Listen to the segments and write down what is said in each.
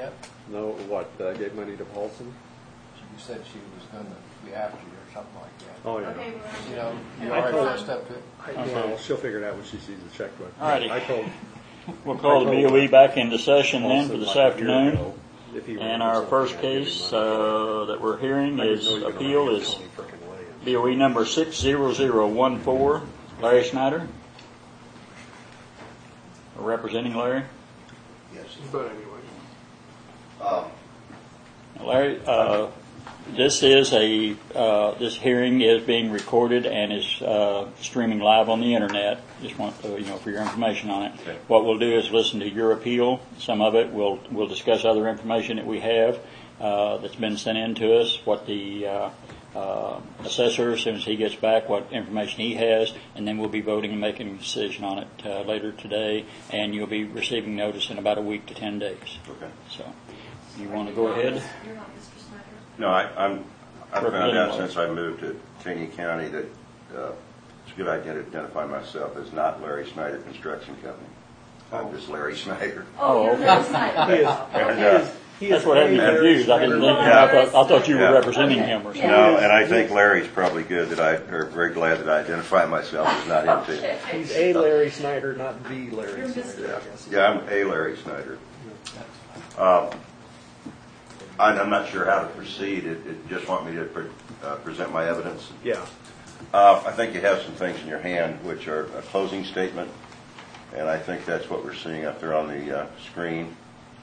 yet? No, what, gave money to Paulson? You said she was going to be after you or something like that. Oh, yeah. Okay, You know, you I already told- fessed up to it. Well, she'll figure it out when she sees the checkbook. All righty. I told We'll call the BOE back into session then for Paulson this like a year afternoon. ago, if he And remembers our something, first I'd give him case money. that we're hearing I didn't is know you were gonna appeal write is Tony frickin' Williams. BOE number 60014, Larry Schneider. Representing Larry. Yes. But anyway. Larry, this is this hearing is being recorded and is streaming live on the internet. Just want for your information on it. Okay. What we'll do is listen to your appeal. Some of it we'll discuss other information that we have that's been sent in to us. What the assessor, as soon as he gets back, what information he has, and then we'll be voting and making a decision on it later today. And you'll be receiving notice in about a week to 10 days. Okay. So, you want to go ahead? You're not Mr. Snyder. No, I found out since I moved to Taney County that it's a good idea to identify myself as not Larry Schneider Construction Company. I'm just Larry Schneider. Oh, you're okay. Mr. Snyder. And, That's what had me confused. I didn't think. I thought you were representing him or something. no, and I think Larry's probably very glad that I identify myself as not him too. He's a Larry Snyder, not the Larry You're Snyder, I guess. Yeah, I'm a Larry Schneider. I'm not sure how to proceed. It just want me to present my evidence. Yeah. I think you have some things in your hand, which are a closing statement, and I think that's what we're seeing up there on the screen.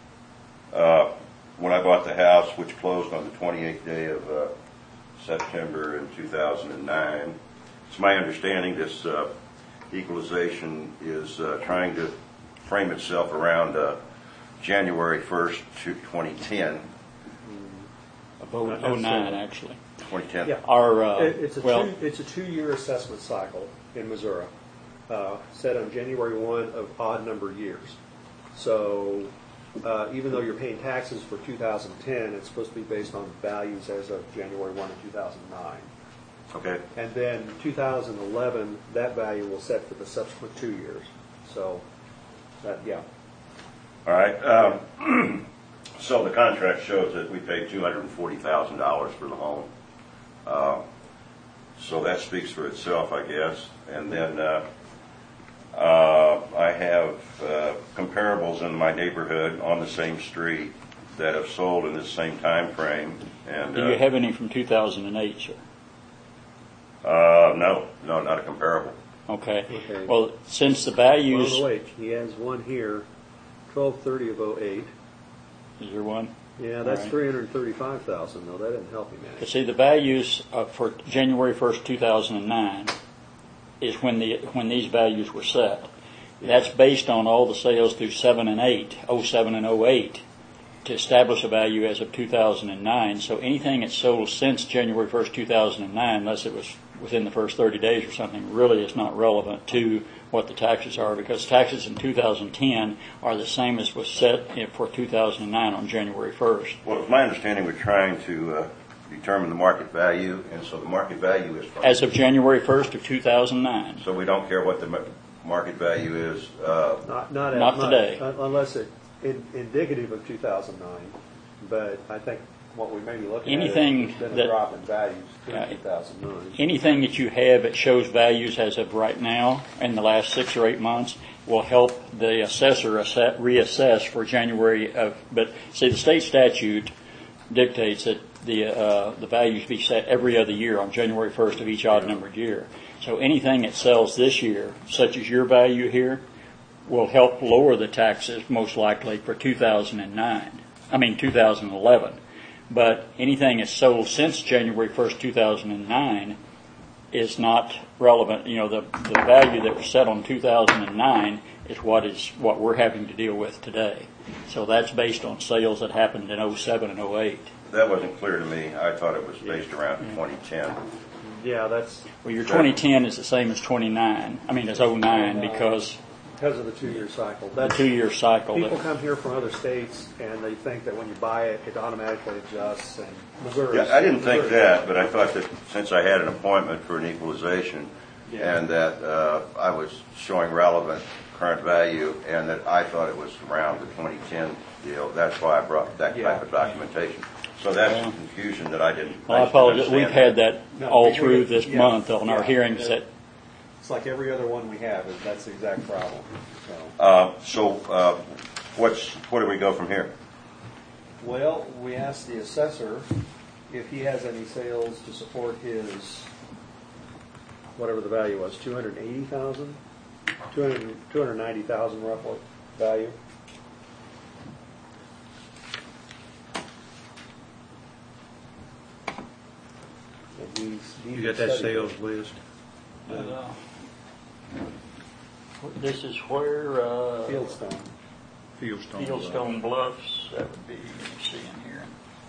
When I bought the house, which closed on the 28th day of September in 2009, it's my understanding this equalization is trying to frame itself around January 1st, 2010. Of 09, actually. 2010. Yeah. Our It's a 2-year assessment cycle in Missouri, set on January 1 of odd number years. So even though you're paying taxes for 2010, it's supposed to be based on values as of January 1 of 2009. Okay. And then 2011, that value will set for the subsequent 2 years. So, yeah. All right. So the contract shows that we paid $240,000 for the home. So that speaks for itself, I guess. And then I have comparables in my neighborhood on the same street that have sold in the same time frame. And do you have any from 2008, sir? No, not a comparable. Okay. Okay. Well, since the values, Well, wait, he has one here, 12/30 of 08. is there one? Yeah, that's All right. 335,000 though. That didn't help him But any. see, the values for January 1st, 2009 is when these values were set. That's based on all the sales through 7 and 8, 07 and 08, to establish a value as of 2009. So anything that's sold since January 1st, 2009, unless it was within the first 30 days or something, really is not relevant to what the taxes are, because taxes in 2010 are the same as was set for 2009 on January 1st. Well, it's my understanding we're trying to determine the market value, and so the market value is from... As of January 1st of 2009. So we don't care what the market value is. Not today. Unless it's indicative of 2009. But I think what we may be looking Anything at has been that- a drop in values through Yeah. 2009. Anything that you have that shows values as of right now in the last 6 or 8 months will help the assessor reassess for January of. But see, the state statute dictates that the values be set every other year on January 1st of each odd numbered year. So anything that sells this year, such as your value here, will help lower the taxes most likely for 2011. But anything that's sold since January 1st, 2009 is not relevant. You know, the value that was set on 2009 is what we're having to deal with today. So that's based on sales that happened in 07 and 08. That wasn't clear to me. I thought it was based around 2010. Yeah, that's Well, your 2010 is the same as 09 because of the 2-year cycle. the That's, 2-year cycle. people come here from other states and they think that when you buy it, it automatically adjusts. And Missouri. Yeah, I didn't think that, but I thought that since I had an appointment for an equalization and that I was showing relevant current value, and that I thought it was around the 2010 deal. That's why I brought that type of documentation. So that's the confusion that I didn't. I apologize. We've had that No, all we- through this yeah. month on our Yeah. hearings that It's like every other one we have, that's the exact problem, so. Where do we go from here? Well, we asked the assessor if he has any sales to support his, whatever the value was, 280,000? 290,000 roughly value. And You got that sales list? this is where Fieldstone. Fieldstone. Fieldstone Bluffs, that would be, let me see in here.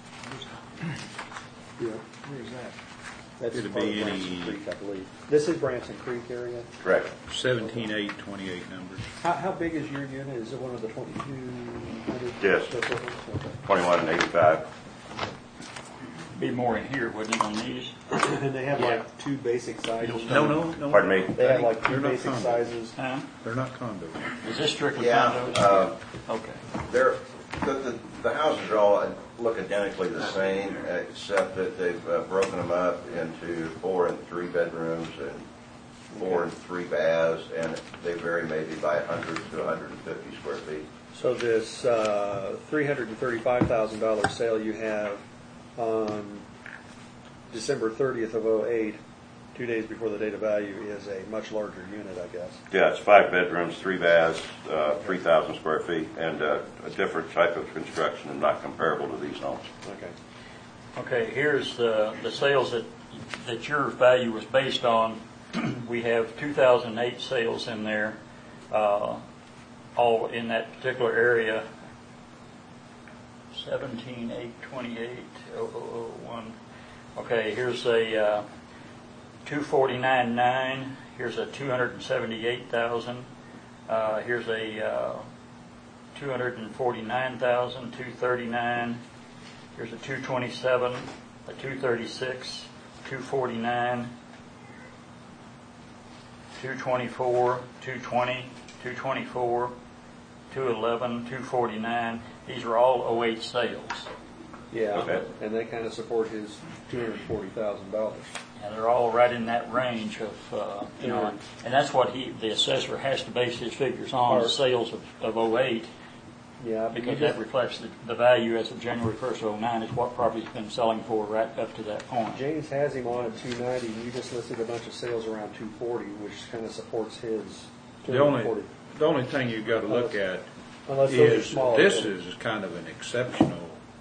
Yeah. Where's that? That's It'd part of be Branson any- Creek, I believe. This is Branson Creek area. Correct. 17,828 numbers. How big is your unit? Is it one of the 2,200? Yes. Okay. 21 and 85. Be more in here, wouldn't it, on these? And they have like two basic sizes. No. Pardon me? They have like two They're not basic common. sizes. Huh? They're not condos. Is this strictly Yeah. condos? Okay. The houses are all look identically the same, except that they've broken them up into 4 and 3 bedrooms and 4 and 3 baths, and they vary maybe by 100 to 150 square feet. So this $335,000 sale you have on December 30th of '08, 2 days before the date of value, is a much larger unit, I guess. Yeah, it's 5 bedrooms, 3 baths, 3,000 square feet, and a different type of construction and not comparable to these homes. Okay. Okay, here's the sales that your value was based on. We have 2008 sales in there, all in that particular area. 17,828,001. Okay, here's a 249,900. Here's a 278,000. Here's a 249,000, 239. Here's a 227, a 236, 249, 224, 220, 224, 211, 249. These are all '08 sales. Yeah, Okay. and they kind of support his $240,000. And they're all right in that range of, and that's what the assessor has to base his figures on, the sales of '08, Yeah, because that reflects the value as of January 1st, '09 is what property's been selling for right up to that point. James has him on at 290. You just listed a bunch of sales around 240, which kind of supports his The only 240. thing you've got to look at Unless those are is smaller. this is kind of an exceptional.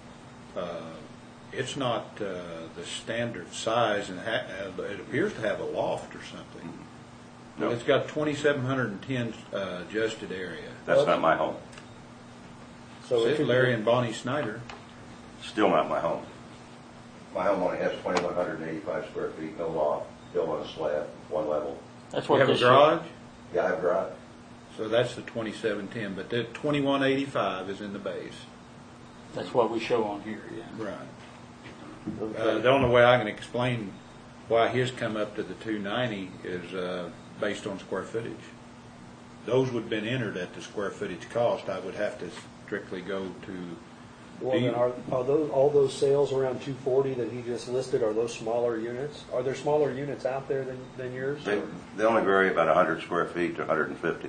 It's not the standard size, and it appears to have a loft or something. No. It's got 2,710 adjusted area. That's not my home. So Says if Larry and Bonnie Snyder. Still not my home. My home only has 2,185 square feet, no loft, built on a slab, one level. That's You what have a this garage, Yeah, I have a garage. so that's the 2,710. But the 2,185 is in the base. That's what we show on here, yeah. Right. The only way I can explain why his come up to the 290 is based on square footage. Those would have been entered at the square footage cost. I would have to strictly go to. Well, then are those all those sales around 240 that he just listed? Are those smaller units? Are there smaller units out there than yours? They only vary about 100 square feet to 150.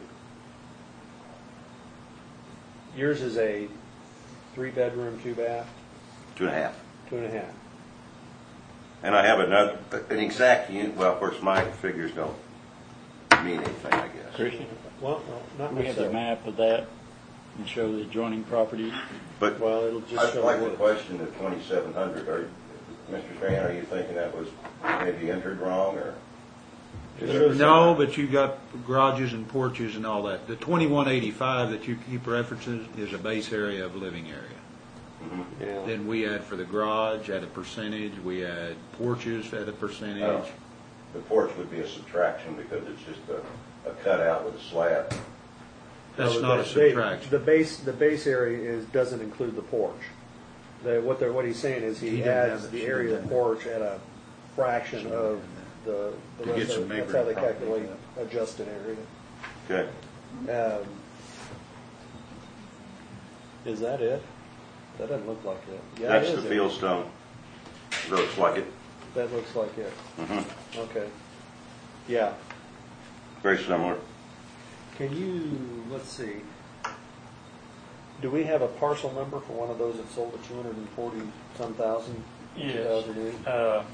Yours is a 3-bedroom, 2-bath, 2.5. 2.5. And I have an exact unit. Well, of course, my figures don't mean anything, I guess. Christian, Well, no, not we have the necessarily. map of that and show the adjoining properties. But Well, it'll just I'd show like to wood. question the 2,700. Mr. Strand, are you thinking that was maybe entered wrong, or? No, but you got garages and porches and all that. The 2,185 that you keep referencing is a base area of living area. Yeah. Then we add for the garage at a percentage. We add porches at a percentage. Oh. The porch would be a subtraction because it's just a cutout with a slab. That's No, not a subtraction. The base area doesn't include the porch. What he's saying is He he didn't adds have it. the She area didn't of have it. porch at a fraction of the To get rest some of it. That's neighboring how they property, calculate adjusted area. Okay. Is that it? That doesn't look like it. Yeah, That's it the is it. fieldstone. Looks like it. That looks like it. Mm-hmm. Okay. Yeah. Very similar. Can you, let's see, do we have a parcel number for one of those that sold at 240-some thousand? in 2008?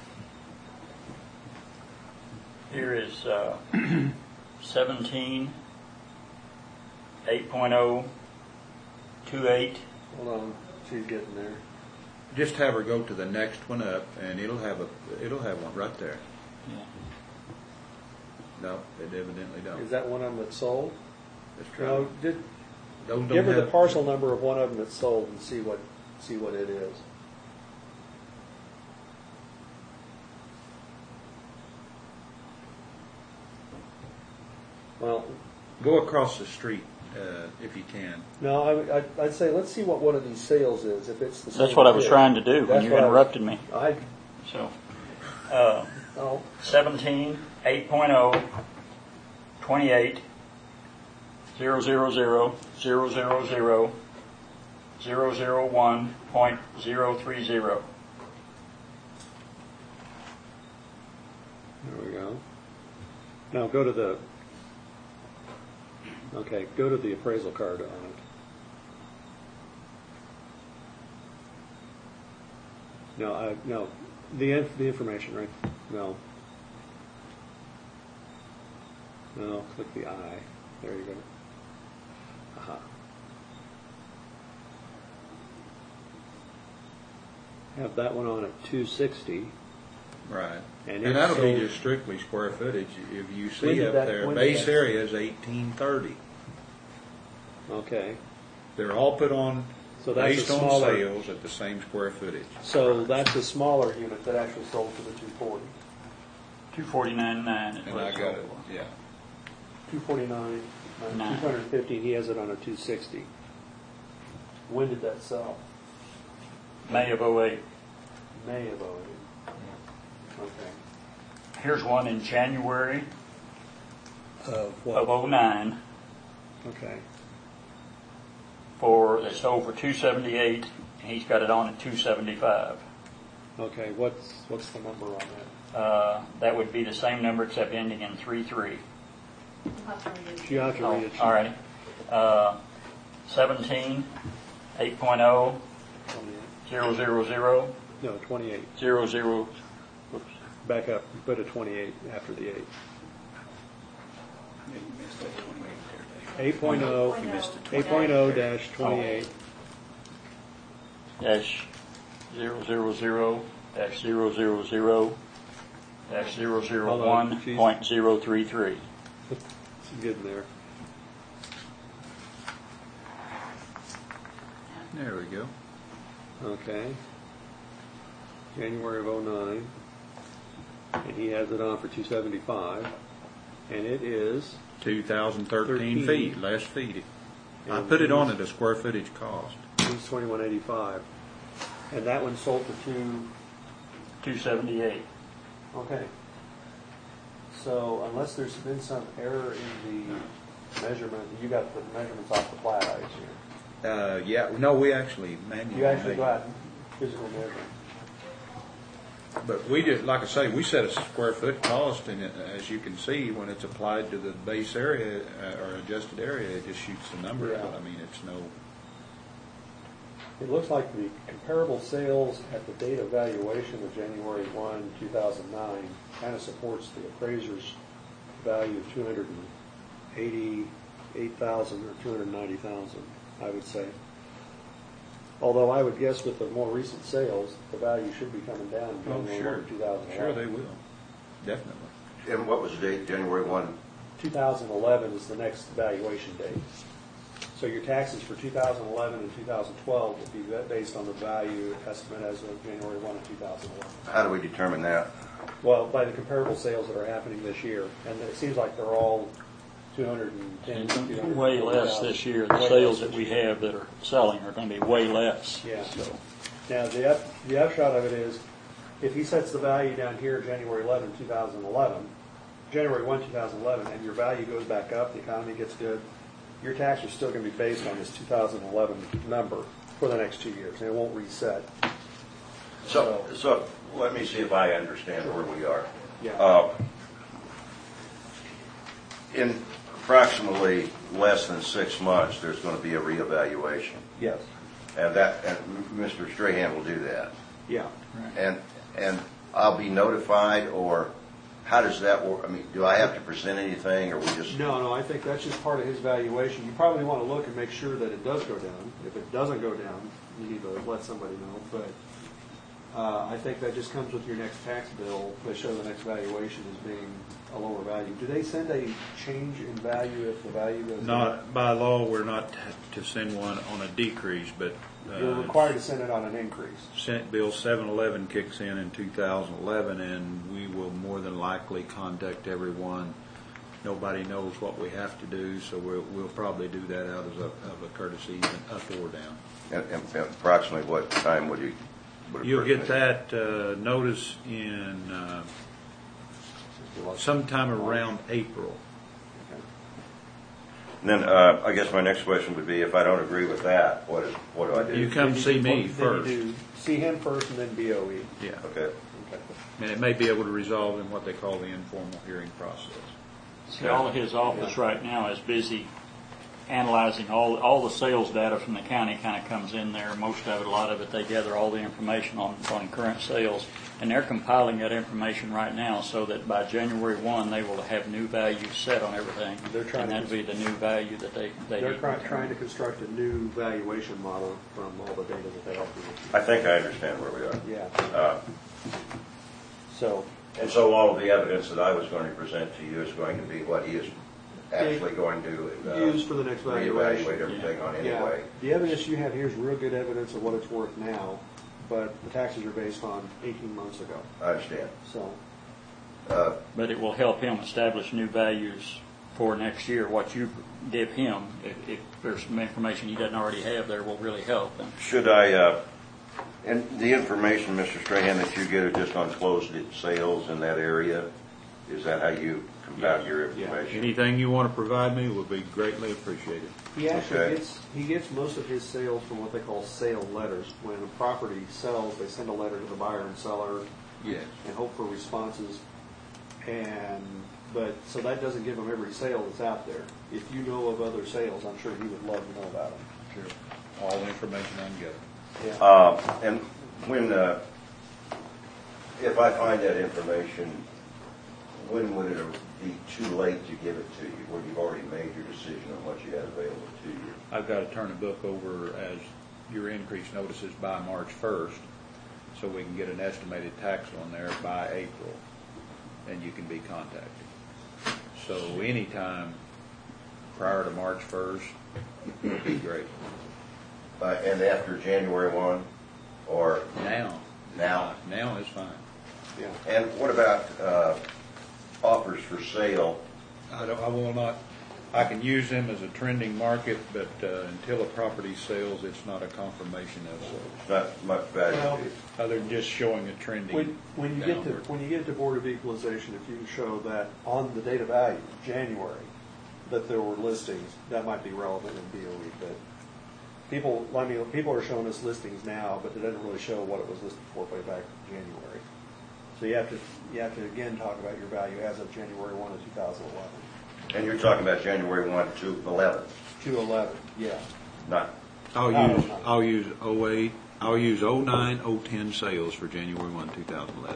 Here is 17, 8.0, 28. Hold on, she's getting there. Just have her go to the next one up, and it'll have one right there. Yeah. No, it evidently don't. Is that one of them that sold? Let's try. No, Those don't give her the have- parcel number of one of them that sold and see what it is. Well, Go across the street if you can. no, I'd say let's see what one of these sales is. If it's the That's same what I was bid. trying to do when That's you what I was- interrupted me. I So, oh 17, 8.0, 28, 000, 000, 001.030. there we go. Now go to the appraisal card on it. No, the information, right? No, click the I. There you go. Aha. Have that one on at 260. Right. And And that'll be it's just strictly square footage. If you When see did up that- there, when did base that- area is 1830. Okay. They're all put on So that's based a on smaller- sales at the same square footage. So that's a smaller unit that actually sold for the 240. 249.9 is And what I it's got sold it, for. yeah. 249, Nine. 250, he has it on a 260. When did that sell? May of 08. May of 08. Okay. Here's one in January Of of 09 Okay. it sold for 278, and he's got it on at 275. Okay, what's the number on that? That would be the same number except ending in 33. You have to read it. All right. 17, 8.0, 000, No, 28. 00. Oops. Back up. Put a 28 after the 8. 8.0, 8.0-28. Dash 000 dash 000 dash 001.033. It's good in there. There we go. Okay. January of 09. And he has it on for 275. And it is 2,013 13. feet, less feet. I And put it on at a square footage cost. 2185. And that one sold for 278. Okay. So unless there's been some error in the measurement, you got the measurements off the plat, I assume. Yeah, no, we actually manually. You actually go measure. out and physically measure. But we just, like I say, we set a square foot cost, and as you can see, when it's applied to the base area or adjusted area, it just shoots the number Yeah. out. I mean, it's no. It looks like the comparable sales at the date of valuation of January 1, 2009 kind of supports the appraiser's value of 288,000 or 290,000, I would say. Although I would guess with the more recent sales, the value should be coming down in Oh, January sure. 1, 2011. Sure, they will. Definitely. And what was the date, January 1? 2011 is the next valuation date. So your taxes for 2011 and 2012 will be based on the value estimate as of January 1 of 2011. How do we determine that? Well, by the comparable sales that are happening this year, and it seems like they're all 210, 200. Way less this year. The sales that we have that are selling are going to be way less. Yeah. So, Now, the upshot of it is, if he sets the value down here, January 1, 2011, and your value goes back up, the economy gets good, your tax is still going to be based on this 2011 number for the next 2 years, and it won't reset. So let me see if I understand where we are. Yeah. In approximately less than 6 months, there's going to be a reevaluation, Yes. and Mr. Strahan will do that. Yeah. And I'll be notified, or how does that work? I mean, do I have to present anything, or we just? No, I think that's just part of his valuation. You probably want to look and make sure that it does go down. If it doesn't go down, you need to let somebody know. But I think that just comes with your next tax bill. They show the next valuation as being a lower value. Do they send a change in value if the value goes down? Not, by law, we're not to send one on a decrease, but You're required to send it on an increase. Senate Bill 711 kicks in 2011, and we will more than likely contact everyone. Nobody knows what we have to do, so we'll probably do that out of a courtesy, even up or down. And approximately what time would you? You'll get that notice in sometime around April. And then I guess my next question would be, if I don't agree with that, what do I do? You come see me Then first. you do see him first and then BOE. Yeah, Okay. Okay. and it may be able to resolve in what they call the informal hearing process. See, all of his office right now is busy analyzing all the sales data from the county kind of comes in there. Most of it, a lot of it, they gather all the information on current sales, and they're compiling that information right now so that by January 1 they will have new values set on everything. They're trying and to that'll be the new value that they They're need. trying to construct a new valuation model from all the data that they have. I think I understand where we are. Yeah. So And so all of the evidence that I was going to present to you is going to be what he is actually going to use for the next valuation. reevaluate everything on Yeah. anyway. The evidence you have here is real good evidence of what it's worth now, but the taxes are based on 18 months ago. I understand. So But it will help him establish new values for next year. What you give him, if there's some information he doesn't already have there, will really help. And Should I, and the information, Mr. Strahan, that you get are just on closed sales in that area? Is that how you compound your information? Anything you want to provide me will be greatly appreciated. he actually Okay. gets most of his sales from what they call sale letters. When a property sells, they send a letter to the buyer and seller Yes. and hope for responses. But so that doesn't give him every sale that's out there. If you know of other sales, I'm sure he would love to know about them. Sure. All the information I can get. Yeah. And when, if I find that information, when would it be too late to give it to you, when you've already made your decision on what you had available to you? I've got to turn the book over as your increase notices by March 1st, so we can get an estimated tax on there by April, and you can be contacted. So anytime prior to March 1st would be great. And after January 1, or Now is fine. Yeah. and what about offers for sale? I will not. I can use them as a trending market, but until a property sells, it's not a confirmation of sales, It's not much value Well, to you. other than just showing a trending. When you get to Board of Equalization, if you can show that on the date of value, January, that there were listings, that might be relevant in BOE. But people are showing us listings now, but it doesn't really show what it was listed for way back in January. So you have to again talk about your value as of January 1 of 2011. And you're talking about January 1 to 11, 211, yeah. not, I'll use 08. I'll use 09, 010 sales for January 1, 2011.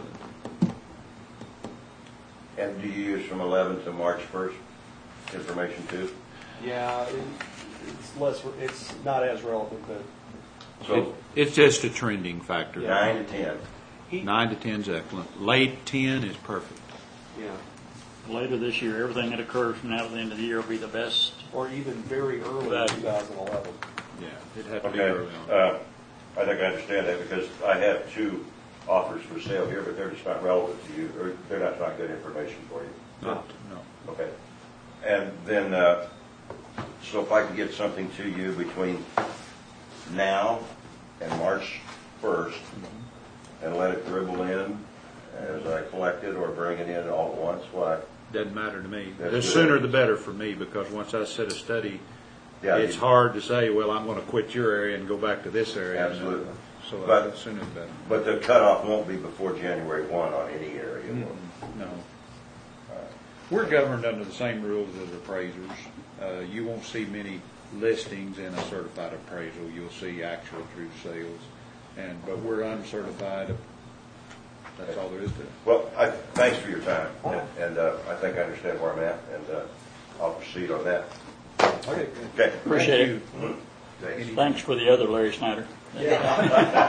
and do you use from 11 to March 1st information too? Yeah, it's not as relevant, but So It's just a trending factor. Yeah. 9 to 10. 9 to 10 is excellent. Late 10 is perfect. yeah. later this year, everything that occurs from now to the end of the year will be the best. Or even very early in Value. 2011. Yeah, it'd have to be Okay, early on. I think I understand that, because I have 2 offers for sale here, but they're just not relevant to you, or they're not good information for you. No. Okay. And then, so if I could get something to you between now and March 1st, and let it dribble in as I collect it, or bring it in all at once, why? Doesn't matter to me. That's The good. sooner the better for me, because once I set a study Yeah, it's you- hard to say, well, I'm going to quit your area and go back to this area. Absolutely. So But- the sooner the better. But the cutoff won't be before January 1 on any area. No. We're governed under the same rules as appraisers. You won't see many listings in a certified appraisal. You'll see actual true sales. But we're uncertified. That's all there is to it. Well, thanks for your time, and I think I understand where I'm at, and I'll proceed on that. Okay. Okay. Appreciate it. Thanks. Thanks for the other Larry Snyder. You can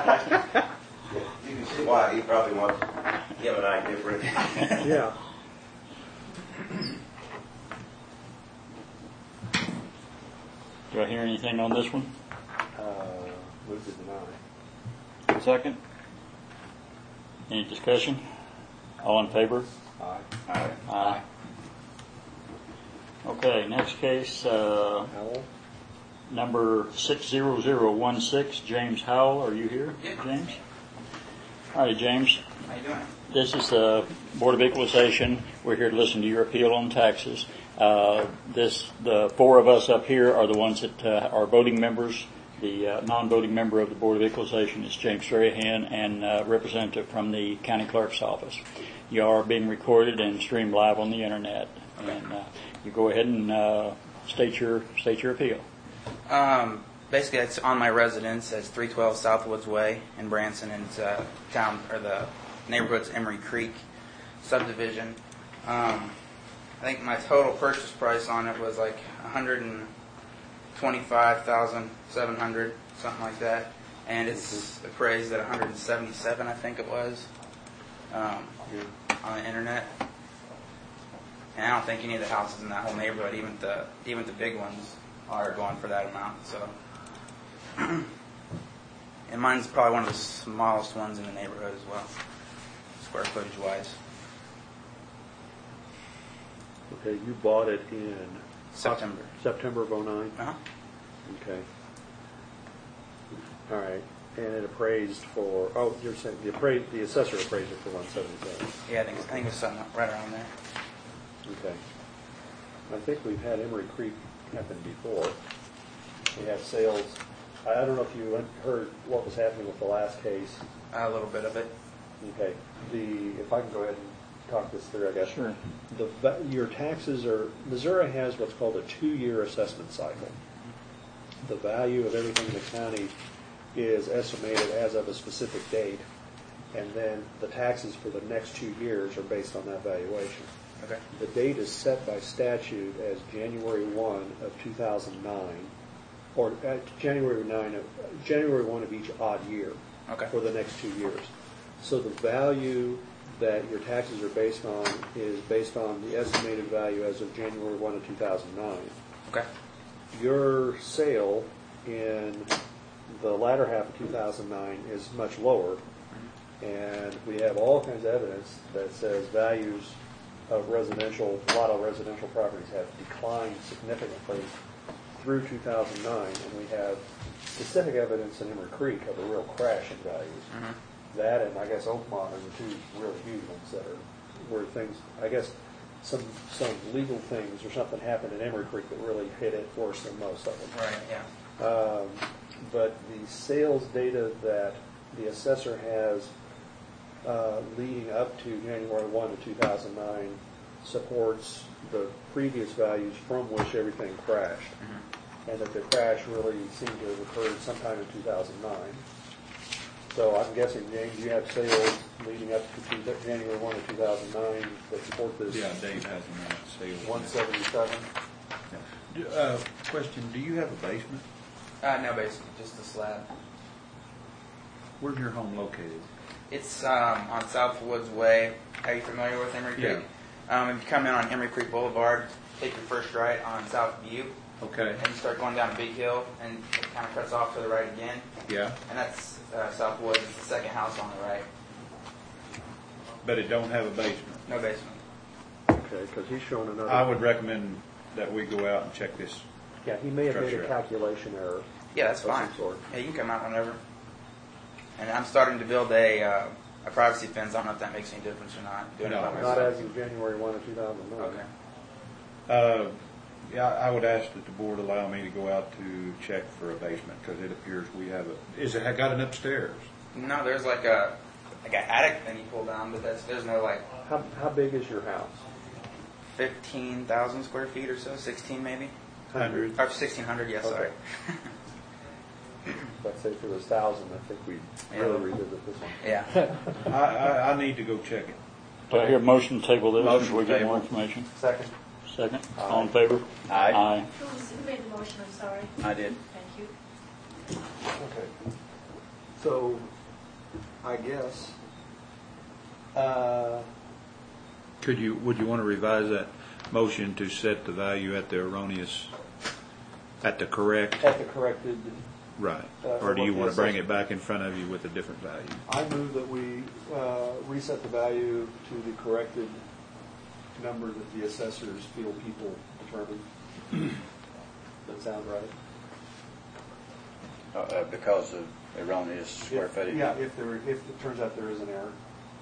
see why he probably wants him and I different. Yeah. Do I hear anything on this one? Move to deny. Second. Any discussion? All in favor? Aye. Aye. Okay, next case, Howell? number 60016, James Howell. Are you here, James? All right, James. How you doing? This is the Board of Equalization. We're here to listen to your appeal on taxes. The four of us up here are the ones that are voting members. The non-voting member of the Board of Equalization is James Strahan, and representative from the county clerk's office. You are being recorded and streamed live on the internet. And you go ahead and state your appeal. Basically, it's on my residence. It's 312 Southwoods Way in Branson, and it's the neighborhood's Emery Creek subdivision. I think my total purchase price on it was like $125,700, something like that, and it's appraised at $177,000, I think it was, on the internet. And I don't think any of the houses in that whole neighborhood, even the big ones, are going for that amount. So, and mine's probably one of the smallest ones in the neighborhood as well, square footage wise. Okay, you bought it in September. September of 09? Uh-huh. Okay. All right. And it appraised for, you're saying the assessor appraised it for 177. Yeah, I think it was something right around there. Okay. I think we've had Emery Creek happen before. We had sales. I don't know if you heard what was happening with the last case. A little bit of it. Okay. If I can go ahead and talk this through, I guess. Sure. Your taxes are, Missouri has what's called a 2-year assessment cycle. The value of everything in the county is estimated as of a specific date, and then the taxes for the next 2 years are based on that valuation. Okay. The date is set by statute as January 1 of 2009, or January 1 of each odd year Okay. for the next 2 years. So the value that your taxes are based on is based on the estimated value as of January 1 of 2009. Okay. Your sale in the latter half of 2009 is much lower, and we have all kinds of evidence that says values of a lot of residential properties have declined significantly through 2009, and we have specific evidence in Emery Creek of a real crash in values. Mm-hmm. That and I guess Oakmont are the two really huge ones that are where things, I guess some legal things or something happened in Emery Creek that really hit it worse than most of them. Right. Yeah. But the sales data that the assessor has leading up to January 1 of 2009 supports the previous values from which everything crashed, and that the crash really seemed to have occurred sometime in 2009. So I'm guessing, James, you have sales leading up to January 1 of 2009 that support this. Yeah, Dave has them in sales. 177. Question, do you have a basement? No, basically just the slab. Where's your home located? It's on Southwoods Way. Are you familiar with Emery Creek? If you come in on Emery Creek Boulevard, take your first right on South View, Okay. and you start going down a big hill, and it kind of cuts off to the right again. Yeah, And that's Southwoods. It's the second house on the right. but it don't have a basement. No basement. Okay, because he's showing another. I would recommend that we go out and check this. Yeah, he may have made a Structure. calculation error. Yeah, that's of fine. some sort. Yeah, you can come out whenever. And I'm starting to build a privacy fence. I don't know if that makes any difference or not. Doing No, it by not Not myself. as of January 1 of 2009. Okay. Yeah, I would ask that the board allow me to go out to check for a basement, because it appears we have is it got an upstairs? No, there's like an attic thing you pull down, but there's no like How big is your house? 15,000 square feet or so, 16 maybe. 100. Or 1,600, yes, sorry. Let's say if it was 1,000, I think we'd really revisit this one. Yeah. I need to go check it. Do I hear a motion to table this? Motion Before we to get table. more information? Second. Second? All in favor? Aye. Who made the motion? I'm sorry. I did. Thank you. Okay. So, I guess, Would you want to revise that motion to set the value at the correct, at the corrected, right? Or Or do you what want the to bring it assessment- back in front of you with a different value? I move that we reset the value to the corrected number that the assessors feel people determined. That sound right? Because of erroneous square footage? Yeah, if it turns out there is an error.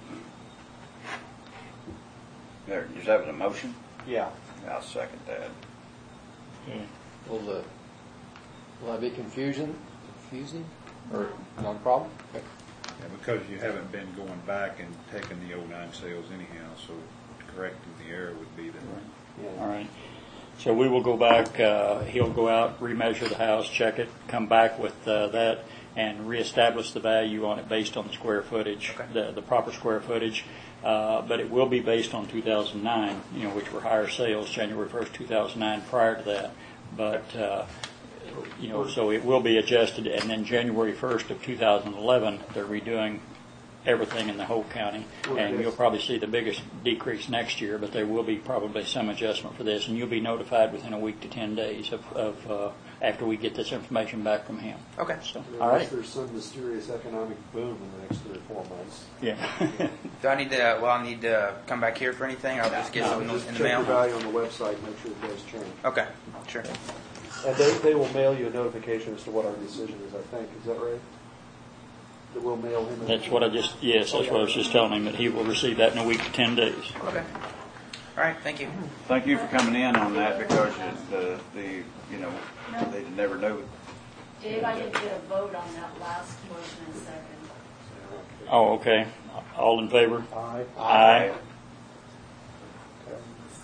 Is that a motion? Yeah. I'll second that. Okay. Will that be confusing, or not a problem? Okay. Yeah, because you haven't been going back and taking the 09 sales anyhow, so correcting the error would be the All right. So we will go back, he'll go out, remeasure the house, check it, come back with that, and reestablish the value on it based on the square footage, the proper square footage. But it will be based on 2009, which were higher sales, January 1st, 2009, prior to that. But, so it will be adjusted, and then January 1st of 2011, they're redoing everything in the whole county, and you'll probably see the biggest decrease next year, but there will be probably some adjustment for this, and you'll be notified within a week to 10 days of after we get this information back from him. Okay. So, all right. Unless there's some mysterious economic boom in the next 3 or 4 months. Yeah. Do I need to? I need to come back here for anything, or I'll just get something Just in the check mail. the value on the website, make sure it does change. Okay. Sure. And they will mail you a notification as to what our decision is, I think. Is that right? That we'll mail him. That's what I was just telling him, that he will receive that in a week to 10 days. Okay. All right. Thank you. Thank you for coming in on that, because they never know. Dave, I didn't get a vote on that last motion in second. Oh, okay. All in favor? Aye. Aye. Okay.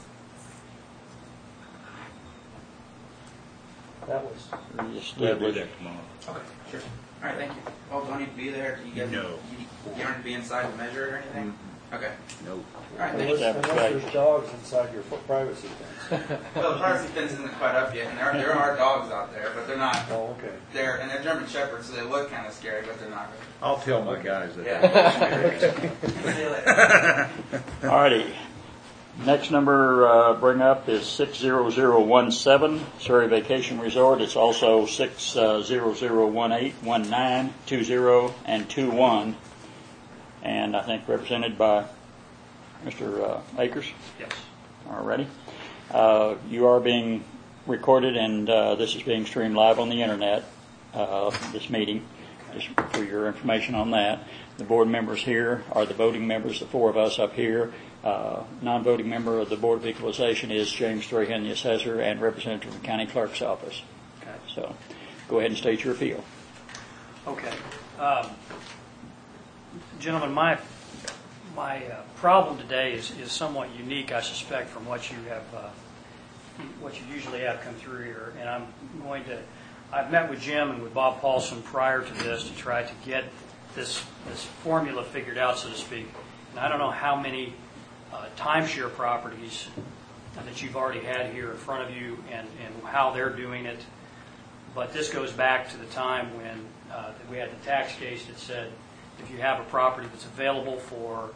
That was. Just We'll do establish. that tomorrow. Okay. Sure. All right. Thank you. Oh, do I need to be there? Do you guys? No. You don't need to be inside to measure it or anything. Okay. No. All right. Thank you. Unless there's dogs inside your privacy fence. Well, the privacy fence isn't quite up yet, and there are dogs out there, but they're not. Oh, okay. And they're German Shepherds, so they look kind of scary, but they're not really. I'll tell my guys that. Yeah. See you later. All righty. Next number bring up is 60017, Surrey Vacation Resort. It's also 60018, 19, 20, and 21. And I think represented by Mr. Akers. Yes. All righty. You are being recorded, and this is being streamed live on the internet, this meeting, just for your information on that. The board members here are the voting members, the 4 of us up here. Non-voting member of the Board of Equalization is James Strahan, the assessor, and representative from the county clerk's office. Okay. So go ahead and state your appeal. Okay. Gentlemen, my problem today is somewhat unique, I suspect, from what you usually have come through here. And I've met with Jim and with Bob Paulson prior to this to try to get this formula figured out, so to speak. And I don't know how many timeshare properties that you've already had here in front of you and how they're doing it. But this goes back to the time when we had the tax case that said if you have a property that's available for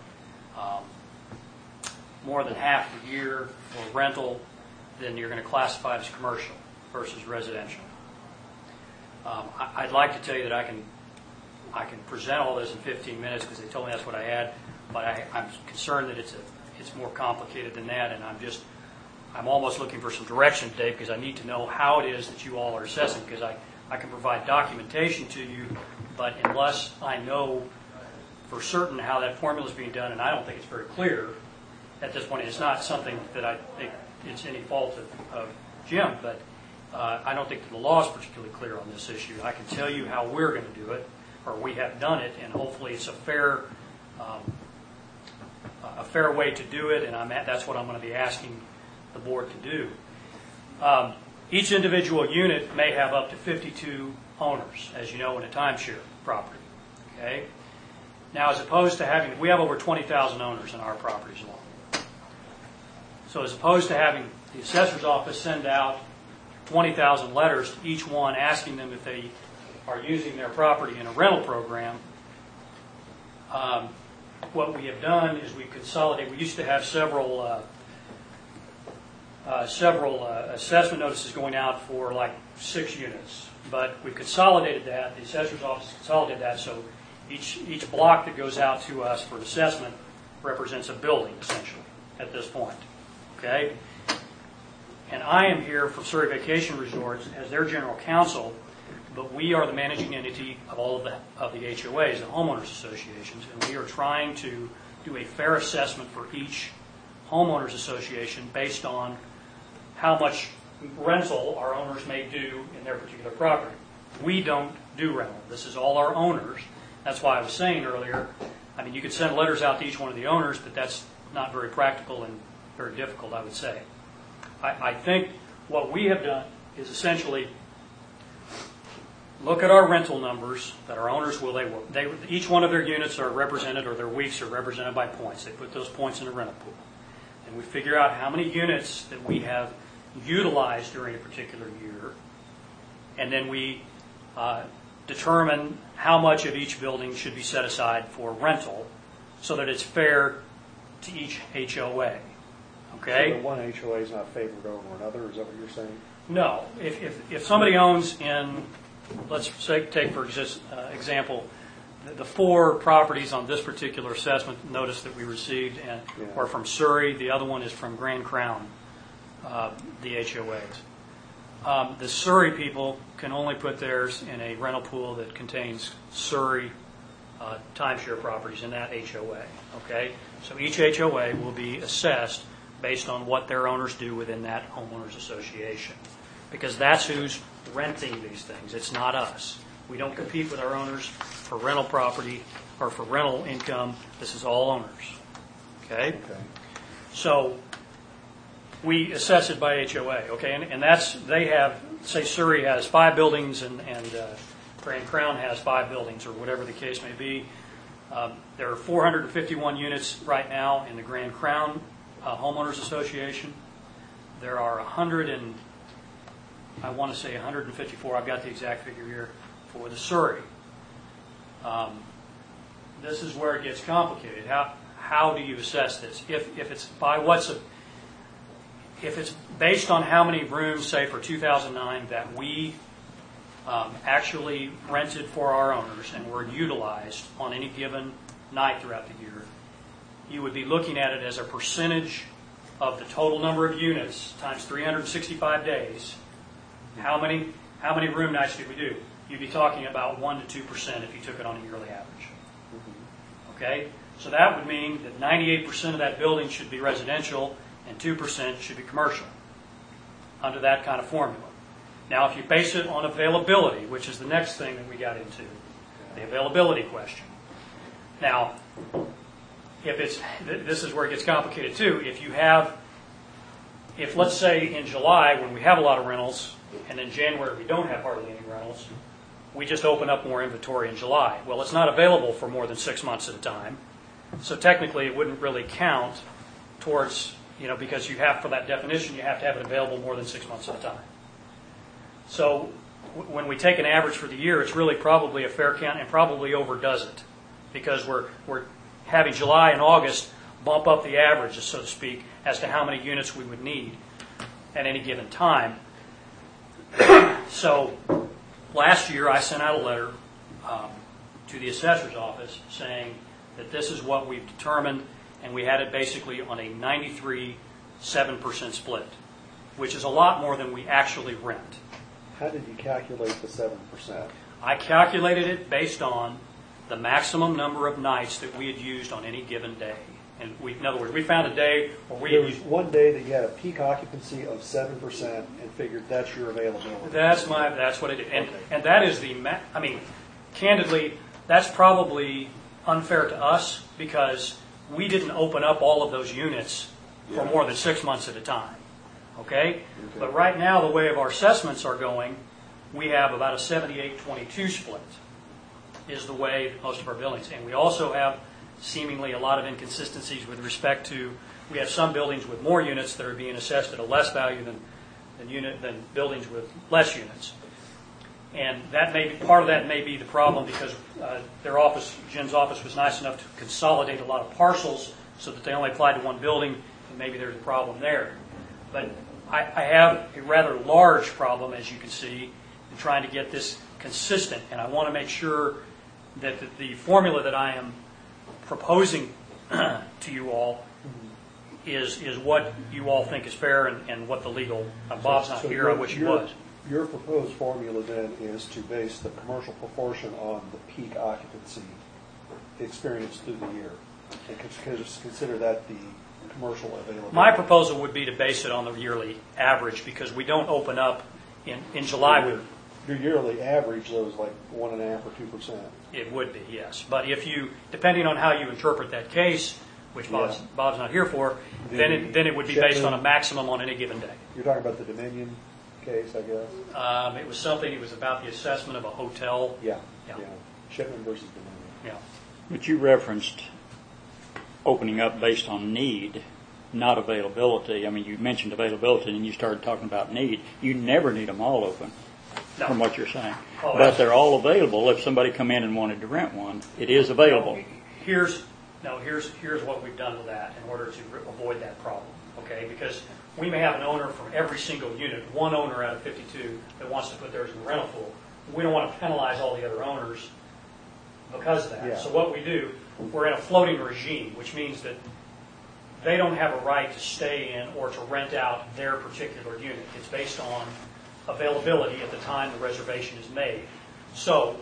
more than half the year for rental, then you're going to classify it as commercial versus residential. I'd like to tell you that I can present all this in 15 minutes because they told me that's what I had, but I'm concerned that it's more complicated than that, and I'm almost looking for some direction today because I need to know how it is that you all are assessing, because I can provide documentation to you, but unless I know for certain how that formula is being done, and I don't think it's very clear at this point. It's not something that I think it's any fault of Jim, but I don't think that the law is particularly clear on this issue. I can tell you how we're going to do it, or we have done it, and hopefully it's a fair way to do it, and that's what I'm going to be asking the board to do. Each individual unit may have up to 52 owners, as you know, in a timeshare property. Okay. Now, as opposed to having, we have over 20,000 owners in our properties alone. So as opposed to having the assessor's office send out 20,000 letters to each one asking them if they are using their property in a rental program, what we have done is we consolidate. We used to have several assessment notices going out for like 6 units, but we consolidated that. The assessor's office consolidated that, so each block that goes out to us for assessment represents a building, essentially, at this point. Okay? And I am here from Surrey Vacation Resorts as their general counsel, but we are the managing entity of all of the HOAs, the homeowners associations, and we are trying to do a fair assessment for each homeowners association based on how much rental our owners may do in their particular property. We don't do rental. This is all our owners. That's why I was saying earlier, I mean, you could send letters out to each one of the owners, but that's not very practical and very difficult, I would say. I think what we have done is essentially look at our rental numbers that our owners each one of their units are represented, or their weeks are represented by points. They put those points in a rental pool. And we figure out how many units that we have utilized during a particular year, and then we determine how much of each building should be set aside for rental so that it's fair to each HOA. Okay? So the one HOA is not favored over another, is that what you're saying? No. If somebody owns in, let's say, take for example, the 4 properties on this particular assessment notice that we received are from Surrey. The other one is from Grand Crown, the HOAs. The Surrey people can only put theirs in a rental pool that contains Surrey timeshare properties in that HOA. Okay? So each HOA will be assessed based on what their owners do within that homeowners association, because that's who's renting these things. It's not us. We don't compete with our owners for rental property or for rental income. This is all owners. Okay? So we assess it by HOA. Okay? And that's, they have, say Surrey has 5 buildings and Grand Crown has 5 buildings, or whatever the case may be. There are 451 units right now in the Grand Crown Homeowners Association. There are 154, I've got the exact figure here, for the Surrey. This is where it gets complicated. How do you assess this? If it's by if it's based on how many rooms, say for 2009, that we actually rented for our owners and were utilized on any given night throughout the year, you would be looking at it as a percentage of the total number of units times 365 days. How many room nights did we do? You'd be talking about 1 to 2% if you took it on a yearly average. Okay? So that would mean that 98% of that building should be residential and 2% should be commercial under that kind of formula. Now, if you base it on availability, which is the next thing that we got into, the availability question. Now, this is where it gets complicated too. If let's say in July, when we have a lot of rentals, and in January we don't have hardly any rentals, we just open up more inventory in July. Well, it's not available for more than 6 months at a time. So technically it wouldn't really count towards, because you have, for that definition, you have to have it available more than 6 months at a time. So when we take an average for the year, it's really probably a fair count and probably overdoes it, because we're having July and August bump up the average, so to speak, as to how many units we would need at any given time. So last year I sent out a letter to the assessor's office saying that this is what we've determined, and we had it basically on a 93-7% split, which is a lot more than we actually rent. How did you calculate the 7%? I calculated it based on the maximum number of nights that we had used on any given day. And in other words, we found a day where we There was one day that you had a peak occupancy of 7% and figured that's your availability. That's what it is. And that is I mean, candidly, that's probably unfair to us because we didn't open up all of those units for more than 6 months at a time. Okay? But right now, the way of our assessments are going, we have about a 78-22 split is the way most of our buildings. And we also have seemingly a lot of inconsistencies with respect to, we have some buildings with more units that are being assessed at a less value than buildings with less units. And that may be, part of that may be the problem because Jim's office was nice enough to consolidate a lot of parcels so that they only applied to one building, and maybe there's a problem there. But I have a rather large problem, as you can see, in trying to get this consistent, and I want to make sure that the formula that I am proposing to you all is what you all think is fair and what the legal. Bob's not here. I wish he was. Your proposed formula then is to base the commercial proportion on the peak occupancy experience through the year, and consider that the commercial availability. My proposal would be to base it on the yearly average because we don't open up in July. Your yearly average, though, is like 1.5 or 2%. It would be, yes. But if you, depending on how you interpret that case, which Bob's not here for, then it would be based on a maximum on any given day. You're talking about the Dominion case, I guess? It was something, it was about the assessment of a hotel. Yeah. Shipman versus Dominion. Yeah. But you referenced opening up based on need, not availability. I mean, you mentioned availability and you started talking about need. You never need them all open, from what you're saying. Oh, but they're all available. If somebody come in and wanted to rent one, it is available. Here's what we've done with that in order to avoid that problem, okay? Because we may have an owner from every single unit, one owner out of 52 that wants to put theirs in the rental pool. We don't want to penalize all the other owners because of that. Yeah. So what we do, we're in a floating regime, which means that they don't have a right to stay in or to rent out their particular unit. It's based on availability at the time the reservation is made. So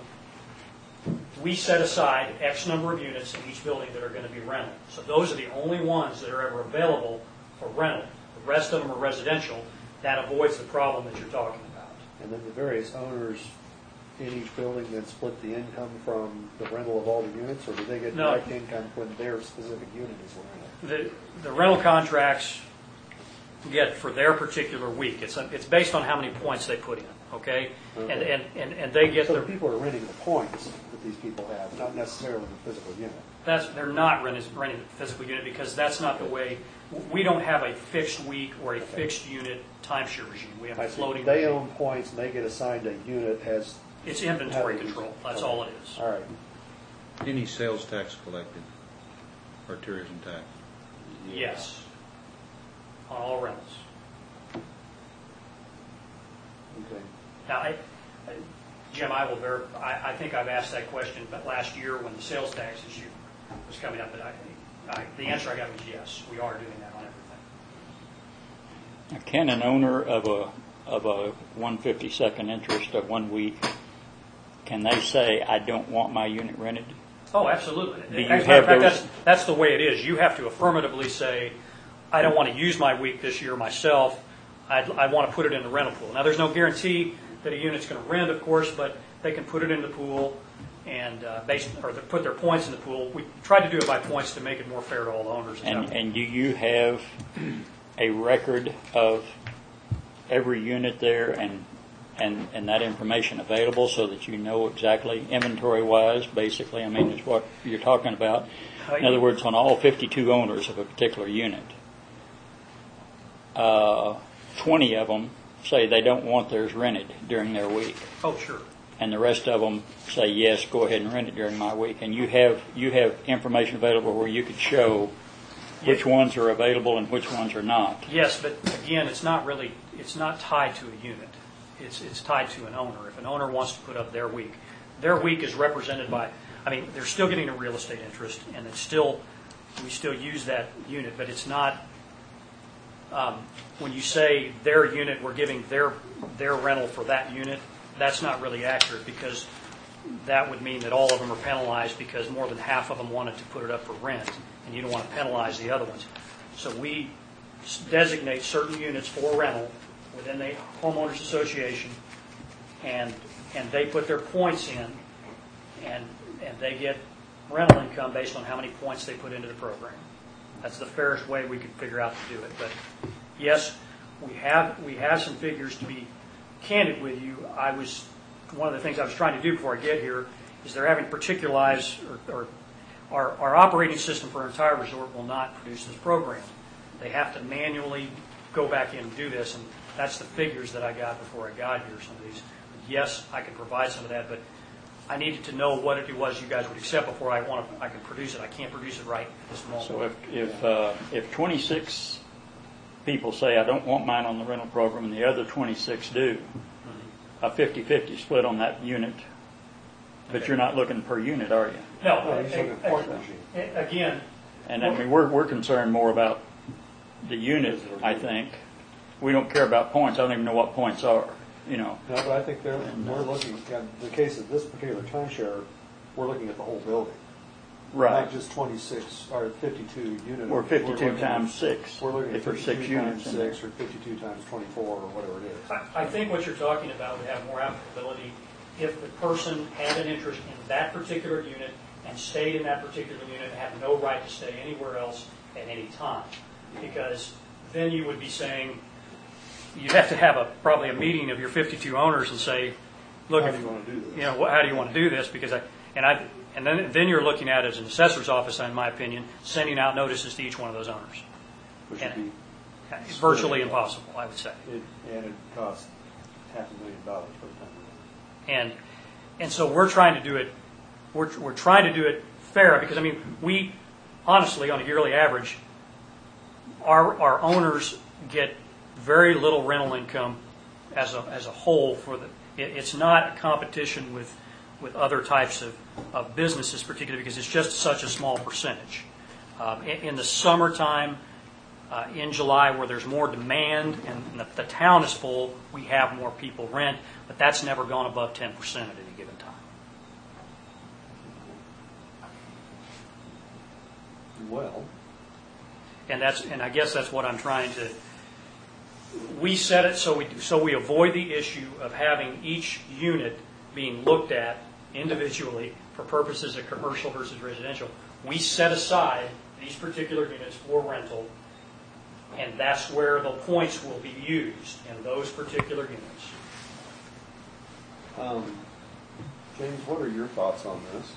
we set aside X number of units in each building that are going to be rented. So those are the only ones that are ever available for rental. The rest of them are residential. That avoids the problem that you're talking about. And then the various owners in each building then split the income from the rental of all the units, or do they get direct income when their specific unit is rented? The rental contracts get for their particular week. It's based on how many points they put in, okay? And they get so the people are renting the points that these people have, not necessarily the physical unit. They're not renting the physical unit because that's not the way. We don't have a fixed week or a fixed unit timeshare regime. We have a floating They regime. own points and they get assigned a unit as... It's inventory control. That's all it is. All right. Any sales tax collected or tourism tax? Yes. On all rentals. Okay. Now, Jim, I will verify. I think I've asked that question, but last year when the sales tax issue was coming up, the answer I got was yes. We are doing that on everything. Now, can an owner of a 152nd interest of 1 week, can they say, I don't want my unit rented? Oh, absolutely. Do you As a matter of have fact, those- that's the way it is. You have to affirmatively say, I don't want to use my week this year myself. I want to put it in the rental pool. Now, there's no guarantee that a unit's going to rent, of course, but they can put it in the pool and put their points in the pool. We tried to do it by points to make it more fair to all the owners. And do you have a record of every unit there and that information available so that you know exactly inventory-wise, basically? I mean, it's what you're talking about. In other words, on all 52 owners of a particular unit, 20 of them say they don't want theirs rented during their week. Oh, sure. And the rest of them say, yes, go ahead and rent it during my week. And you have information available where you could show which ones are available and which ones are not. Yes, but again, it's not tied to a unit. It's tied to an owner. If an owner wants to put up their week is represented by, they're still getting a real estate interest, and we still use that unit, but it's not, when you say their unit, we're giving their rental for that unit, that's not really accurate because that would mean that all of them are penalized because more than half of them wanted to put it up for rent, and you don't want to penalize the other ones. So we designate certain units for rental within the homeowners association, and they put their points in, and they get rental income based on how many points they put into the program. That's the fairest way we could figure out to do it. But yes, we have some figures. To be candid with you, one of the things I was trying to do before I get here is they're having to particularize, or our operating system for our entire resort will not produce this program. They have to manually go back in and do this, and that's the figures that I got before I got here. Some of these, yes, I can provide some of that, but I needed to know what it was you guys would accept before I can produce it. I can't produce it right at this moment. So if 26 people say, I don't want mine on the rental program, and the other 26 do, a 50-50 split on that unit, but you're not looking per unit, are you? No, he's looking at point regime. again, And I mean, we're concerned more about the unit, I think. We don't care about points. I don't even know what points are, you know. No, but I think we're looking at the case of this particular timeshare. We're looking at the whole building, Right. not just 26 or 52 units. Or 52 times 6. We're looking at if there's 52 6 times units in there. 6 or 52 times 24 or whatever it is. I think what you're talking about would have more applicability if the person had an interest in that particular unit and stayed in that particular unit and had no right to stay anywhere else at any time. Because then you would be saying, you'd have to have probably a meeting of your 52 owners and say, look, How do you want to do this? You know, how do you want to do this? Because then you're looking at, as an assessor's office, in my opinion, sending out notices to each one of those owners. Which would be It's virtually impossible, I would say. and it costs $500,000 per time. And so we're trying to do it. We're trying to do it fair, because I mean, we honestly, on a yearly average, our owners get very little rental income as a whole. It's not a competition with other types of businesses, particularly because it's just such a small percentage. In the summertime, in July, where there's more demand and the town is full, we have more people rent, but that's never gone above 10% at any given time. Well, And I guess that's what I'm trying to. We set it so we avoid the issue of having each unit being looked at individually for purposes of commercial versus residential. We set aside these particular units for rental, and that's where the points will be used in those particular units. James, what are your thoughts on this?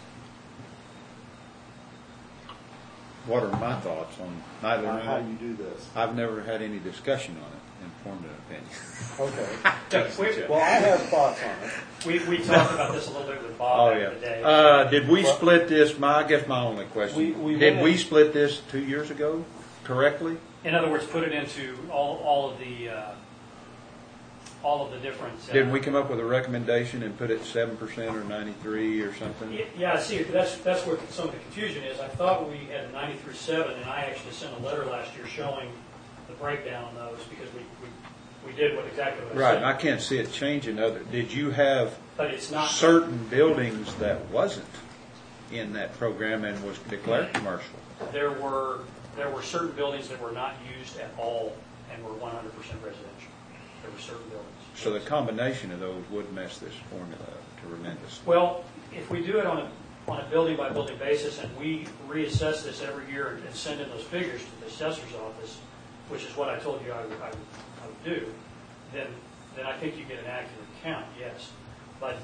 What are my thoughts on neither? How you do this? I've never had any discussion on it and formed an opinion. Okay. Well, I have thoughts on it. We talked about this a little bit with Bob Oh, the other day. yeah. Did we split this? I guess my only question. Did we split this 2 years ago correctly? In other words, put it into all of the different. Did we come up with a recommendation and put it 7% or 93 or something? Yeah, see, that's where some of the confusion is. I thought we had 93.7, and I actually sent a letter last year showing the breakdown on those, because we did exactly what I Right, said. and I can't see it changing other. Did you have But it's not certain buildings that wasn't in that program and was declared commercial? There were certain buildings that were not used at all and were 100% residential. There were certain buildings. So the combination of those would mess this formula up tremendously. Well, if we do it on a building by building basis, and we reassess this every year and send in those figures to the assessor's office, which is what I told you I would do, then I think you get an accurate count. Yes, but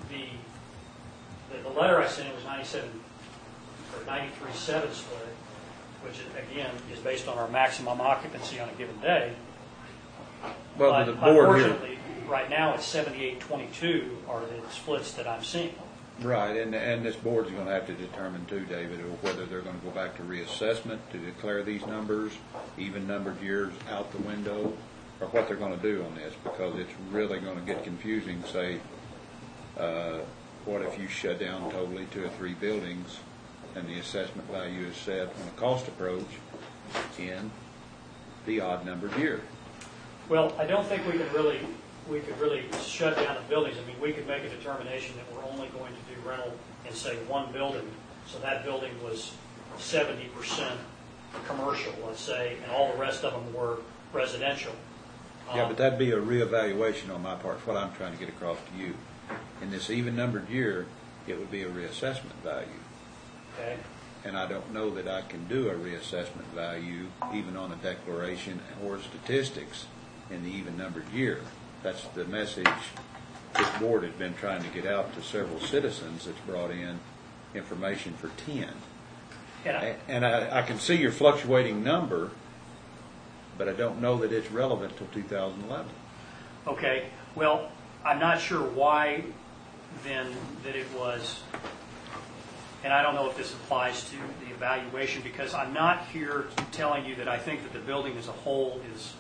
the letter I sent was 97 or 93.7 split, which again is based on our maximum occupancy on a given day. Well, but the board here. unfortunately, right now it's 78-22 are the splits that I'm seeing. Right, and this board's going to have to determine too, David, whether they're going to go back to reassessment to declare these numbers, even numbered years out the window, or what they're going to do on this, because it's really going to get confusing. Say, what if you shut down totally 2 or 3 buildings, and the assessment value is set on a cost approach in the odd numbered year? Well, I don't think we can really we could really shut down the buildings. I mean, we could make a determination that we're only going to do rental in, say, one building. So that building was 70% commercial, let's say, and all the rest of them were residential. Yeah, but that'd be a reevaluation on my part, is what I'm trying to get across to you. In this even-numbered year, it would be a reassessment value. Okay. And I don't know that I can do a reassessment value even on a declaration or statistics in the even-numbered year. That's the message this board has been trying to get out to several citizens that's brought in information for 10. And I can see your fluctuating number, but I don't know that it's relevant till 2011. Okay, well, I'm not sure why then that it was, and I don't know if this applies to the evaluation, because I'm not here telling you that I think that the building as a whole is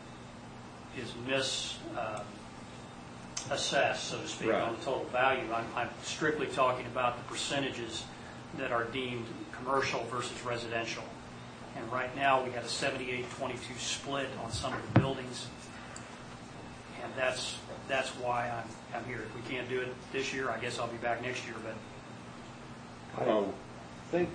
misassessed, so to speak, Right. on the total value. I'm strictly talking about the percentages that are deemed commercial versus residential. And right now, we have a 78-22 split on some of the buildings, and that's why I'm here. If we can't do it this year, I guess I'll be back next year, but I think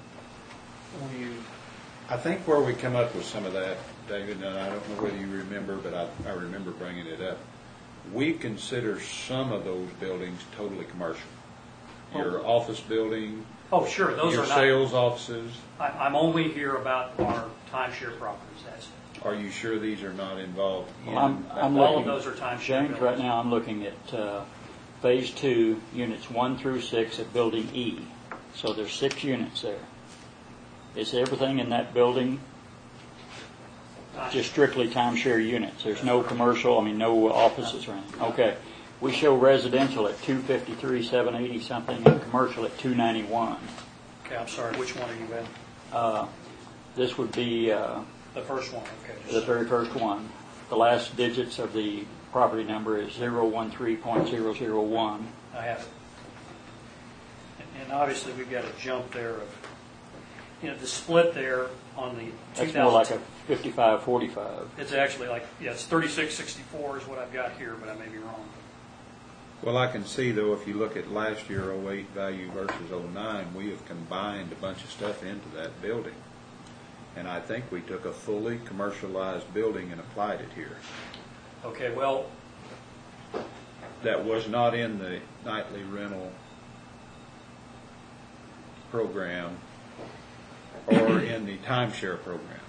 I think where we come up with some of that, David, and I don't know whether you remember, but I remember bringing it up. We consider some of those buildings totally commercial. Your office building, oh, sure, those your are not. sales offices. I'm only here about our timeshare properties. That's it. Are you sure these are not involved in? Well, I'm All looking, of those are timeshare James, buildings. right now I'm looking at Phase 2, Units 1 through 6 at Building E. So there's 6 units there. Is everything in that building just strictly timeshare units? There's no commercial, no offices or anything? Okay. We show residential at 253, 780 something, and commercial at 291. Okay, I'm sorry. Which one are you in? This would be The first one. Okay. the very first one. The last digits of the property number is 013.001. I have it. And obviously, we've got a jump there of, the split there on the 2000. That's more like a 55-45. It's actually like, it's 3664 is what I've got here, but I may be wrong. Well, I can see, though, if you look at last year 08 value versus 09, we have combined a bunch of stuff into that building. And I think we took a fully commercialized building and applied it here. Okay, well, That was not in the nightly rental program or in the timeshare program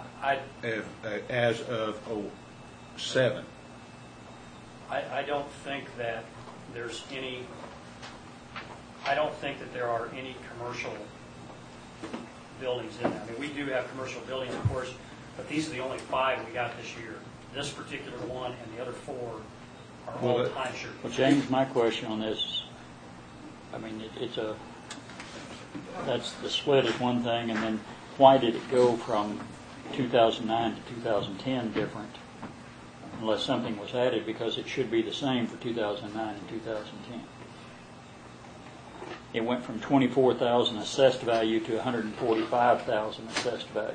as of 07. I don't think that there's any, I don't think that there are any commercial buildings in there. We do have commercial buildings, of course, but these are the only 5 we got this year. This particular one and the other 4 are all Well, timeshare. Well, James, my question on this, that's the split is one thing, and then why did it go from 2009 to 2010 different? Unless something was added, because it should be the same for 2009 and 2010. It went from 24,000 assessed value to 145,000 assessed value.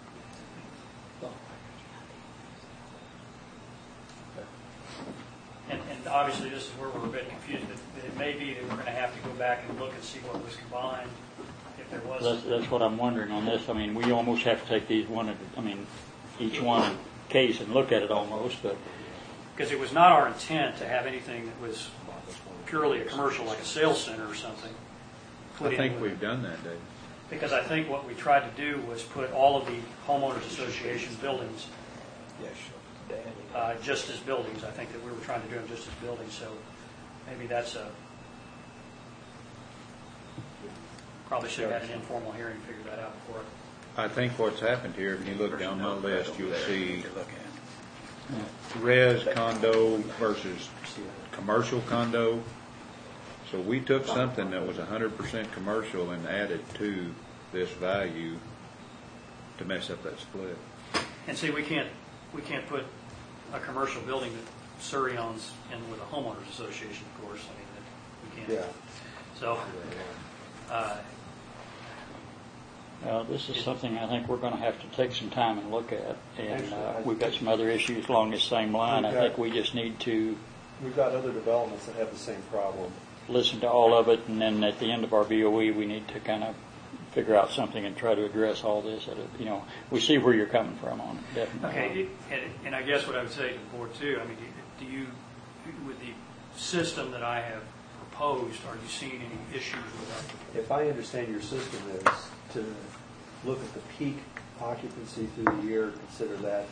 And obviously, this is where we're a bit confused. It may be that we're going to have to go back and look and see what was combined, if there was. That's what I'm wondering on this. We almost have to take these each one in case and look at it almost, but. Because it was not our intent to have anything that was purely a commercial, like a sales center or something. I think we've done that, Dave. Because I think what we tried to do was put all of the homeowners association buildings just as buildings. I think that we were trying to do them just as buildings, so maybe that's probably should have had an informal hearing to figure that out before. I think what's happened here, if you look down my list, you'll see res condo versus commercial condo. So we took something that was 100% commercial and added to this value to mess up that split. And see, we can't put a commercial building that Surrey owns in with a homeowners association, of course. We can't. Yeah. So, This is something I think we're going to have to take some time and look at, and Actually, we've got some other issues along this same line. I think we just need to We've got other developments that have the same problem. listen to all of it, and then at the end of our BOE, we need to kind of figure out something and try to address all this. We see where you're coming from on it, definitely. Okay, and I guess what I would say to the board too, I mean, do you, with the system that I have proposed, are you seeing any issues with that? If I understand your system is to look at the peak occupancy through the year, consider that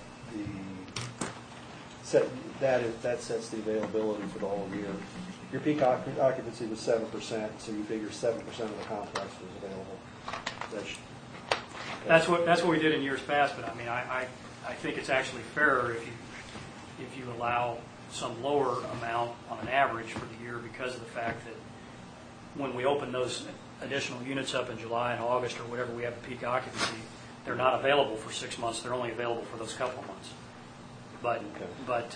that sets the availability for the whole year. Your peak occupancy was 7%, so you figure 7% of the complex was available. That's what we did in years past, but I mean, I think it's actually fairer if you allow some lower amount on an average for the year, because of the fact that when we open those additional units up in July and August or whatever we have a peak occupancy, they're not available for 6 months. They're only available for those couple of months. But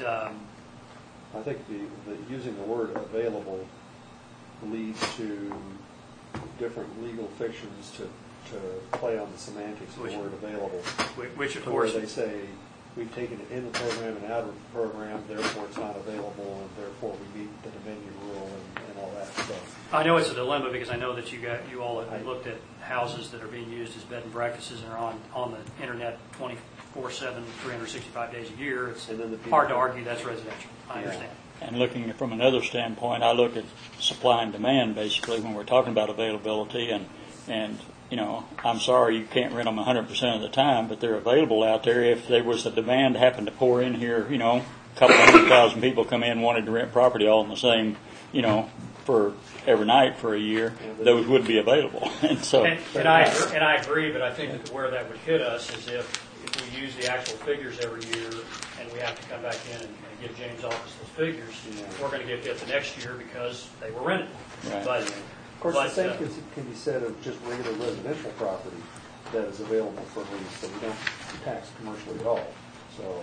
I think using the word available leads to different legal fictions to play on the semantics of the word available. Which of where course they say we've taken it in the program and out of the program, therefore it's not available, and therefore we meet the Dominion rule and all that stuff. I know it's a dilemma, because I know that you all have looked at houses that are being used as bed and breakfasts and are on the internet 24/7, 365 days a year. It's hard to argue that's residential. I understand. And looking from another standpoint, I look at supply and demand basically when we're talking about availability, and I'm sorry you can't rent them 100% of the time, but they're available out there. If there was a demand happened to pour in here, a couple 100,000 people come in wanted to rent property all in the same, for every night for a year, those would be available. And so, and I agree, but I think that where that would hit us is if we use the actual figures every year and we have to come back in and give James' office those figures, we're going to get hit the next year because they were rented. Right. But, of course, the same can be said of just regular residential property that is available for lease, that we don't tax commercially at all. So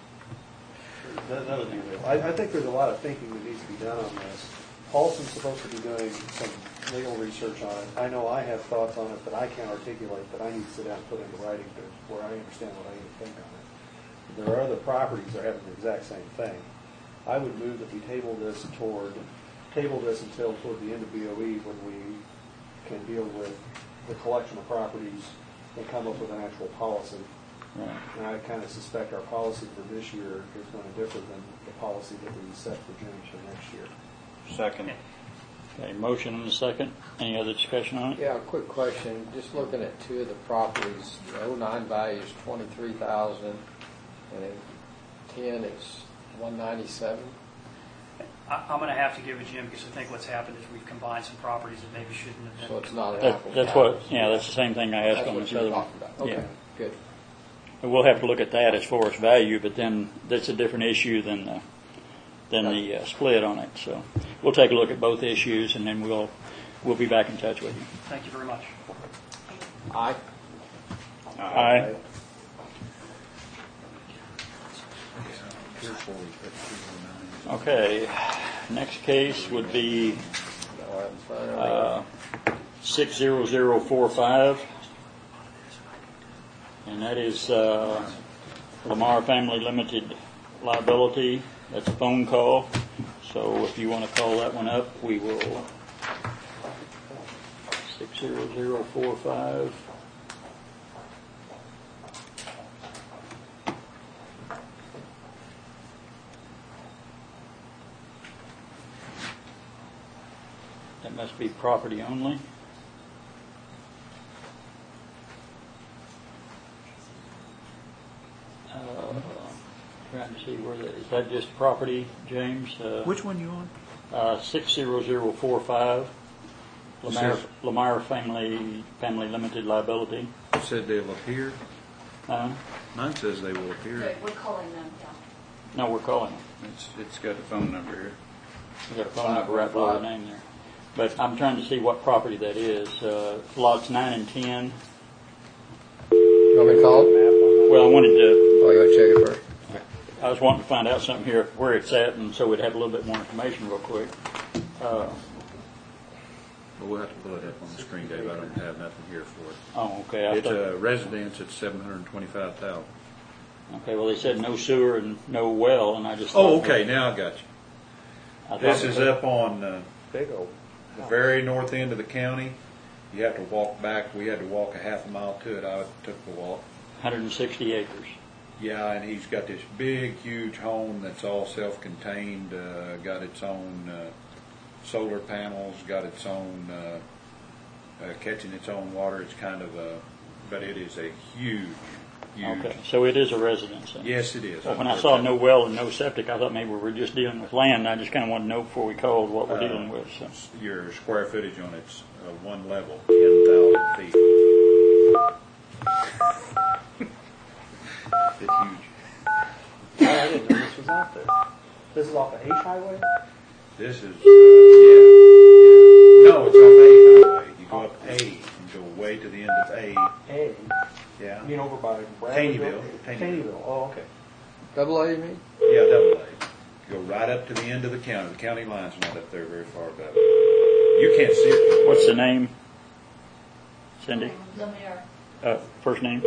that would be available. I think there's a lot of thinking that needs to be done on this. Paulson's supposed to be doing some legal research on it. I know I have thoughts on it that I can't articulate, but I need to sit down and put into writing where I understand what I need to think on it. There are other properties that are having the exact same thing. I would move that we table this until toward the end of BOE, when we can deal with the collection of properties and come up with an actual policy. right. And I kind of suspect our policy for this year is going to differ than the policy that we set for James for next year. Second. Okay, motion and a second. Any other discussion on it? Yeah, quick question. Just looking at two of the properties, the 09 value is $23,000, and in 10 it's $197. I'm going to have to give it to Jim, because I think what's happened is we've combined some properties that maybe shouldn't have been. So it's not an apple. That's what. Yeah, that's the same thing I asked That's on what this you're other one. talking about. Okay, Yeah. good. We'll have to look at that as far as value, but then that's a different issue than the split on it. So we'll take a look at both issues, and then we'll be back in touch with you. Thank you very much. Aye. Aye. Okay. Next case would be 60045, and that is Lamar Family Limited Liability. That's a phone call. So if you want to call that one up, we will. 60045. That must be property only. Trying to see where that is. That just property, James? Which one you on? 60045. Lamar Family Limited Liability. It said they'll appear. Mine says they will appear. Okay, we're calling them, yeah. No, we're calling them. It's got a phone number here. We got a phone number right below the name there. But I'm trying to see what property that is. Lots 9 and 10. You want me to call it? Well, I wanted to. Oh, you want to check it first? I was wanting to find out something here where it's at, and so we'd have a little bit more information real quick. Well, we'll have to pull it up on the screen, Dave. I don't have nothing here for it. Oh, okay. I It's thought- a residence at 725,000. Okay, well, they said no sewer and no well, and I just Oh, thought- okay, now I got you. I thought- This is up on Big old. the very north end of the county. You have to walk back. We had to walk a half a mile to it. I took the walk. 160 acres. Yeah, and he's got this big, huge home that's all self-contained, got its own solar panels, got its own, catching its own water. It's kind of but it is a huge. Okay, so it is a residence then? Yes, it is. Well, when I saw no well and no septic, I thought maybe we were just dealing with land. I just kind of wanted to know before we called what we're dealing with. So. Your square footage on it's one level, 10,000 feet. It's huge. I didn't know this was out there. This is off the H Highway? This is, No, it's off A highway. You go up A and go way to the end of A. A. Yeah. You mean over by Taneyville. Taneyville. Oh, okay. Double A, you mean? Yeah, double A. Go right up to the end of the county. The county line's not up there very far above. You can't see it. What's the name? Cindy? Lemire. First name?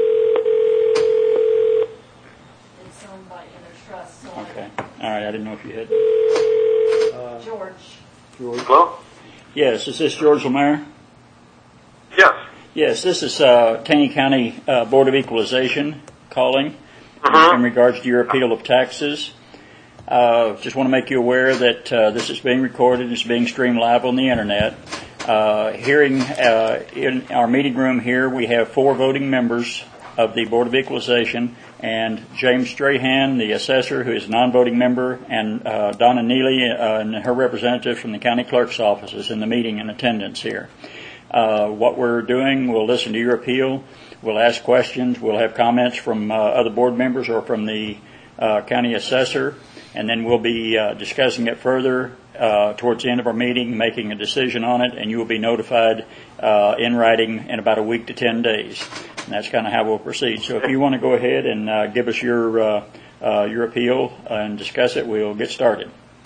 It's owned by Intertrust, so Okay. All right, I didn't know if you had. George. George? Hello? Yes, is this George Lemire? Yes. Yes, this is Taney County Board of Equalization calling in regards to your appeal of taxes. Just want to make you aware that this is being recorded. It's being streamed live on the internet. In our meeting room here, we have 4 voting members of the Board of Equalization, and James Strahan, the assessor, who is a non-voting member, and Donna Neely and her representative from the county clerk's office is in the meeting in attendance here. What we're doing, we'll listen to your appeal, we'll ask questions, we'll have comments from other board members or from the county assessor, and then we'll be discussing it further towards the end of our meeting, making a decision on it, and you will be notified in writing in about a week to 10 days. And that's kind of how we'll proceed. So if you want to go ahead and give us your appeal and discuss it, we'll get started.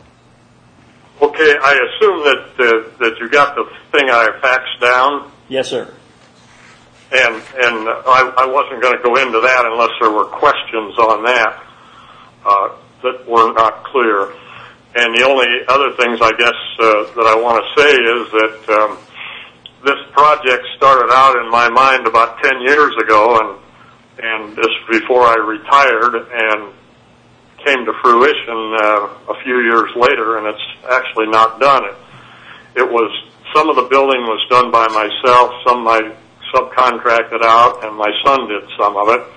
Okay, I assume that you got the thing I faxed down, Yes, sir. and I wasn't going to go into that unless there were questions on that that were not clear. And the only other things I guess that I want to say is that this project started out in my mind about 10 years ago, and this before I retired, and came to fruition a few years later, and it's actually not done. It was, some of the building was done by myself, some I subcontracted out, and my son did some of it.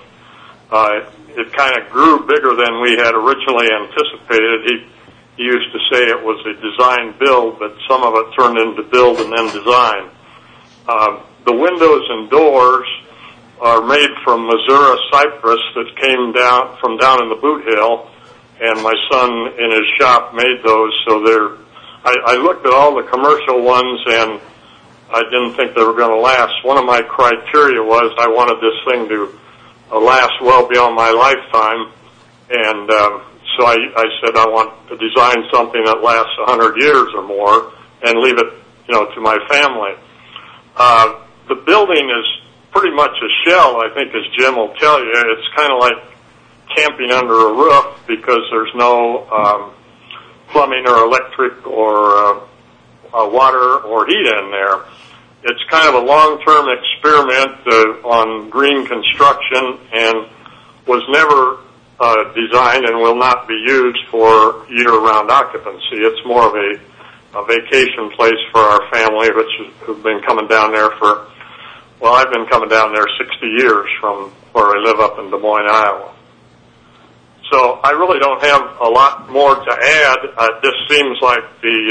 It kind of grew bigger than we had originally anticipated. He used to say it was a design build, but some of it turned into build and then design. The windows and doors are made from Missouri cypress that came down from down in the Boot Hill, and my son in his shop made those. So I looked at all the commercial ones, and I didn't think they were going to last. One of my criteria was I wanted this thing to last well beyond my lifetime, and so I said I want to design something that lasts 100 years or more and leave it, to my family. The building is pretty much a shell, I think, as Jim will tell you. It's kind of like camping under a roof because there's no plumbing or electric or water or heat in there. It's kind of a long-term experiment on green construction and was never designed and will not be used for year-round occupancy. It's more of a vacation place for our family, which have been coming down there I've been coming down there 60 years from where I live up in Des Moines, Iowa. So I really don't have a lot more to add. This seems like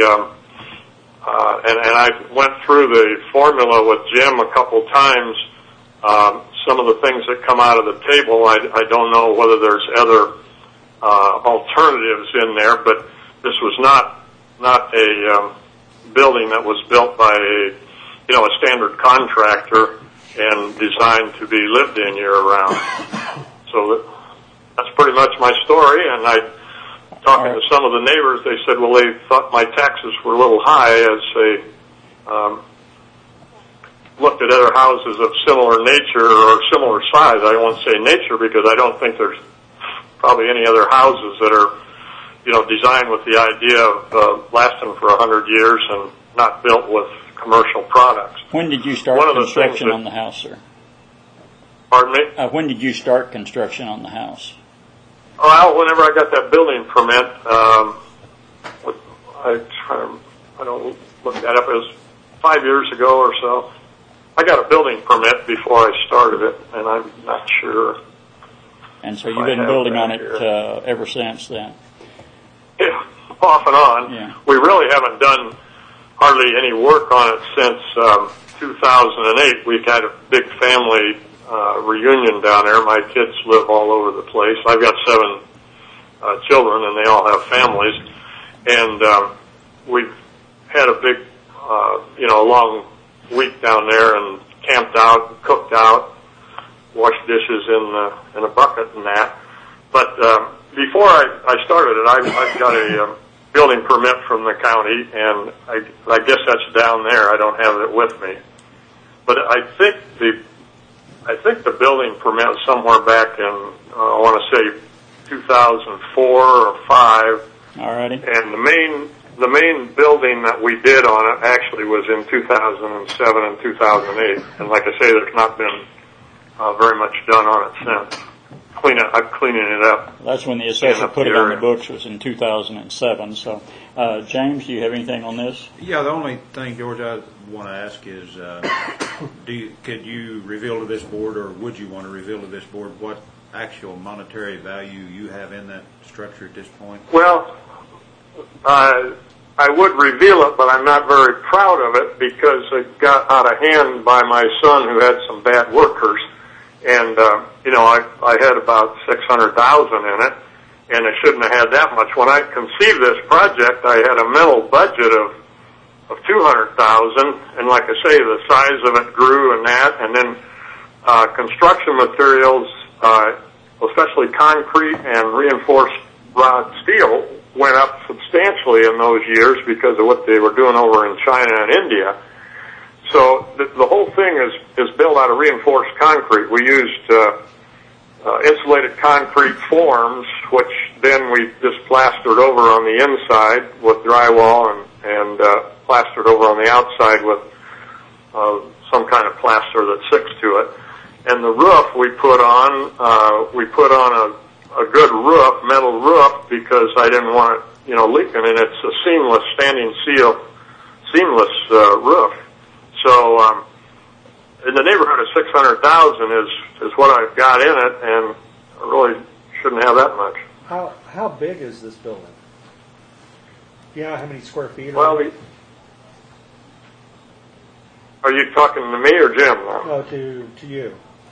and I went through the formula with Jim a couple times. Some of the things that come out of the table, I don't know whether there's other alternatives in there, but this was not a building that was built by a standard contractor and designed to be lived in year round. So that's pretty much my story. And talking to some of the neighbors, they said, well, they thought my taxes were a little high as looked at other houses of similar nature or similar size. I won't say nature because I don't think there's probably any other houses that are, designed with the idea of lasting for 100 years and not built with commercial products. When did you start construction on the house, sir? Pardon me? When did you start construction on the house? Well, whenever I got that building permit, I don't look that up. It was 5 years ago or so. I got a building permit before I started it, and I'm not sure. And so you've been building on it ever since then? Yeah, off and on. Yeah. We really haven't done hardly any work on it since 2008. We had a big family reunion down there. My kids live all over the place. I've got 7 children, and they all have families. And we've had a big, long week down there and camped out, cooked out, washed dishes in a bucket and that. But before I started it, I've got a building permit from the county, and I guess that's down there. I don't have it with me. But I think the building permit was somewhere back in, I want to say 2004 or 5. Alrighty. And the main building that we did on it actually was in 2007 and 2008. And like I say, there's not been very much done on it since. I'm cleaning it up. That's when the assessor put it on the books, was in 2007. So, James, do you have anything on this? Yeah, the only thing, George, I want to ask is, could you reveal to this board, or would you want to reveal to this board, what actual monetary value you have in that structure at this point? Well, I would reveal it, but I'm not very proud of it because it got out of hand by my son who had some bad workers. And, I had about $600,000 in it, and I shouldn't have had that much. When I conceived this project, I had a mental budget of $200,000, and like I say, the size of it grew and that, and then construction materials, especially concrete and reinforced rod steel, went up substantially in those years because of what they were doing over in China and India. So the whole thing is built out of reinforced concrete. We used insulated concrete forms, which then we just plastered over on the inside with drywall and plastered over on the outside with some kind of plaster that sticks to it. And the roof we put on a good roof, metal roof, because I didn't want it, leaking. And it's a seamless, standing seamless roof. So in the neighborhood of $600,000 is what I've got in it, and I really shouldn't have that much. How big is this building? Do you know how many square feet? Well, are you talking to me or Jim? No, to you.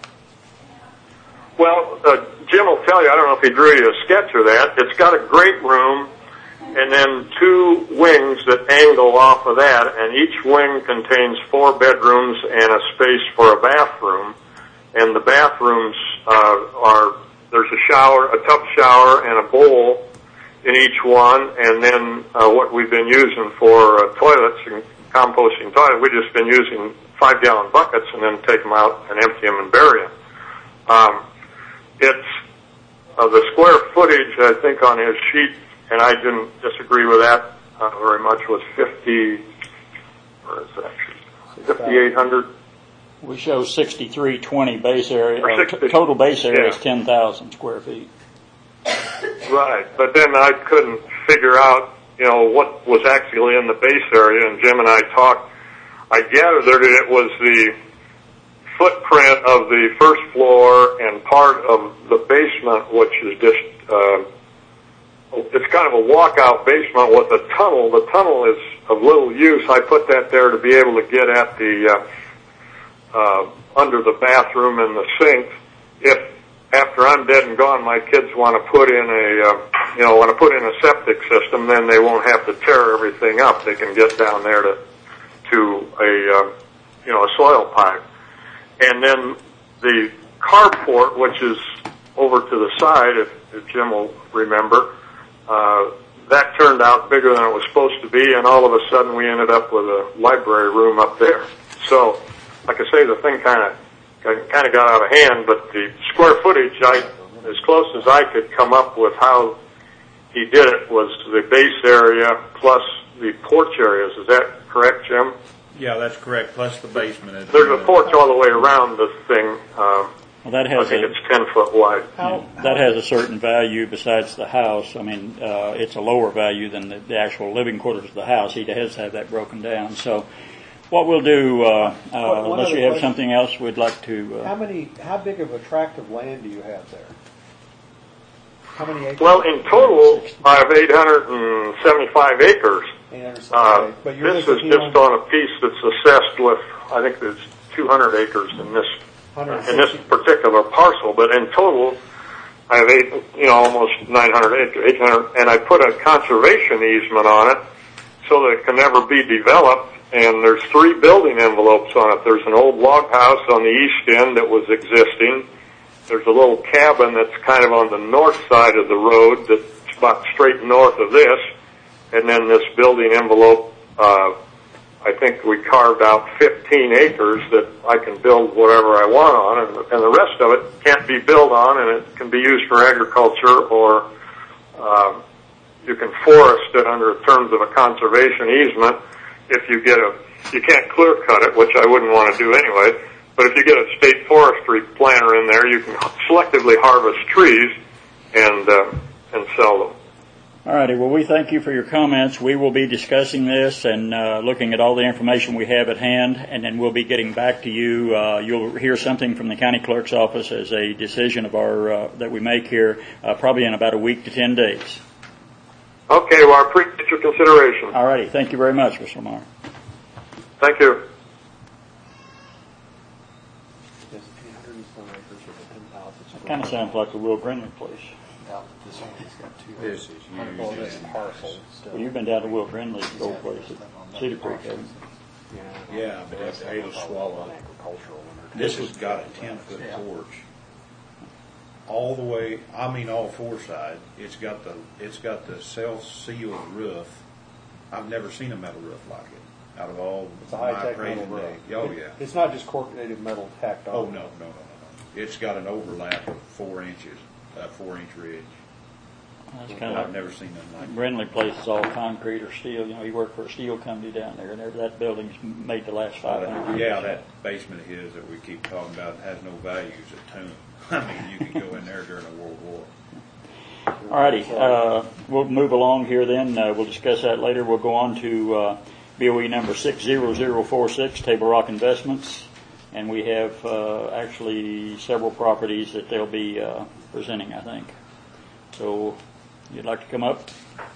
Well, Jim will tell you, I don't know if he drew you a sketch of that. It's got a great room and then 2 wings that angle off of that, and each wing contains 4 bedrooms and a space for a bathroom. And the bathrooms there's a shower, a tub shower, and a bowl in each one, and then what we've been using for toilets and composting toilets, we've just been using 5-gallon buckets and then take them out and empty them and bury them. It's the square footage, I think, on his sheet, and I didn't disagree with that very much, was 5,800. We show 6,320 base area. Total base area is 10,000 square feet. Right, but then I couldn't figure out, what was actually in the base area, and Jim and I talked. I gathered that it was the footprint of the first floor and part of the basement, which is just, it's kind of a walkout basement with a tunnel. The tunnel is of little use. I put that there to be able to get at the, under the bathroom and the sink. If after I'm dead and gone, my kids want to put in a septic system, then they won't have to tear everything up. They can get down there to a soil pipe. And then the carport, which is over to the side, if Jim will remember, that turned out bigger than it was supposed to be, and all of a sudden we ended up with a library room up there. So like I say, the thing kind of got out of hand, but the square footage, as close as I could come up with how he did it, was the base area plus the porch areas. Is that correct, Jim? Yeah, that's correct, plus the basement. There's a porch all the way around this thing. Well, that I has think it's 10 foot wide. that has a certain value besides the house. I mean, it's a lower value than the actual living quarters of the house. He has to have that broken down. So what we'll do, unless you have something else we'd like to... How big of a tract of land do you have there? How many acres? Well, in total, I have 875 acres. But you're this is just on a piece that's assessed with, I think there's 200 acres in this particular parcel. But in total, I have almost 900 acres, 800, and I put a conservation easement on it so that it can never be developed. And there's 3 building envelopes on it. There's an old log house on the east end that was existing. There's a little cabin that's kind of on the north side of the road that's about straight north of this. And then this building envelope, I think we carved out 15 acres that I can build whatever I want on. And the rest of it can't be built on, and it can be used for agriculture, or you can forest it under terms of a conservation easement. If you can't clear cut it, which I wouldn't want to do anyway. But if you get a state forestry planter in there, you can selectively harvest trees and sell them. All righty. Well, we thank you for your comments. We will be discussing this and looking at all the information we have at hand, and then we'll be getting back to you. You'll hear something from the county clerk's office as a decision of our that we make here, probably in about a week to 10 days. Okay. Well, I appreciate your consideration. All righty. Thank you very much, Mr. Lamar. Thank you. Kind of sounds like the Will Grinley place. This is Well, you've been down to Will Grinley's old place at Cedar Creek, haven't you? Yeah, but that's Hazel Swallow. This has got a 10-foot porch. All the way, all 4 sides. It's got the self-sealed roof. I've never seen a metal roof like it. Out of all it's a high-tech metal appraising roof. day. Oh yeah. It's not just corrugated metal tacked on. Oh no. It's got an overlap of 4 inches, 4-inch ridge. That's kind of I've never seen nothing like that. Brindley place is all concrete or steel. He worked for a steel company down there, and that building's made the last 500 years. Yeah, that basement of his that we keep talking about has no value as a tomb. You could go in there during a World War. All righty. We'll move along here then. We'll discuss that later. We'll go on to BOE number 60046, Table Rock Investments. And we have actually several properties that they'll be presenting, I think. So, you'd like to come up?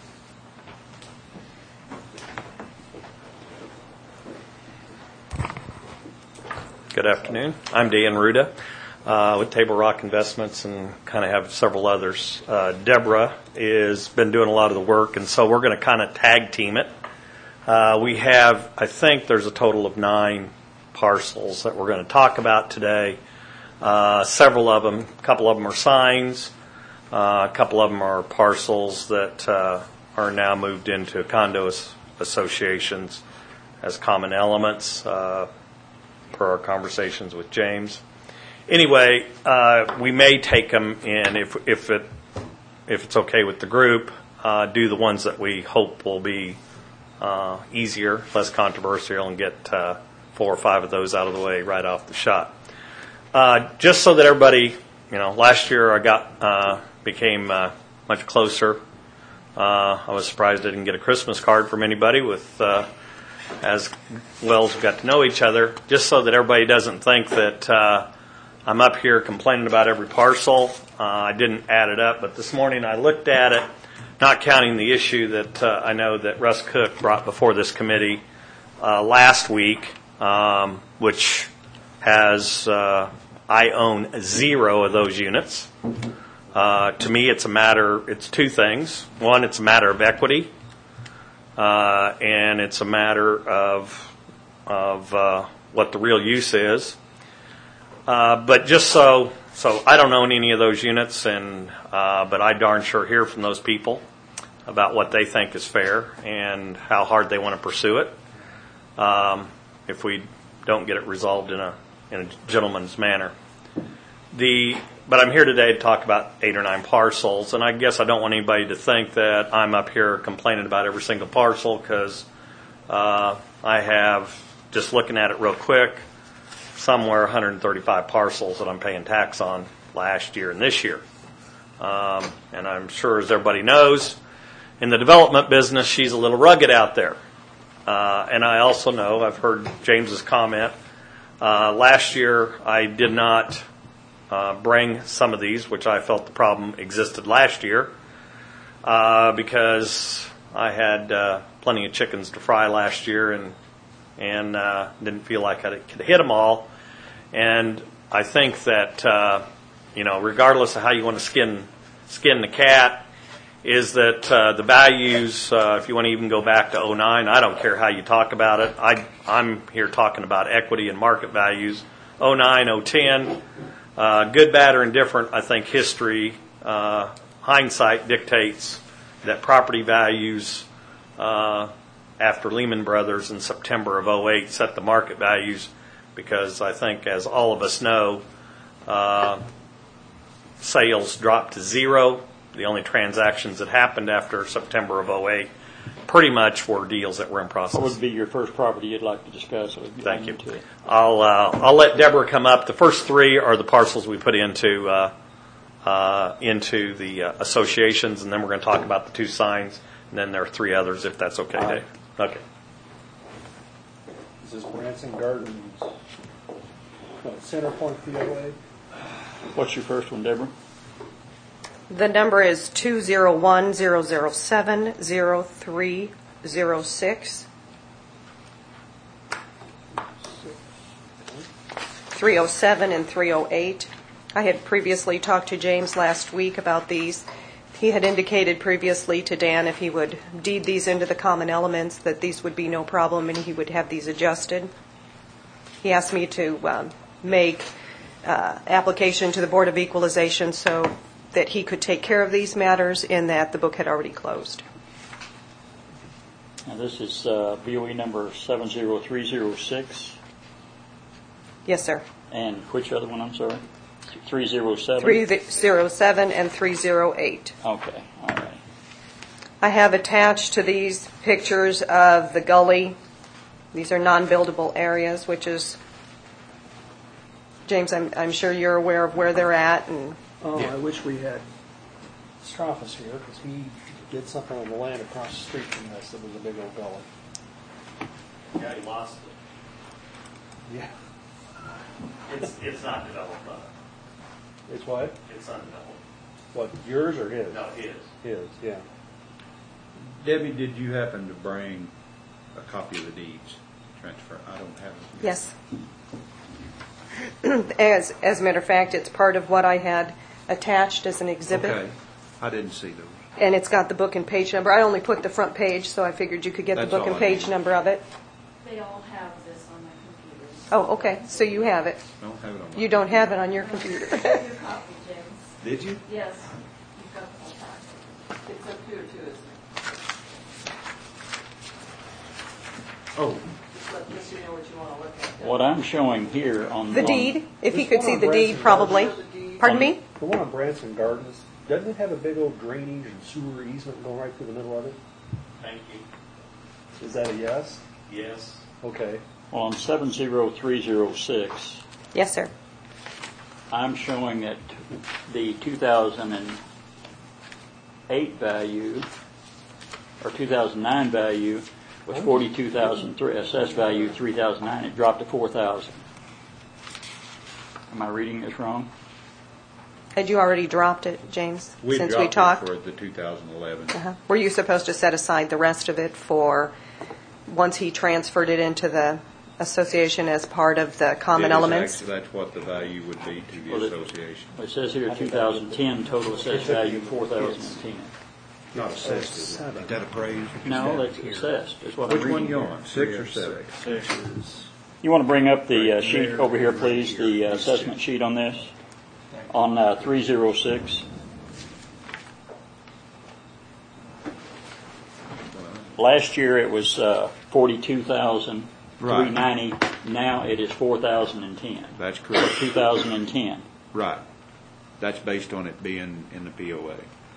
Good afternoon. I'm Dan Ruda with Table Rock Investments, and kind of have several others. Deborah has been doing a lot of the work, and so we're going to kind of tag team it. We have, I think there's a total of 9 parcels that we're going to talk about today. Several of them, a couple of them are signs, a couple of them are parcels that are now moved into condo associations as common elements, per our conversations with James. Anyway, we may take them in, if it's okay with the group, do the ones that we hope will be easier, less controversial, and get 4 or 5 of those out of the way right off the shot. Just so that everybody, last year I became much closer. I was surprised I didn't get a Christmas card from anybody with as well as we got to know each other. Just so that everybody doesn't think that I'm up here complaining about every parcel. I didn't add it up, but this morning I looked at it, not counting the issue that I know that Russ Cook brought before this committee last week, which has I own 0 of those units. To me, it's 2 things. One, it's a matter of equity, and it's a matter of what the real use is. But just so I don't own any of those units, but I darn sure hear from those people about what they think is fair and how hard they want to pursue it. If we don't get it resolved in a gentleman's manner. But I'm here today to talk about 8 or 9 parcels, and I guess I don't want anybody to think that I'm up here complaining about every single parcel, because I have, just looking at it real quick, somewhere 135 parcels that I'm paying tax on last year and this year. And I'm sure, as everybody knows, in the development business, she's a little rugged out there. And I also know, I've heard James's comment, last year I did not bring some of these, which I felt the problem existed last year, because I had plenty of chickens to fry last year and didn't feel like I could hit them all. And I think that, regardless of how you want to skin the cat, is that the values, if you want to even go back to 2009, I don't care how you talk about it. I'm here talking about equity and market values. 2009, 2010, good, bad, or indifferent, I think history, hindsight dictates that property values after Lehman Brothers in September of 2008 set the market values, because I think, as all of us know, sales dropped to zero. The only transactions that happened after September of 2008 pretty much were deals that were in process. What would be your first property you'd like to discuss? Thank you. I'll let Deborah come up. The first 3 are the parcels we put into the associations, and then we're going to talk about the 2 signs, and then there are 3 others, if that's okay, Dave. Okay. This is Branson Gardens, Center Point POA. What's your first one, Deborah? The number is 201-007-0306. 307 and 308. I had previously talked to James last week about these. He had indicated previously to Dan, if he would deed these into the common elements, that these would be no problem and he would have these adjusted. He asked me to make application to the Board of Equalization so that he could take care of these matters, in that the book had already closed. Now this is BOE number 70306. Yes, sir. And which other one, I'm sorry? 307? 307 and 308. Okay, all right. I have attached to these pictures of the gully. These are non-buildable areas, which is, James, I'm sure you're aware of where they're at. And I wish we had Straffus here, because he did something on the land across the street from this that was a big old gully. Yeah, he lost it. Yeah. It's not developed, though. It's what? It's undeveloped. What, yours or his? No, his. His, yeah. Debbie, did you happen to bring a copy of the deeds transfer? I don't have it. yes. As a matter of fact, it's part of what I had attached as an exhibit. Okay. I didn't see those. And it's got the book and page number. I only put the front page, so I figured you could get That's the book all and I page need. number of it. They all have this on their computers. Oh, okay. So you have it. I don't have it on my You don't have it on your computer. Your copy, James. Did you? Yes, you've got the whole packet. It's up here too, isn't it? Oh, Just let Missy know what you want to look at. What I'm showing here on The deed, if you This could one see on the deed, Branson probably. Gardens. Pardon me? The one on Branson Gardens, doesn't it have a big old drainage and sewer easement going right through the middle of it? Thank you. Is that a yes? Yes. Okay. Well, on 70306, Yes, sir. I'm showing that the 2008 value, or 2009 value, was 42,003. Assessed value 3,009. It dropped to 4,000. Am I reading this wrong? Had you already dropped it, James, we since dropped we talked? it for the 2011. Uh-huh. Were you supposed to set aside the rest of it for once he transferred it into the association as part of the common It is elements? actually- that's what the value would be to the Well, association. It says here 2010 total assessed value 4,010. Not assessed, is it? Is that appraised? No, that's assessed. Is what I'm Which one reading you here. on, 6 or 7? You want to bring up the sheet over here, please, the assessment sheet on this, on 306. Last year it was 42,000. Right. 390. Now it is 4,010. That's For correct. 2010. Right. That's based on it being in the POA.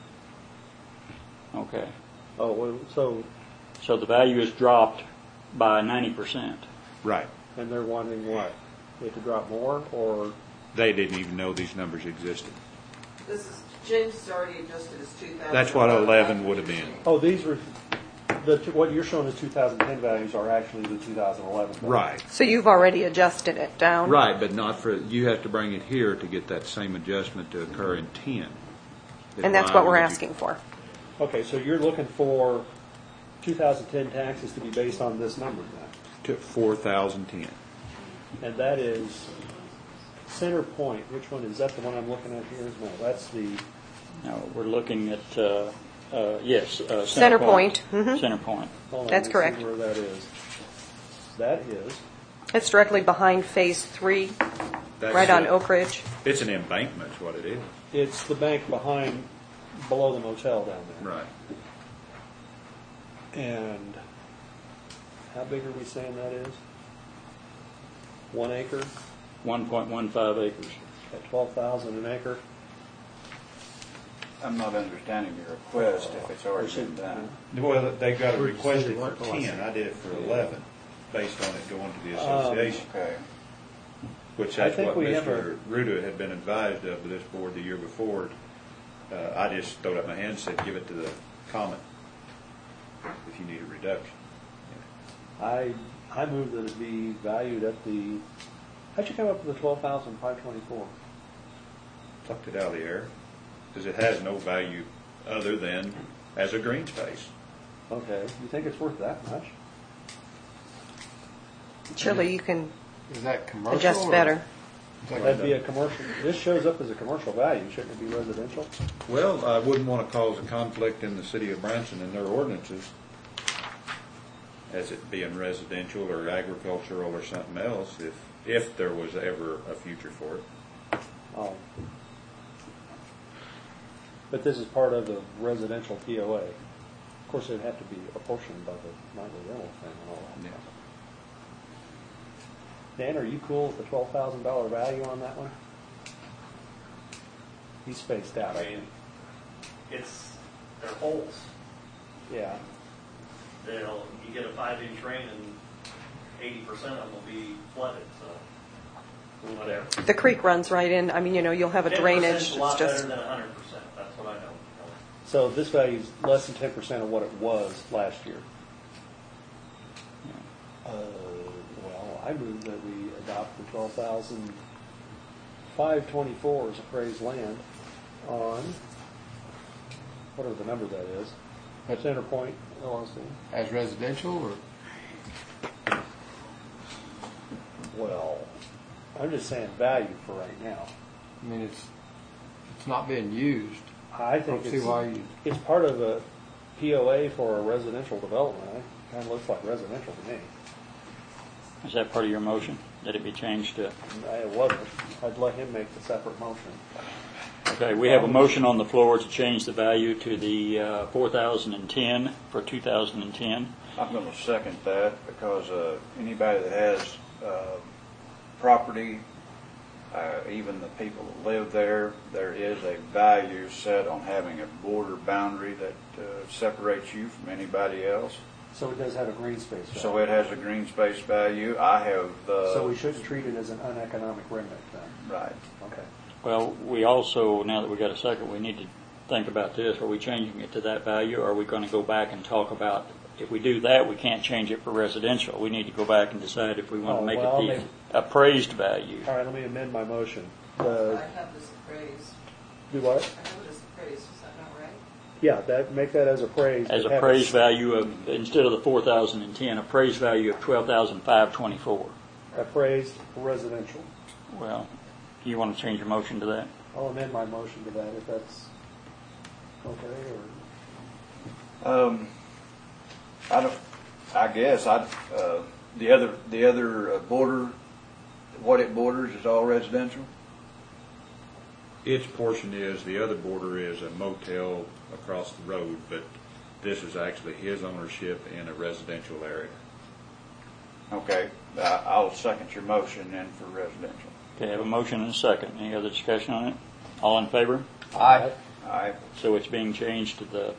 Okay. Oh, well, so, So the value is dropped by 90%. Right. and they're wanting what? It to drop more, or? They didn't even know these numbers existed. This is, James has already adjusted his 2000. That's what 11 would have been. Oh, these were, what you're showing as 2010 values are actually the 2011 values. Right. So you've already adjusted it down? Right, but not for, you have to bring it here to get that same adjustment to occur in 10. And that's what we're asking for. Okay, so you're looking for 2010 taxes to be based on this number then? To 4,010. And that is Center Point. Which one? Is that the one I'm looking at here? No, that's the, No, we're looking at, yes, Center Point. Mhm. Center Point. hold on, That's let me see correct. where that is. That is, It's directly behind Phase 3, That's right on it. Oak Ridge. It's an embankment, is what it is. it's the bank behind, below the motel down there. Right. And how big are we saying that is? 1 acre 1.15 acres. at 12,000 an acre? I'm not understanding your request if it's already been done. Well, they got a Where'd you request see for it? 10. I did it for 11, based on it going to the association, Okay. which I that's think what we have Mr. Ruda had been advised of this board the year before. I just throwed up my hand and said, give it to the common if you need a reduction. I move that it be valued at the, how'd you come up with the 12,524? Plucked it out of the air, because it has no value other than as a green space. Okay, you think it's worth that much? Surely you can Is that commercial? adjust or- better. That'd be a commercial, this shows up as a commercial value, shouldn't it be residential? Well, I wouldn't want to cause a conflict in the city of Branson and their ordinances as it being residential or agricultural or something else if there was ever a future for it. Oh. But this is part of the residential POA. Of course, it'd have to be apportioned by the nightly rental thing and all that. Yeah. Dan, are you cool with the $12,000 value on that one? He's spaced out. I mean, they're holes. Yeah. You get a 5-inch rain and 80% of them will be flooded, so whatever. The creek runs right in. I mean, you'll have a 10% drainage. is It's a lot just, better than 100%, that's what I know. So this value is less than 10% of what it was last year. Well, I move that we adopt the 12,524 as appraised land on, whatever the number that is, at Center Point LLC. As residential or? Well, I'm just saying value for right now. I mean, it's not being used. I think Don't see why you- it's part of a POA for a residential development. It kind of looks like residential to me. Is that part of your motion? That it be changed to? It wasn't. I'd let him make the separate motion. Okay, we have a motion on the floor to change the value to the 4,010 for 2010. I'm going to second that because anybody that has property, even the people that live there, there is a value set on having a border boundary that separates you from anybody else. So it does have a green space value. So it has a green space value. I have. So we shouldn't treat it as an uneconomic remnant then? Right. Okay. Well, we also, now that we got a second, we need to think about this. Are we changing it to that value, or are we going to go back and talk about, if we do that, we can't change it for residential. We need to go back and decide if we want to make it the appraised value. All right, let me amend my motion. I have this appraised. Do what? I have this appraised, is that not right? Yeah, make that as appraised. As appraised value of, instead of the 4,010, appraised value of 12,524. Appraised residential. Well, you want to change your motion to that? I'll amend my motion to that if that's okay, or? I guess the other border, what it borders is all residential. Its portion is, the other border is a motel across the road, but this is actually his ownership in a residential area. Okay, I'll second your motion then for residential. Okay, I have a motion and a second. Any other discussion on it? All in favor? Aye. Aye. So it's being changed to the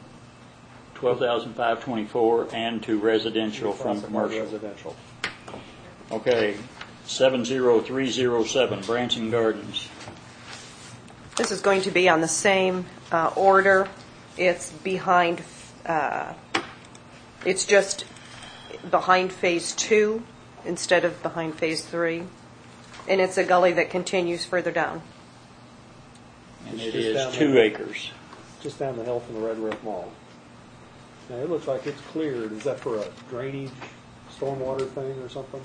12,524 and to residential from commercial. Residential. Okay, 70307, Branson Gardens. This is going to be on the same order. It's behind, it's just behind Phase 2 instead of behind Phase 3. And it's a gully that continues further down. And It's it just down is 2 there. acres. Just down the hill from the Red Roof Mall. Now, it looks like it's cleared. Is that for a drainage, stormwater thing or something?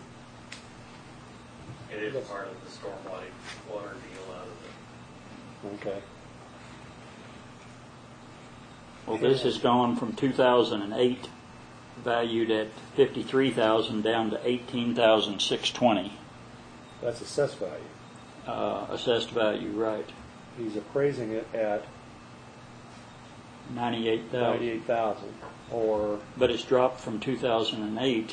It is part of the stormwater water deal out of it. Okay. Well, this has gone from 2008, valued at 53,000 down to 18,620. That's assessed value. Assessed value, right. He's appraising it at 98,000. 98,000, or But it's dropped from 2008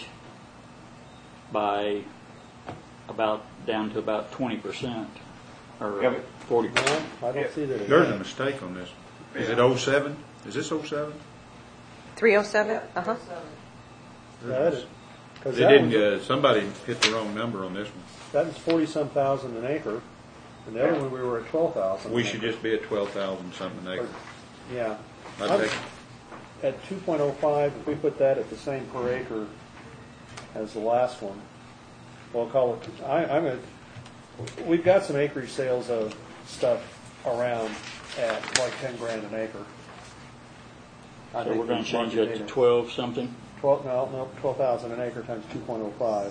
by down to about 20%, or Yeah, but- 40%. no, I don't see that. There's a mistake on this. Is it 07? Is this 07? 307? Uh-huh. That is, because They didn't, somebody hit the wrong number on this one. that was 40-some thousand an acre, and the other one we were at 12,000. We should just be at 12,000 something an acre. Yeah. I'd take, At 2.05, if we put that at the same per acre as the last one, we'll call it, we've got some acreage sales of stuff around at like 10 grand an acre. I So think we're going to change market it to data. 12 something? 12,000 an acre times 2.05.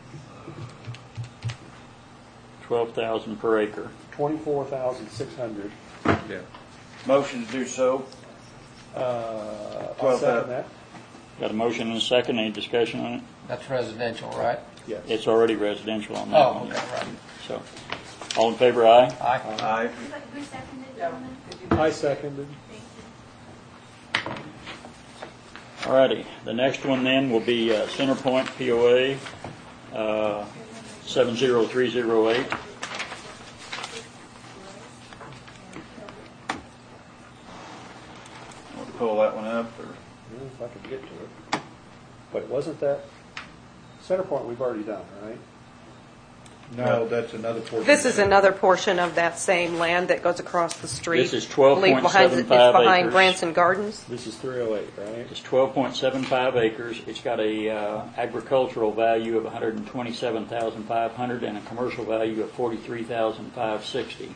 12,000 per acre. 24,600. yeah. Motion to do so. I'll 12,000. second that. Got a motion and a second. Any discussion on it? That's residential, right? Yes. It's already residential on that Oh, one. okay, right. So, all in favor, aye? Aye. Aye. Who seconded, gentlemen? I seconded. Thank you. Alrighty, the next one then will be Centerpoint POA 70308. Want to pull that one up, or? If I could get to it. But wasn't that, Centerpoint we've already done, right? No, that's another portion. This is another portion of that same land that goes across the street. This is I believe behind- 12.75 It's behind acres. Branson Gardens. This is 308, right? It's 12.75 acres. It's got a agricultural value of 127,500 and a commercial value of 43,560.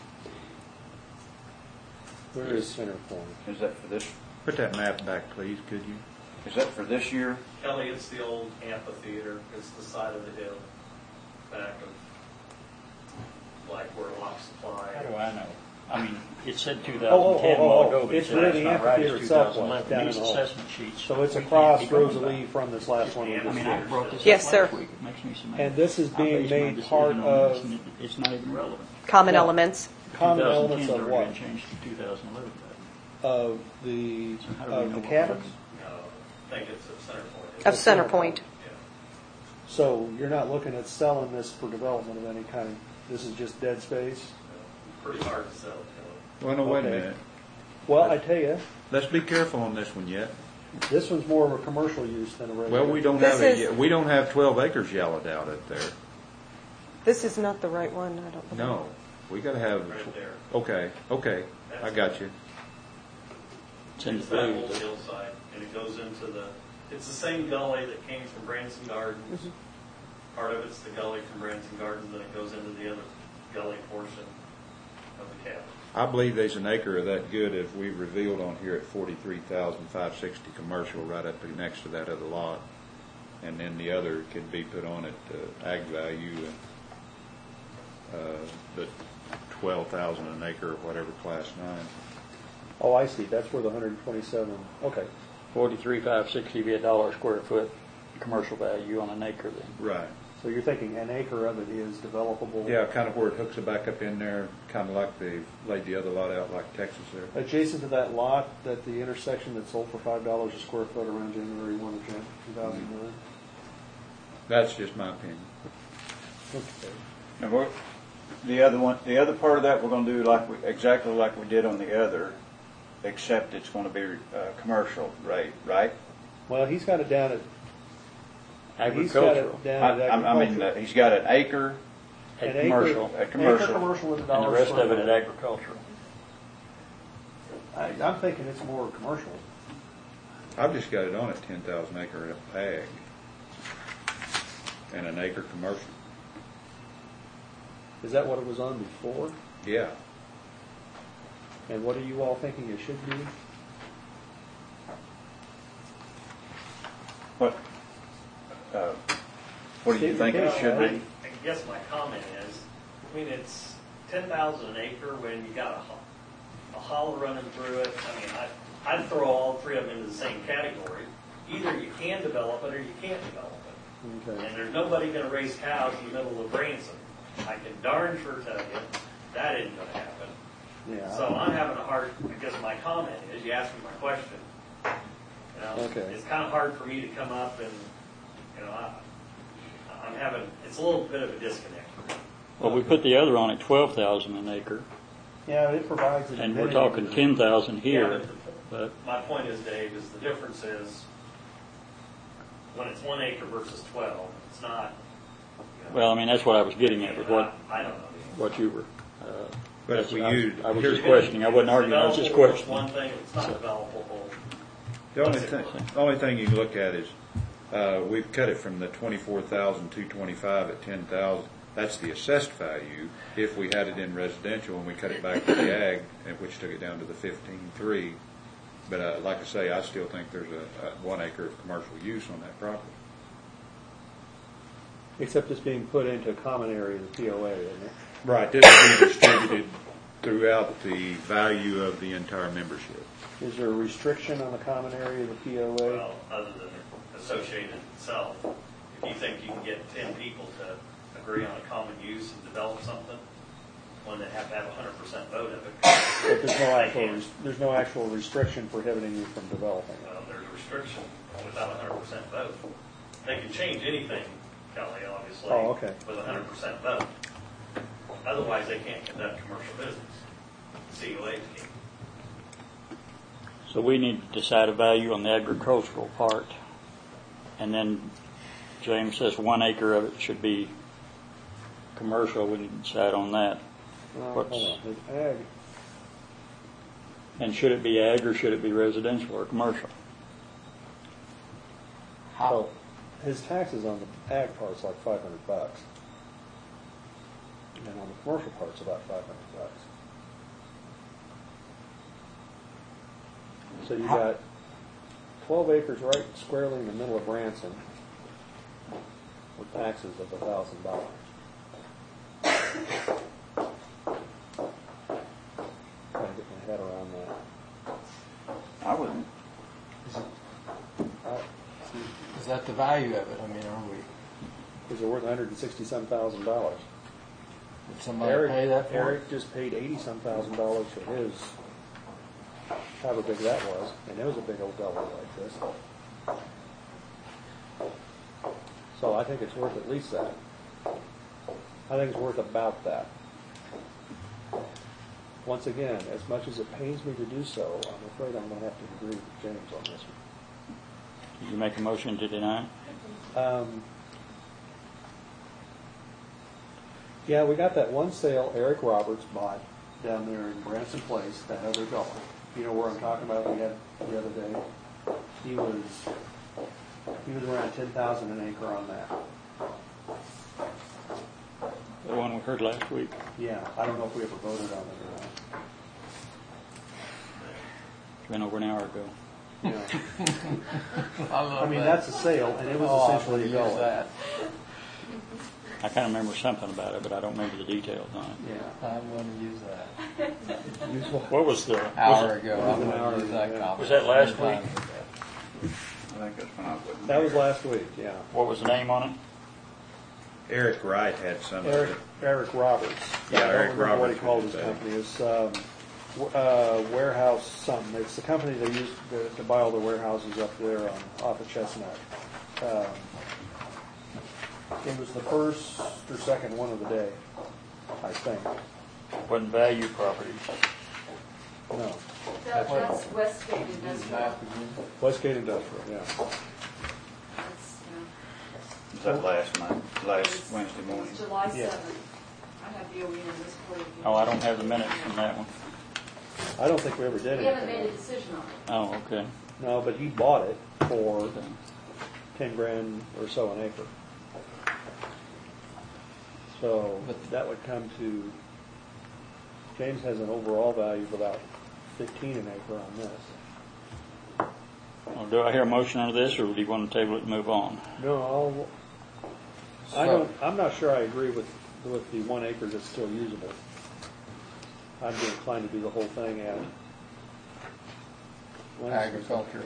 Where is Centerpoint? Is that for this, Put that map back, please, could you? is that for this year? Kelly, it's the old amphitheater. It's the side of the hill back of, like where Lock Supply. How do I know? I mean, it said 2010 Oh, a while ago, but it's it where said the that's not right. amphitheater It's itself 2011. was, down These in Hall. assessment sheets. So it's we can't across be going Rosalie by. from this last one we I just mean, I did. brought this Yes, up sir. last week. It makes me so mad. And this is I being based my made decision part on of this, and it's not even relevant. Common No. elements. common 2010's elements of already what? been changed to 2011. Of the, So how do we know of the what cabins? I think it's at Centerpoint. Of Centerpoint. Yeah. So you're not looking at selling this for development of any kind? This is just dead space? Pretty hard to sell, Kelly. Well, no, wait a Okay. minute. Well, I tell you, Let's be careful on this one yet. this one's more of a commercial use than a residential. Well, we don't This have is- we don't have 12 acres yellowed out at there. This is not the right one, I don't believe. No, we got to have. Right there. Okay, I got you. It's in It's the that blue. old hillside, and it goes into it's the same gully that came from Branson Gardens. Part of it's the gully from Branson Gardens, then it goes into the other gully portion of the cabin. I believe there's an acre of that good as we revealed on here at 43,560 commercial right up next to that other lot. And then the other can be put on at ag value and the 12,000 an acre or whatever, class 9. Oh, I see, that's where the 127, okay. 43,560 be $1 square foot commercial value on an acre then. Right. So you're thinking an acre of it is developable? Yeah, kind of where it hooks it back up in there, kind of like they laid the other lot out like Texas there. Adjacent to that lot, that the intersection that sold for $5 a square foot around January 1 of 2009? That's just my opinion. And the other part of that, we're going to do exactly like we did on the other, except it's going to be commercial rate, right? Well, he's got it down at Agricultural. He's got an acre. At commercial. At commercial. Acre commercial with a And dollar the rest square of it foot. at agricultural. I'm thinking it's more commercial. I've just got it on at 10,000 acre ag and an acre commercial. Is that what it was on before? Yeah. And what are you all thinking it should be? What do you think it should be? I guess my comment is, I mean, it's 10,000 an acre when you got a hollow running through it. I mean, I'd throw all three of them into the same category. Either you can develop it or you can't develop it. Okay. And there's nobody going to raise cows in the middle of Branson. I can darn sure tell you that isn't going to happen. Yeah. So I'm having a hard, I guess my comment is, you asked me my question. You know, Okay. It's kind of hard for me to come up and, you know, I'm having, it's a little bit of a disconnect for me. Well, we put the other on at 12,000 an acre, Yeah, it provides an and we're amenity talking to- 10,000 here. Yeah, But my point is, Dave, is the difference is when it's 1 acre versus 12, it's not. You know, well, I mean that's what I was getting at with what I don't know. what you were. But if we use, I was just questioning. I wasn't arguing. I was just Developable is questioning. one thing, it's not developable. the only thing you can look at is, we've cut it from the 24,225 at 10,000. That's the assessed value. If we had it in residential and we cut it back to the ag, which took it down to the 15.3. But like I say, I still think there's a 1 acre of commercial use on that property. Except it's being put into a common area of the POA, isn't it? Right. This will be distributed throughout the value of the entire membership. Is there a restriction on the common area of the POA? Well, other than associated itself, if you think you can get 10 people to agree on a common use and develop something, when they have to have 100% vote of it. But there's no actual restriction prohibiting you from developing it. There's a restriction without a 100% vote. They can change anything, Kelly, obviously, Oh, okay. with a 100% vote. Otherwise, they can't conduct commercial business. COAs can't. So we need to decide a value on the agricultural part, and then James says 1 acre of it should be commercial. We need to decide on that. Hold on. There's ag. And should it be ag or should it be residential or commercial? So his taxes on the ag part's like $500, and on the commercial part's about $500. So you got 12 acres right squarely in the middle of Branson with taxes of $1,000. Trying to get my head around that. I wouldn't. Is that the value of it? I mean, are we, Is it worth $160,000? did somebody pay that for it? Eric just paid $80,000 for his, however big that was, and it was a big old gully like this. So I think it's worth at least that. I think it's worth about that. Once again, as much as it pains me to do so, I'm afraid I'm going to have to agree with James on this one. Did you make a motion to deny? Yeah, we got that one sale Eric Roberts bought down there in Branson Place, that other gully. You know where I'm talking about? We had the other day. He was around 10,000 an acre on that. The one we heard last week. Yeah, I don't know if we ever voted on it or not. It's been over an hour ago. Yeah. I mean, that's a sale, and it was essentially a use gully. that. I kind of remember something about it, but I don't remember the details on it. Yeah. I'm going to use that. What was the Hour ago, was I'm an going hour to use that ago. comment. Was that last week? I think that's when I wouldn't. That was last week, yeah. What was the name on it? Eric Wright had some of it. Eric Roberts. Yeah, I don't Eric remember what he Roberts called was his his company. It's Warehouse something. It's the company they use to buy all the warehouses up there off of Chestnut. It was the first or second one of the day, I think. Wasn't value properties. No, That's Westgate Industrial. Westgate Industrial, yeah. That's, Was that last it's- Wednesday morning? It's July Yeah. 7th. I have the OEM this for you. Oh, I don't have the minutes from that one. I don't think we ever did We haven't anything. made a decision on it. Oh, okay. No, but he bought it for 10 grand or so an acre. So that would come to, James has an overall value of about 15 an acre on this. Well, do I hear a motion on this, or do you want to table it and move on? No, I'm not sure I agree with the 1 acre that's still usable. I'd be inclined to do the whole thing at Agriculture.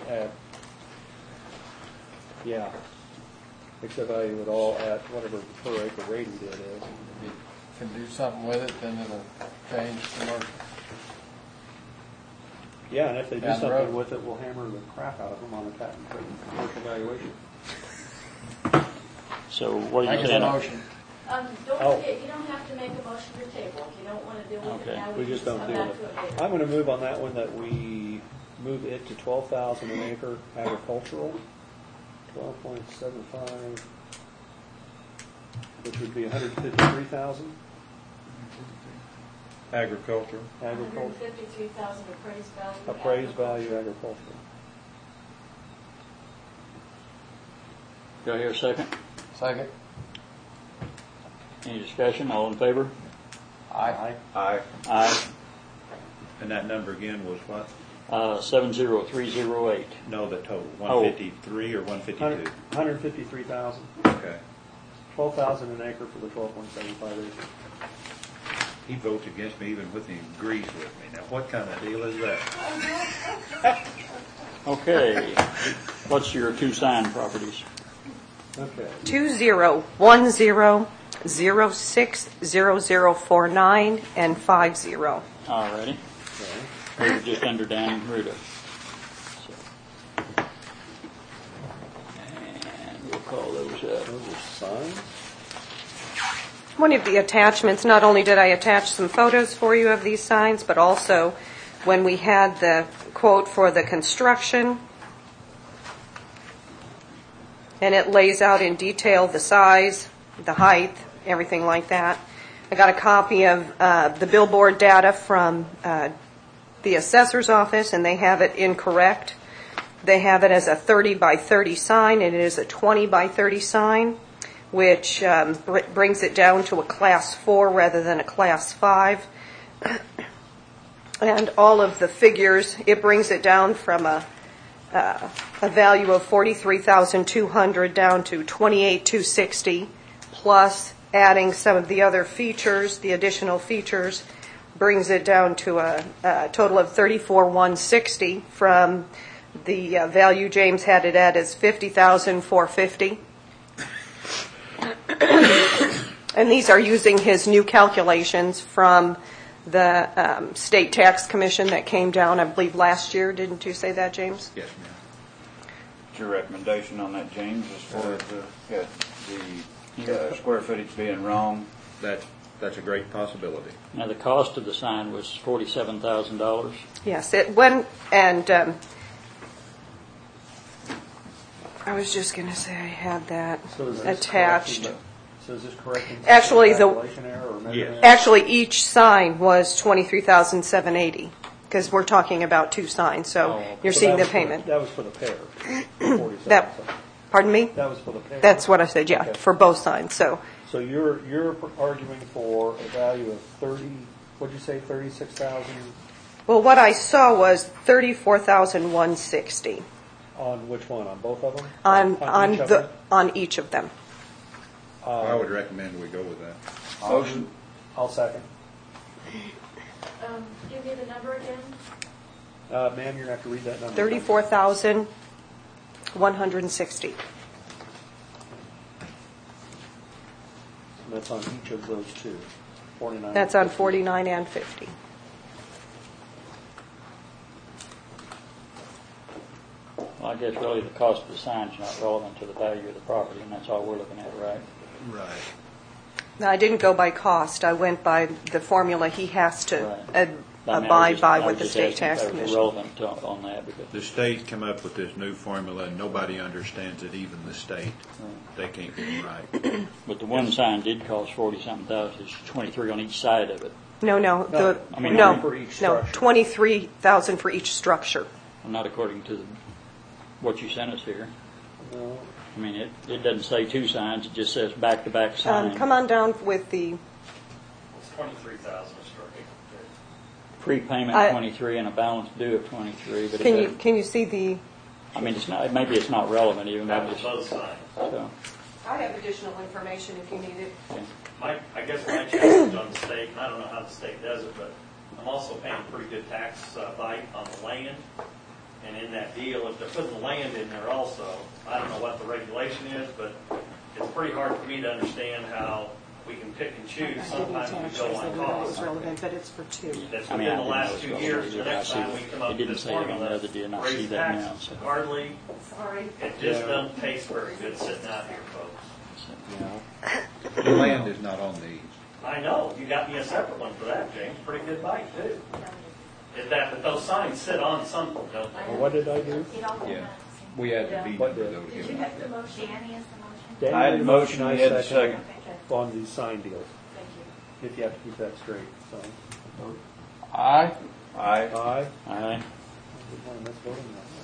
Yeah. Except value it all at whatever per acre rating it is. You can do something with it, then it'll change commercial. Yeah, and if they do Down the something road. with it, we'll hammer the crap out of them on the patent commercial valuation. So what are you Make a saying? motion. Don't Oh. forget, you don't have to make a motion to table. If you don't want to deal with Okay. it now, We just don't come deal back with to it. it later. I'm going to move on that one that we move it to 12,000 an acre agricultural, 12.75, which would be 153,000 Agriculture. agricultural, 153,000 appraised value. appraised value agricultural. Do I hear a second? Second. Any discussion? All in favor? Aye. Aye. Aye. And that number again was what? 70308. No, the total, Oh. 153 or 152? 153,000, Okay. 12,000 an acre for the 12.75 acres. He votes against me even with he agrees with me. Now, what kind of deal is that? Okay. What's your 2 signed properties? Okay. 2010600049 and 50. All righty. We were just under Dan and Ruda. So. And we'll call those up. Those are signs. One of the attachments, not only did I attach some photos for you of these signs, but also when we had the quote for the construction, and it lays out in detail the size, the height, everything like that. I got a copy of the billboard data from the assessor's office, and they have it incorrect. They have it as a 30 by 30 sign, and it is a 20 by 30 sign, which brings it down to a class 4 rather than a class 5. And all of the figures, it brings it down from a value of 43,200 down to 28,260, plus adding some of the other features, the additional features, brings it down to a total of 34,160 from the value James had it at is 50,450. And these are using his new calculations from the State Tax Commission that came down, I believe, last year. Didn't you say that, James? Yes, ma'am. What's your recommendation on that, James, as far as the square footage being wrong? That's a great possibility. Now, the cost of the sign was $47,000. Yes, it went, and I was just going to say I had that So is this attached. correcting So is this correcting? Actually, the- calculation error or measurement Yes. error? Actually, each sign was $23,780 because we're talking about 2 signs, so Oh, okay. you're So seeing that the was for payment. That was for the pair. 47. That, pardon me? That was for the pair. That's what I said, yeah, Okay. for both signs. So So you're arguing for a value of 30, what'd you say, 36,000 well, what I saw was 34,160 on which one? On both of them? on each of them? on each of them. I would recommend we go with that. Motion. I'll second. Give me the number again. Ma'am, you're going to have to read that number. 34,160. That's on each of those 2. 49. That's on 49 and 50. Well, guess really the cost of the sign's not relevant to the value of the property, and that's all we're looking at, right? Right. No, I didn't go by cost. I went by the formula he has to Right. abide by I with was the just state asking tax if that was commission. relevant on that because The state come up with this new formula, and nobody understands it, even the state. They can't get it right. but the one sign did cost 40-something thousand. It's 23 on each side of it. No, I mean, no, for each no, structure. 23,000 for each structure. Not according to what you sent us here. No. I mean, it doesn't say two signs. It just says back-to-back sign. Come on down with the, It's 23,000 a structure. Prepayment 23 and a balance due of 23. But can you see the? I mean, it's not. Maybe it's not relevant even. That Maybe was it's, both sides. so, I have additional information if you need it. okay. I guess my challenge on the state, and I don't know how the state does it, but I'm also paying a pretty good tax bite on the land. And in that deal, if they're putting the land in there also, I don't know what the regulation is, but it's pretty hard for me to understand how we can pick and choose. Sometimes we go on cost. relevant, but it's for two. That's I mean, within I the didn't last know 2 it was years, relevant. the next I see time we come up it with didn't this say that on the formula, other deal, and I see raise that now, taxes, so. hardly, Sorry. it just doesn't taste very good sitting out here, folks. The land is not on these. I know, you got me a separate one for that, James, pretty good bite too. Is that, but those signs sit on something, don't they? Well, what did I do? Yeah. We had to beat What them did? to those. Did you have the motion? Danny has the motion? Dan I had made a a motion, I you had a seconded second. on the sign deal, Thank you. if you have to keep that straight, so. Aye. Aye. Aye. Aye. Let's vote on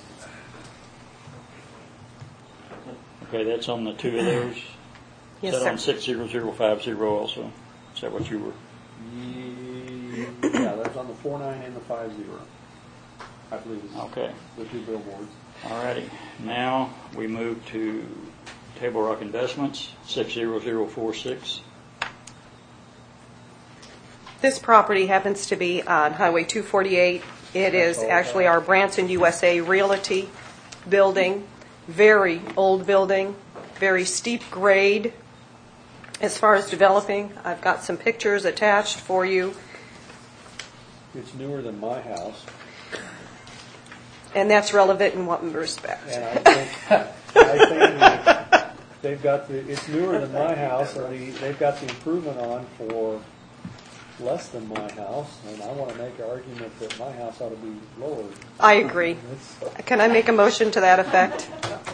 that. Okay, that's on the two of those. Yes, Is that on sir. 60050 also? Is that what you were? Yeah, that's on the 49 and the 50, I believe is Okay. the two billboards. All righty. Now we move to Table Rock Investments, 60046. This property happens to be on Highway 248. It is actually our Branson USA Realty building. Very old building, very steep grade. As far as developing, I've got some pictures attached for you, It's newer than my house, and that's relevant in what respect? and I think they've got it's newer than my house, and they've got the improvement on for less than my house, and I want to make an argument that my house ought to be lowered. I agree. Can I make a motion to that effect?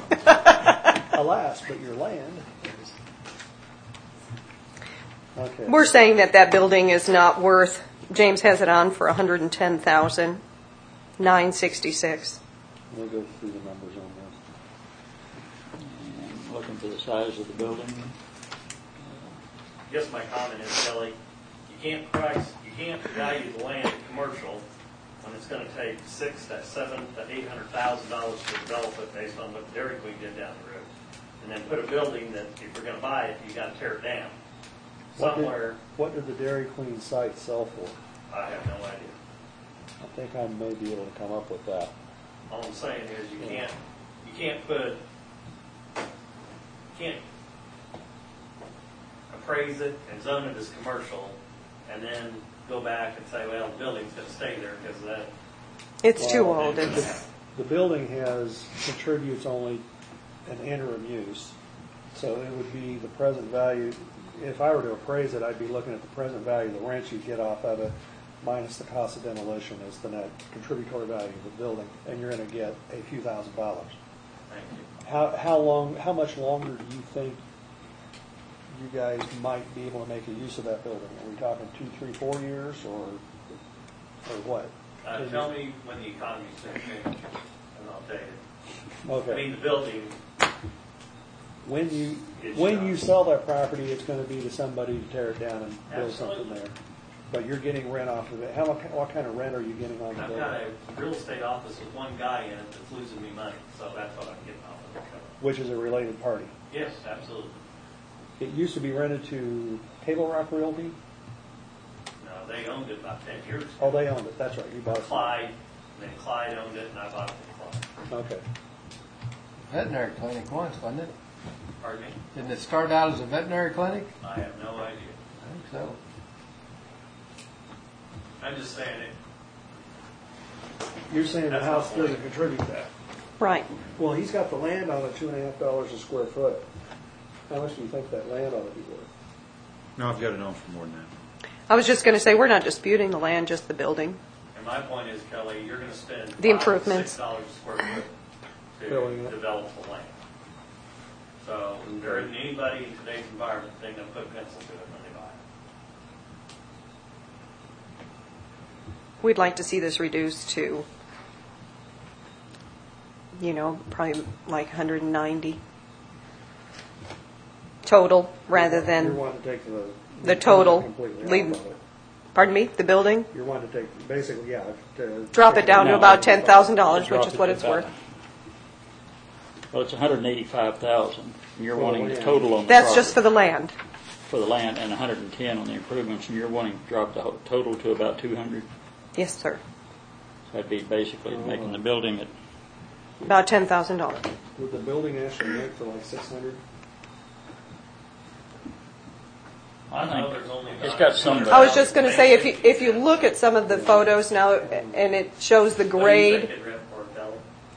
Alas, but your land. Okay. We're saying that building is not worth, James has it on for $110,966. We'll go through the numbers on And looking for the size of the building. I guess my comment is, Kelly, you can't value the land commercial when it's gonna take $600,000 to $700,000 to $800,000 to develop it based on what Dairy Queen did down the road. And then put a building that, if you're gonna buy it, you gotta tear it down. Somewhere, What did the Dairy Queen site sell for? I have no idea. I think I may be able to come up with that. All I'm saying is, you can't appraise it and zone it as commercial, and then go back and say, well, the building's gonna stay there because of that. It's too Well, old. The building contributes only an interim use, so it would be the present value. If I were to appraise it, I'd be looking at the present value of the rent you get off of it, minus the cost of demolition is the net contributory value of the building, and you're going to get a few $1,000s. Thank you. How much longer do you think you guys might be able to make a use of that building? Are we talking 2, 3, 4 years, or what? Tell me when the economy's gonna change, and I'll tell you. Okay. I mean, the building, When you sell that property, it's going to be to somebody to tear it down and build something Absolutely. there. But you're getting rent off of it. What kind of rent are you getting on the I've building? got a real estate office with one guy in it that's losing me money, so that's what I'm getting off of it. Which is a related party. Yes, absolutely. It used to be rented to Table Rock Realty. No, they owned it about 10 years ago. Oh, they owned it. That's right. You bought it. Clyde, and then Clyde owned it, and I bought it from Clyde. Okay. Veterinary clinic once, wasn't it? Pardon me? Didn't it start out as a veterinary clinic? I have no idea. I think so. I'm just saying it. You're saying the That's house my point. doesn't contribute that. Right. Well, he's got the land on at $2.50 a square foot. How much do you think that land ought to be worth? No, I've got it on for more than that. I was just going to say, we're not disputing the land, just the building. And my point is, Kelly, you're going to spend The improvements. $5 to $6 a square foot to Filling it. develop the land. So there isn't anybody in today's environment that's going to put pencil to it when they buy it. We'd like to see this reduced to, probably like 190 total, rather You're than wanting to take the total. completely Leave- off of it. Pardon me, the building? You're wanting to take, basically, yeah. Drop it down to No, about drop $10,000, which Drop is it what to it's about- worth. Well, it's 185,000. You're For the wanting the land. total on the That's just for property. the land. For the land, and 110 on the improvements, and you're wanting to drop the total to about 200. Yes, sir. So that'd be basically making the building at, About $10,000. Would the building actually rent for like 600? I know think, there's only it's about got some 200. I was just going to say, if you look at some of the photos now, and it shows the What do you grade, think it'd rent for, Kelly?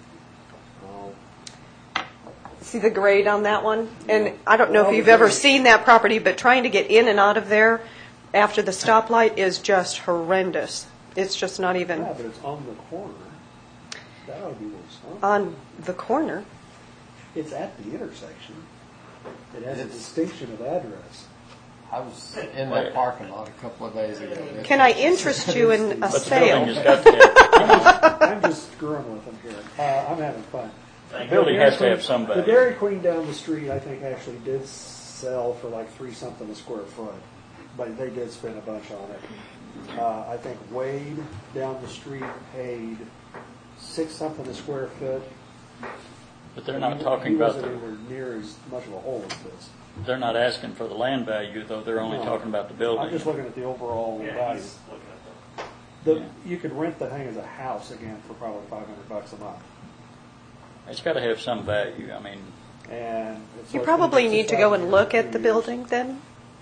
Oh, see the grade on that one? And I don't know if you've ever seen that property, but trying to get in and out of there after the stoplight is just horrendous. It's just not even yeah, but it's on the corner. That ought to be worse, huh? on the corner. It's at the intersection. It has a It's- distinction of address. I was in that parking lot a couple of days ago. Can I interest you in a but the building sale? has got to have, I'm just screwing with them here. I'm having fun. the building has to have some The value. Dairy Queen down the street, I think, actually did sell for like $3-something a square foot, but they did spend a bunch on it. I think Wade down the street paid $6-something a square foot. But they're not talking He about wasn't the, anywhere near as much of a hole as this. they're not asking for the land value, though, they're only No. talking about the I'm building. just looking at the overall Yeah, value. he's looking at them. You could rent the thing as a house again for probably $500 a month. It's got to have some value, I mean, And You probably need to go and look at the building then.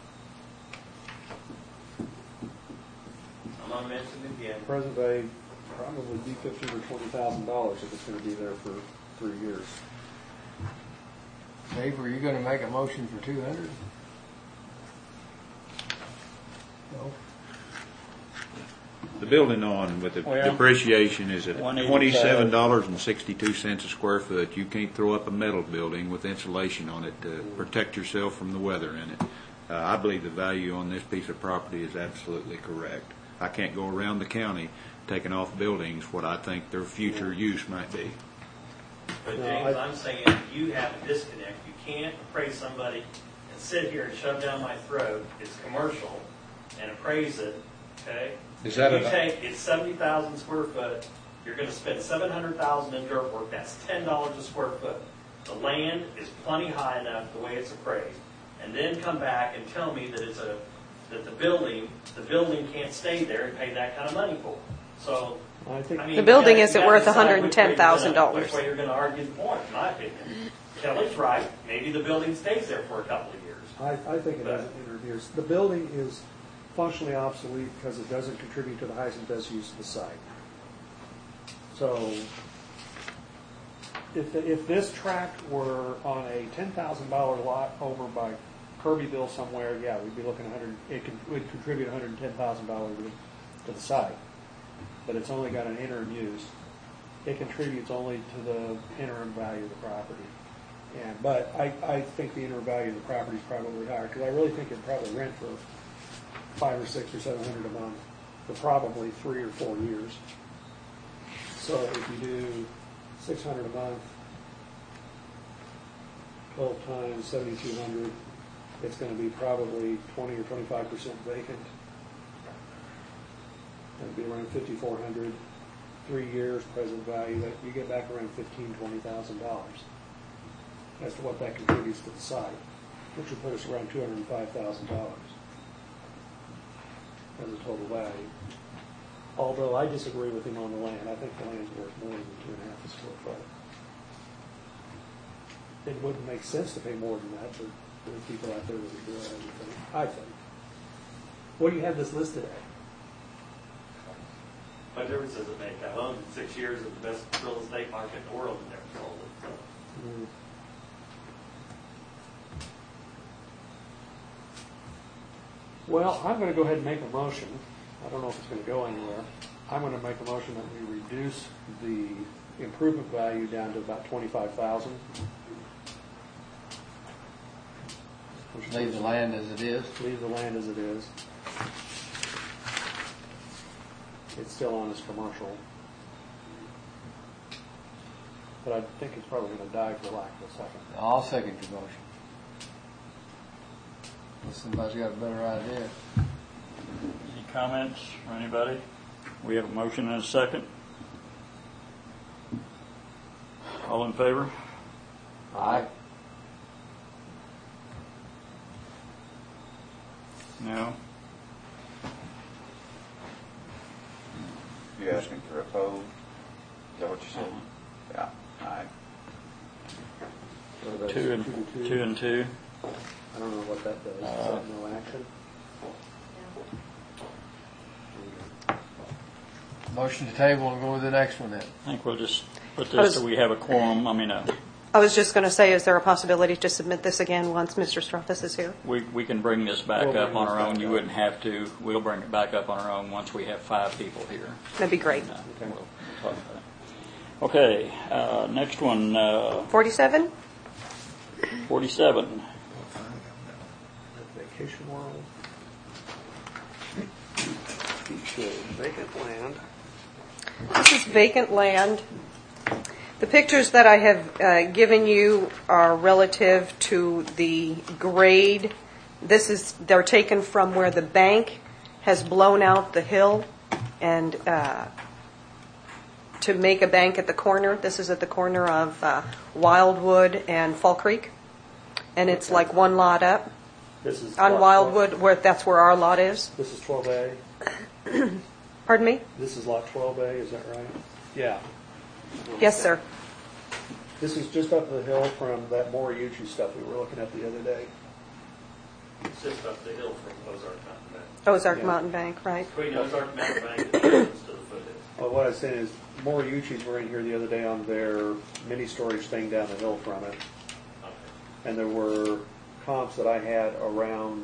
I'm going to mention it again. Present value probably be $15,000 or $20,000 if it's going to be there for 3 years. Dave, were you going to make a motion for 200? No. The building on with the Well, depreciation is at $185. $27.62 a square foot. You can't throw up a metal building with insulation on it to protect yourself from the weather in it. I believe the value on this piece of property is absolutely correct. I can't go around the county taking off buildings what I think their future use might be. But No, James, I- I'm saying you have a disconnect. You can't appraise somebody and sit here and shove down my throat, it's commercial, and appraise it, okay? Is that You a- take, it's 70,000 square foot, you're gonna spend 700,000 in dirt work, that's $10 a square foot. The land is plenty high enough the way it's appraised, and then come back and tell me that that the building can't stay there and pay that kind of money for it. So, I think I mean, The building you isn't gotta worth decide which way you're gonna- $110,000. Which way you're gonna argue the point, in my opinion. Kelly's right, maybe the building stays there for a couple of years. I think it doesn't interfere. The building is functionally obsolete because it doesn't contribute to the highest and best use of the site. So if this tract were on a $10,000 lot over by Kirbyville somewhere, yeah, we'd be looking at would contribute $110,000 to the site. But it's only got an interim use. It contributes only to the interim value of the property. But I think the interim value of the property is probably higher because I really think it'd probably rent for $500 or $600 or $700 a month for probably 3 or 4 years. So if you do $600 a month, 12 times 7,200, it's going to be probably 20 or 25% vacant. That'd be around 5,400. 3 years present value, that you get back around $15,000-$20,000 as to what that contributes to the site, which would put us around $205,000 as a total value. Although I disagree with him on the land. I think the land's worth more than 2.5 a square foot. It wouldn't make sense to pay more than that, but there are people out there that would do it, I think. What do you have this listed at? What difference does it make? I've owned it 6 years of the best real estate market in the world and never sold it. So. Well, I'm going to go ahead and make a motion. I don't know if it's going to go anywhere. I'm going to make a motion that we reduce the improvement value down to about $25,000. Leave the land as it is. Leave the land as it is. It's still on as commercial. But I think it's probably going to die for lack of a second. I'll second your motion. Unless somebody's got a better idea. Any comments from anybody? We have a motion and a second. All in favor? Aye. No? You asking for a vote? Is that what you said? Yeah. Aye. Two and two. I don't know what that does. Is that no action? Motion to table and go to the next one then. I think we'll just put this so we have a quorum. I was just going to say, is there a possibility to submit this again once Mr. Strathis is here? We can bring this back up on our own. You wouldn't have to. We'll bring it back up on our own once we have 5 people here. That'd be great. We'll talk about it. Okay, next one. 47? 47. Vacation World. Vacant land. This is vacant land. The pictures that I have given you are relative to the grade. They're taken from where the bank has blown out the hill and to make a bank at the corner. This is at the corner of Wildwood and Fall Creek. And it's like one lot up. This is on Wildwood, that's where our lot is. This is 12A. Pardon me? This is lot 12A, is that right? Yeah. Yes, sir. This is just up the hill from that Moriuchi stuff we were looking at the other day. It's just up the hill from Ozark Mountain Bank. Ozark Mountain Bank, right. Between Ozark Mountain Bank and the entrance to the foothills. Well, what I was saying is Moriuchi's were in here the other day on their mini storage thing down the hill from it. Okay. And there were comps that I had around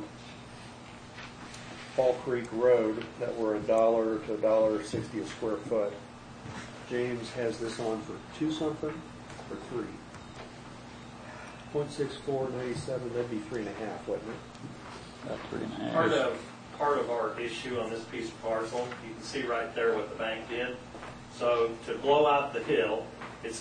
Fall Creek Road that were $1 to $1.60 a square foot. James has this on for 2 something or 3. 0.6497, that'd be 3.5, wouldn't it? About 3.5. Part of our issue on this piece of parcel, you can see right there what the bank did. So to blow out the hill, it's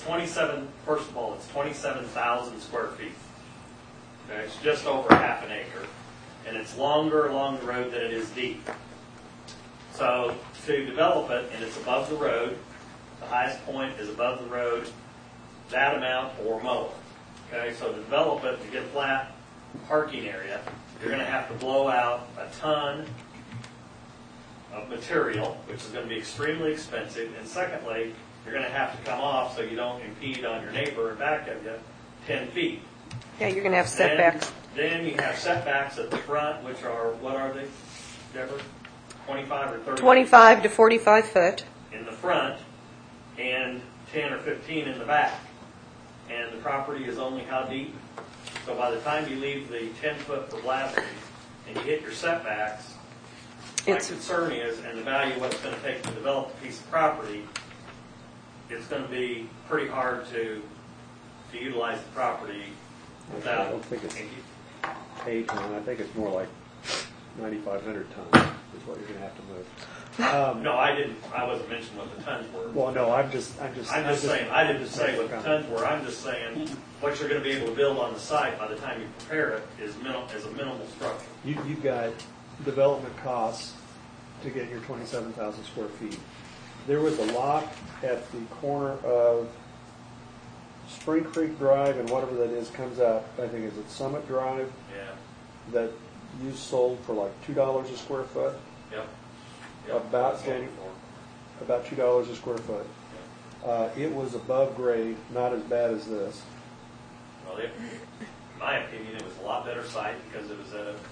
27,000 square feet. Okay, it's just over half an acre. And it's longer along the road than it is deep. So to develop it, and it's above the road, the highest point is above the road, that amount or more. Okay, so to develop it, to get a flat parking area, you're going to have to blow out a ton of material, which is going to be extremely expensive. And secondly, you're going to have to come off so you don't impede on your neighbor in back of you 10 feet. Yeah, you're going to have setbacks. Then you have setbacks at the front, which are, what are they, Deborah? 25 or 30? 25 to 45 foot. In the front, and 10 or 15 in the back. And the property is only how deep? So by the time you leave the 10-foot for blasting and you hit your setbacks, my concern is, and the value of what it's going to take to develop a piece of property, it's going to be pretty hard to utilize the property without. I don't think it's 8 ton. I think it's more like 9,500 tons is what you're going to have to move. No, I didn't. I wasn't mentioning what the tons were. Well, no, I'm just saying. I didn't say what the tons were. I'm just saying what you're going to be able to build on the site by the time you prepare it is a minimal structure. You've got development costs to get your 27,000 square feet. There was a lot at the corner of Spring Creek Drive and whatever that is comes out. I think is it Summit Drive. Yeah. That you sold for like $2 a square foot. Yep. About $2 a square foot. It was above grade, not as bad as this. Well, in my opinion, it was a lot better site because it was at a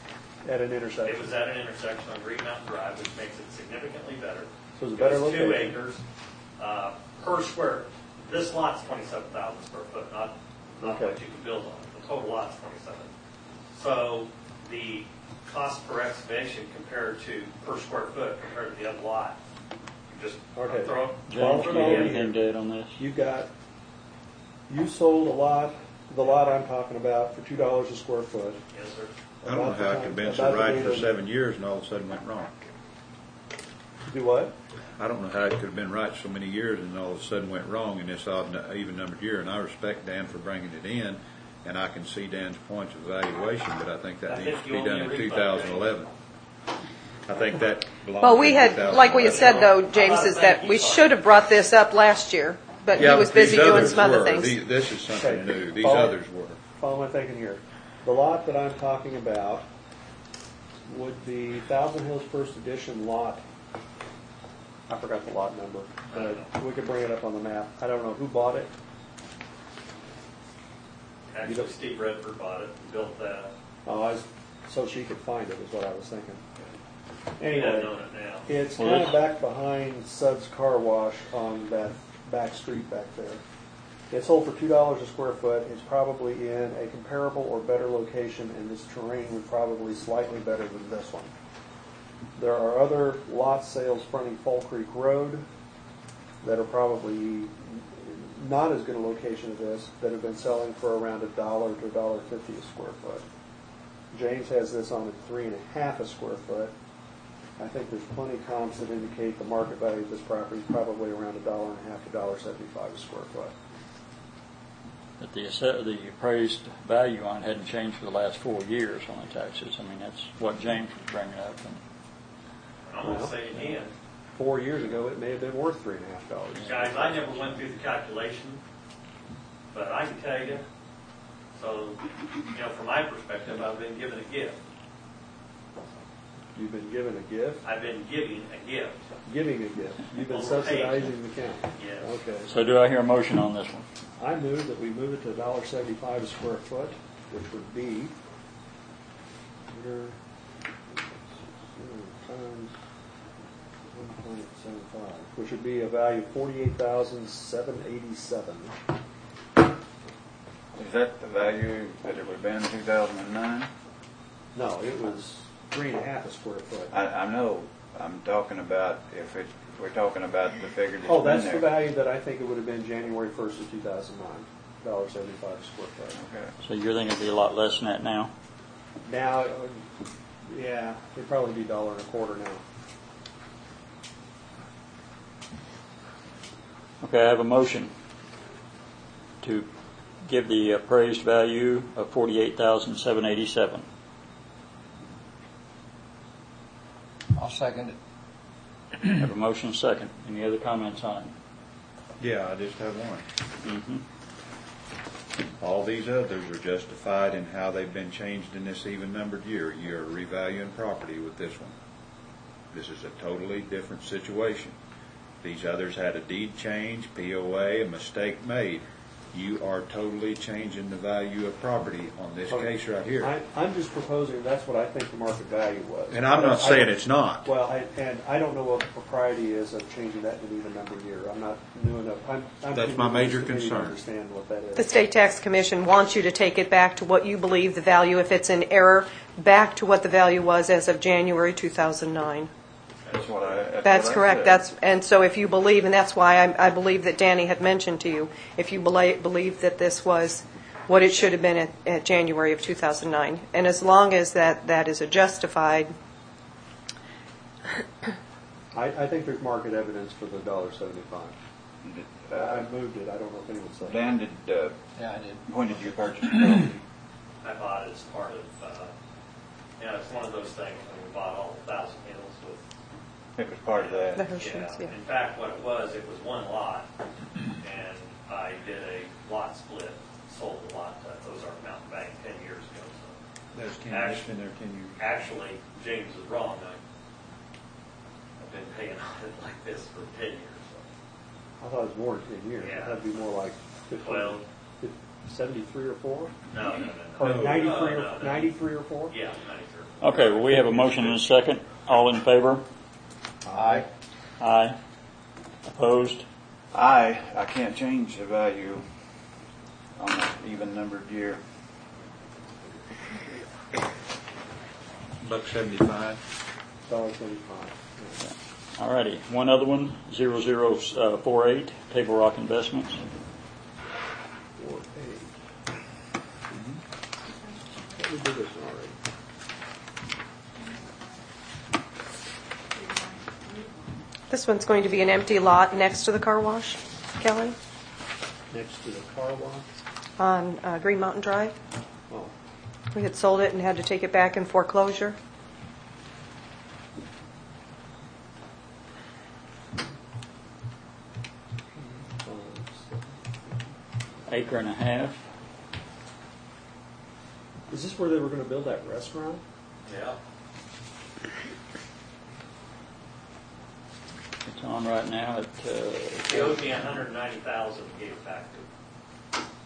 at an intersection. It was at an intersection on Green Mountain Drive, which makes it significantly better. So it's a better It was location. 2 acres per square. This lot's 27,000 square foot, not Okay. what you can build on it. The total lot's 27. So the cost per excavation compared to per square foot compared to the other lot, you just Okay. throw James, throw do it you have in. anything to add on this? You sold the lot I'm talking about for $2 a square foot. Yes, sir. I don't know how it could have been so right for 7 years and all of a sudden went wrong. Do what? I don't know how it could have been right so many years and all of a sudden went wrong in this odd, even numbered year. And I respect Dan for bringing it in, and I can see Dan's points of evaluation, but I think that needs to be done in 2011. I think that belongs Well, in we had, 2011. like we had said though, James, is that we should have brought this up last year, but he Yeah, was but these busy doing others some other were. things. This is something Okay. new. These Follow- others were. Follow my thinking here. The lot that I'm talking about would be Thousand Hills First Edition lot. I forgot the lot number, but we could bring it up on the map. I don't know who bought it. Actually, Steve Redford bought it and built that. So she could find it is what I was thinking. He doesn't Anyway, own it now. it's Well, kind of this- back behind Suds Car Wash on that back street back there. It's sold for $2 a square foot. It's probably in a comparable or better location, and this terrain would probably slightly better than this one. There are other lot sales fronting Fall Creek Road that are probably not as good a location as this, that have been selling for around $1 to $1.50 a square foot. James has this on at 3.5 a square foot. I think there's plenty of comps that indicate the market value of this property is probably around $1.50 to $1.75 a square foot. But the appraised value on it hadn't changed for the last 4 years on the taxes. I mean, that's what James was bringing up. And I'm going to say again, 4 years ago, it may have been worth $3.50. guys, I never went through the calculation, but I can tell you, so, from my perspective, I've been given a gift. You've been given a gift? I've been giving a gift. Giving a gift. You've been Overpaid. subsidizing the county. Yes. Okay. so do I hear a motion on this one? I move that we move it to $1.75 a square foot, which would be under times 1.75, which would be a value of $48,787. Is that the value that it would have been in 2009? No, it was 3.5 a square foot. I know, I'm talking about if we're talking about the figure that's Oh, been that's the there. value that I think it would have been January 1st of 2009, $1.75 a square foot. Okay. So you're thinking it'd be a lot less than that now? Now, yeah, it'd probably be $1.25 now. Okay, I have a motion to give the appraised value of $48,787. I'll second it. I have a motion second. Any other comments on it? Yeah, I just have one. Mm-hmm. All these others are justified in how they've been changed in this even numbered year. You're revaluing property with this one. This is a totally different situation. These others had a deed change, POA, a mistake made. You are totally changing the value of property on this case right here. I'm just proposing that's what I think the market value was. And I'm not saying it's not. Well, and I don't know what the propriety is of changing that to an even number year. I'm not new enough. That's my major concern. Understand what that is. The State Tax Commission wants you to take it back to what you believe the value, if it's in error, back to what the value was as of January 2009. That's correct. And so if you believe, and that's why I believe that Danny had mentioned to you, if you believe that this was what it should have been at January of 2009, and as long as that is justified. I think there's market evidence for the $1.75. I moved it. I don't know if anyone said. Dan, Yeah, I did. when did you purchase the property? I bought it as part of, it's one of those things when we bought all 1,000 Hills with. It was part of that. The Hershey's, yeah. In fact, what it was one lot, and I did a lot split, sold the lot to Ozark Mountain Bank 10 years ago. So There's 10 years in there, 10 years. actually, James is wrong. I've been paying on it like this for 10 years. So. I thought it was more than 10 years. Yeah. That'd be more like 50, Well, 73 or 4? no. Or No, 93 no, or no. 93 or 4? Yeah, 93. Okay, well, we have a motion and a second. All in favor? Aye. Aye. Opposed? I can't change the value on an even numbered year. $1.75. $1.25. All righty. One other one, 0048, Table Rock Investments. 4.8. We did this one already. This one's going to be an empty lot next to the car wash, Kelly, Next to the car wash. on Green Mountain Drive. Oh, We had sold it and had to take it back in foreclosure. Acre and a half. is this where they were going to build that restaurant? Yeah. It's on right now at, He owed me $190,000 to get it back to him.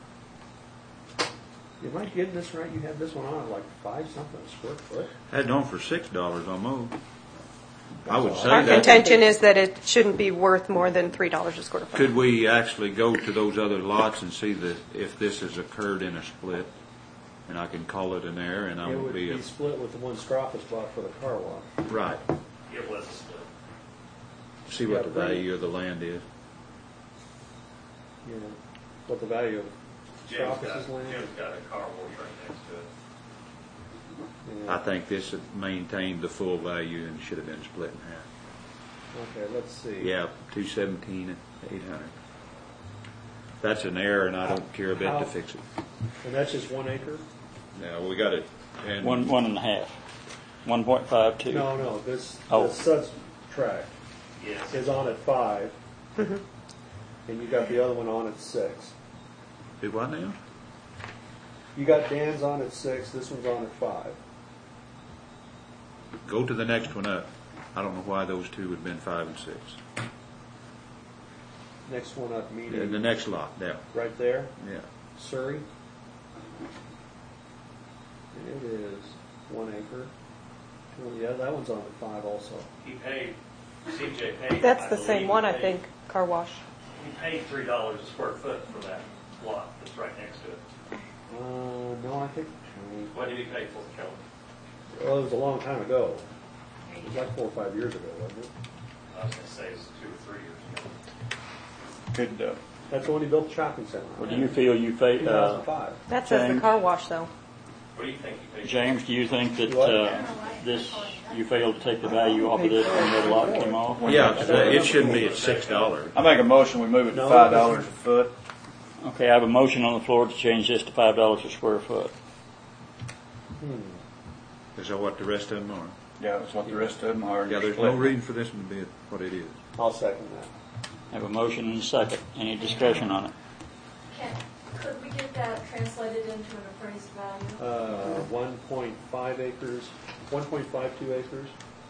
Am I getting this right? You had this one on at like 5 something a square foot? Had it on for $6 almost. I would say Our that. contention is that it shouldn't be worth more than $3 a square foot. Could we actually go to those other lots and see if this has occurred in a split? And I can call it an error, and I It will would be be split with the one Stroppas bought for the car wash. right. It was a split. See what the value of the land is. Yeah. What the value of Jim's Stroppas' land? got a car wash right next to it. Yeah. I think this had maintained the full value and should have been split in half. Okay, let's see. Yeah, 217 and 800. That's an error, and I don't care a bit How- to fix it. And that's just 1 acre? Now we got it. And one and a half. 1.52. No, this Oh. Suds tract Yes. is on at 5, and you got the other one on at 6. do what now? You got Dan's on at 6, this one's on at 5. Go to the next one up. I don't know why those two would have been 5 and 6. Next one up, median, The next lot, yeah, right there, yeah. Surrey. And it is 1 acre. Well, yeah, that one's on at 5 also. He paid, CJ paid. That's the believe same he one, I paid- think, car wash. He paid $3 a square foot for that lot that's right next to it. No, I think, What did he pay for it, Kelly? well, it was a long time ago. It was like 4 or 5 years ago, wasn't it? I was going to say it's 2 or 3 years ago. Could, That's when he built the shopping center. Well, do you feel you 2005. That says the James? car wash, though. What do you think he paid? James, do you think that What? this, you failed to take the value off of this when the lot came off? Yeah, 'cause, it shouldn't be at $6. I make a motion, we move it to No, $5 a foot. Okay, I have a motion on the floor to change this to $5 a square foot. Is that what the rest of them are? Yeah, that's what the rest of them are. Yeah, there's no reason for this one to be what it is. I'll second that. I have a motion and a second. Any discussion on it? Could we get that translated into an appraised value? 1.5 acres, 1.52 acres.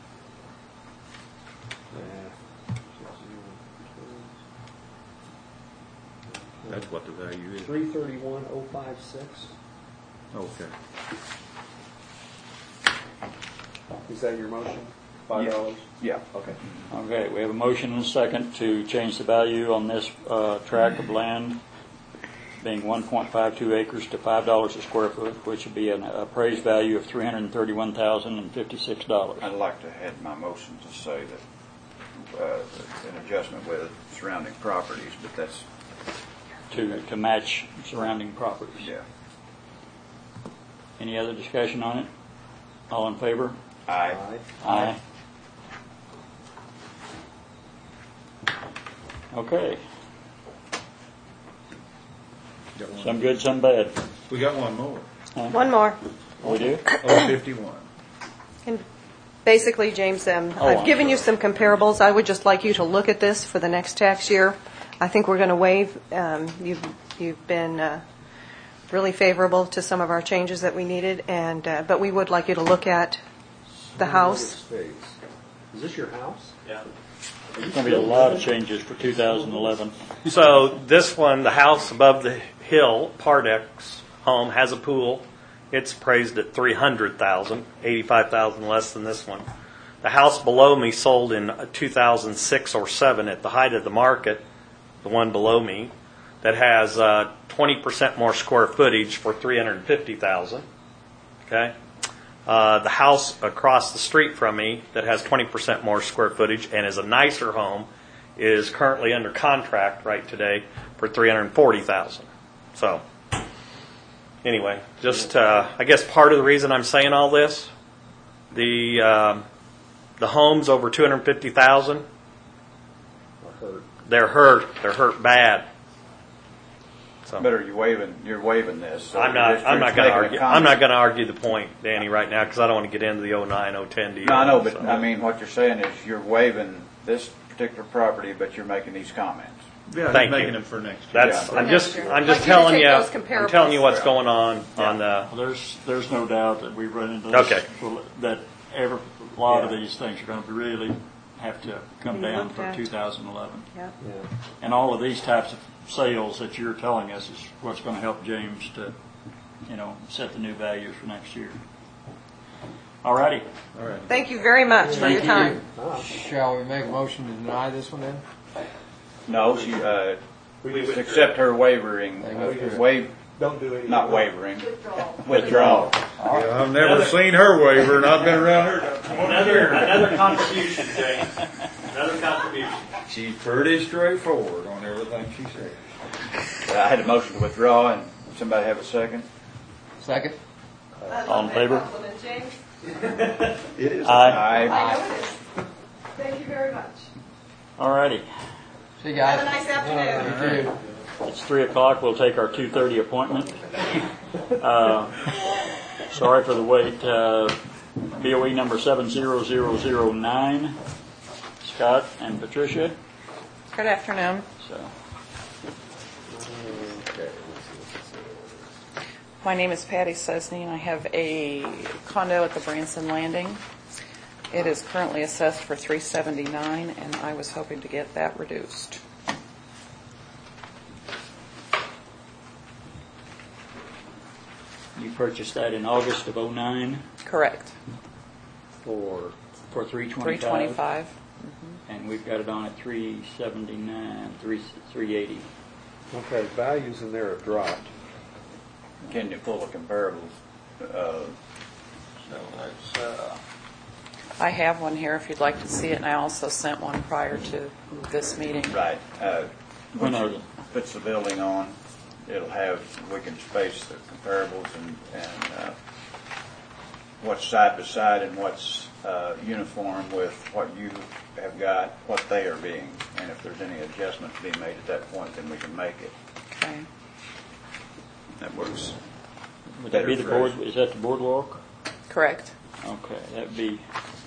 That's what the value is. 331,056. Okay. Is that your motion? $5? Yeah. Okay. Okay, we have a motion and a second to change the value on this tract of land, being 1.52 acres to $5 a square foot, which would be an appraised value of $331,056. I'd like to add my motion to say that an adjustment with surrounding properties, but that's, To match surrounding properties. yeah. Any other discussion on it? All in favor? Aye. Aye. Okay. Got one. Some good, some bad. We got one more. One more. We do? 051. And basically, James, I've I'm given you sorry. some comparables. I would just like you to look at this for the next tax year. I think we're going to waive. You've been really favorable to some of our changes that we needed, and but we would like you to look at the house. Space. Is this your house? Yeah. There's going to be a lot of changes for 2011. So this one, the house above the hill, Pardex home, has a pool It's appraised at $300,000, $85,000 less than this one. The house below me sold in 2006 or 7 at the height of the market, the one below me, that has 20% more square footage for $350,000. Okay, the house across the street from me that has 20% more square footage and is a nicer home is currently under contract right today for $340,000. So, anyway, just I guess part of the reason I'm saying all this, the homes over $250,000, they're hurt bad. So. But are you you're waiving this? So I'm not going to argue. I'm not going to argue the point, Danny, right now because I don't want to get into the 09, 010 deal. No, I know, but so. I mean, what you're saying is you're waiving this particular property, but you're making these comments. Yeah, Thank making you. them for next year. That's. Yeah. I'm just Like you telling to you. take those I'm telling you what's comparables. going on the. Well, there's no doubt that we run into this. Okay. That a lot of Yeah. these things are going to really have to come Be down looked for at. 2011. Yeah. And all of these types of sales that you're telling us is what's going to help James to, set the new values for next year. All righty. All right. Thank you very much for your time. Shall we make a motion to deny this one then? No, she, except her wavering, Don't do it. not wavering, Withdrawal. withdrawal. Yeah, I've never seen her waiver, and I've been around her. Another contribution, James. Another contribution. She's pretty straightforward on everything she says. I had a motion to withdraw, and somebody have a second? Second? All in favor? Compliment, James. It is. Aye. I know it is. Thank you very much. All righty. See you guys. Have a nice afternoon. You too. It's 3:00. We'll take our 2:30 appointment. Sorry for the wait. BOE number 70009. Scott and Patricia. Good afternoon. So, My name is Patty Sesney, and I have a condo at the Branson Landing. It is currently assessed for $379, and I was hoping to get that reduced. you purchased that in August of 09 Correct. for $325. $325. And we've got it on at $379, $380. Okay, values in there have dropped. Can you pull the comparables? So that's I have one here if you'd like to see it, and I also sent one prior to this meeting. Right. when are the- Puts the building on, it'll have, we can space the comparables and what's side by side and what's uniform with what you have got, what they are being. And if there's any adjustments being made at that point, then we can make it. Okay. That works. Would that be the better for board? Is that the boardwalk? Correct. Okay, that'd be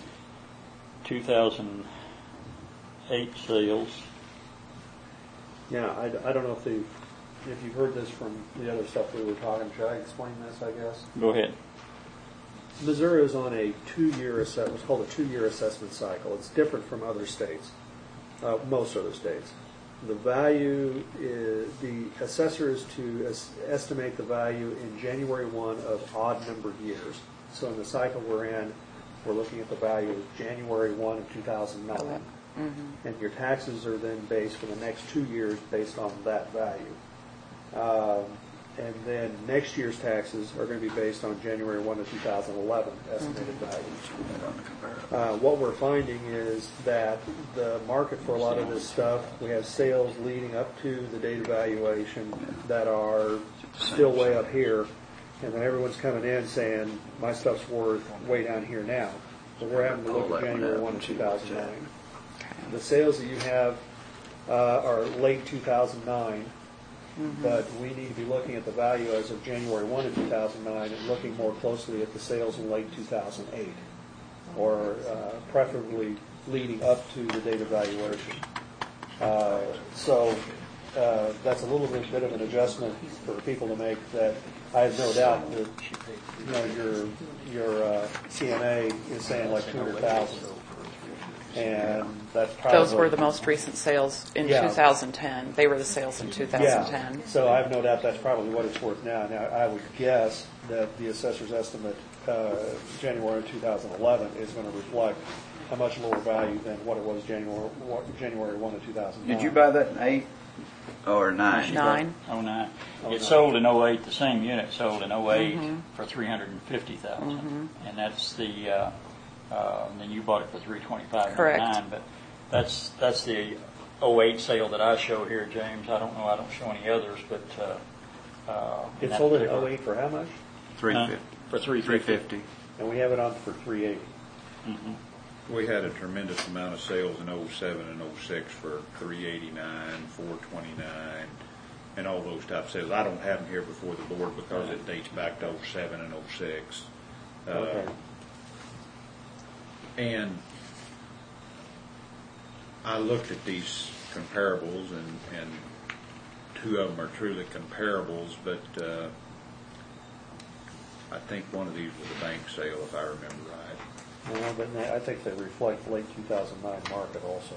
2008 sales. Yeah, I don't know if you've heard this from the other stuff we were talking. Should I explain this, I guess? Go ahead. Missouri is on a 2-year what's called a 2-year assessment cycle. It's different from other states, most other states. The value is, the assessor is to estimate the value in January 1 of odd numbered years. So in the cycle we're in, we're looking at the value of January 1 of 2009. And your taxes are then based for the next 2 years based on that value. And then next year's taxes are going to be based on January 1 of 2011 estimated values. What we're finding is that the market for a lot of this stuff, we have sales leading up to the date of valuation that are still way up here, and then everyone's coming in saying, my stuff's worth way down here now. But we're having to look at January 1 of 2009. The sales that you have are late 2009. But we need to be looking at the value as of January 1 of 2009 and looking more closely at the sales in late 2008, or preferably leading up to the date of valuation. So that's a little bit of an adjustment for people to make. That I have no doubt that your CNA is saying like 200,000. And that's probably. Those were the most recent sales in Yeah. 2010. They were the sales in 2010. Yeah, so I have no doubt that's probably what it's worth now. Now, I would guess that the assessor's estimate, January 2011, is going to reflect a much lower value than what it was January 1 of 2009. Did you buy that in 8 or 9? 9. 09. It sold in 08, the same unit sold in 08 for $350,000. And that's the, then you bought it for $325,000 in Correct. 09, but that's the 08 sale that I show here, James. I don't know, I don't show any others, but. It sold in 08 for how much? $350. For $350. And we have it on for $380. We had a tremendous amount of sales in 07 and 06 for $389, $429, and all those type of sales. I don't have them here before the board because it dates back to 07 and 06. Okay. And I looked at these comparables, and two of them are truly comparables, but I think one of these was a bank sale, if I remember right. Well, but I think they reflect late 2009 market also.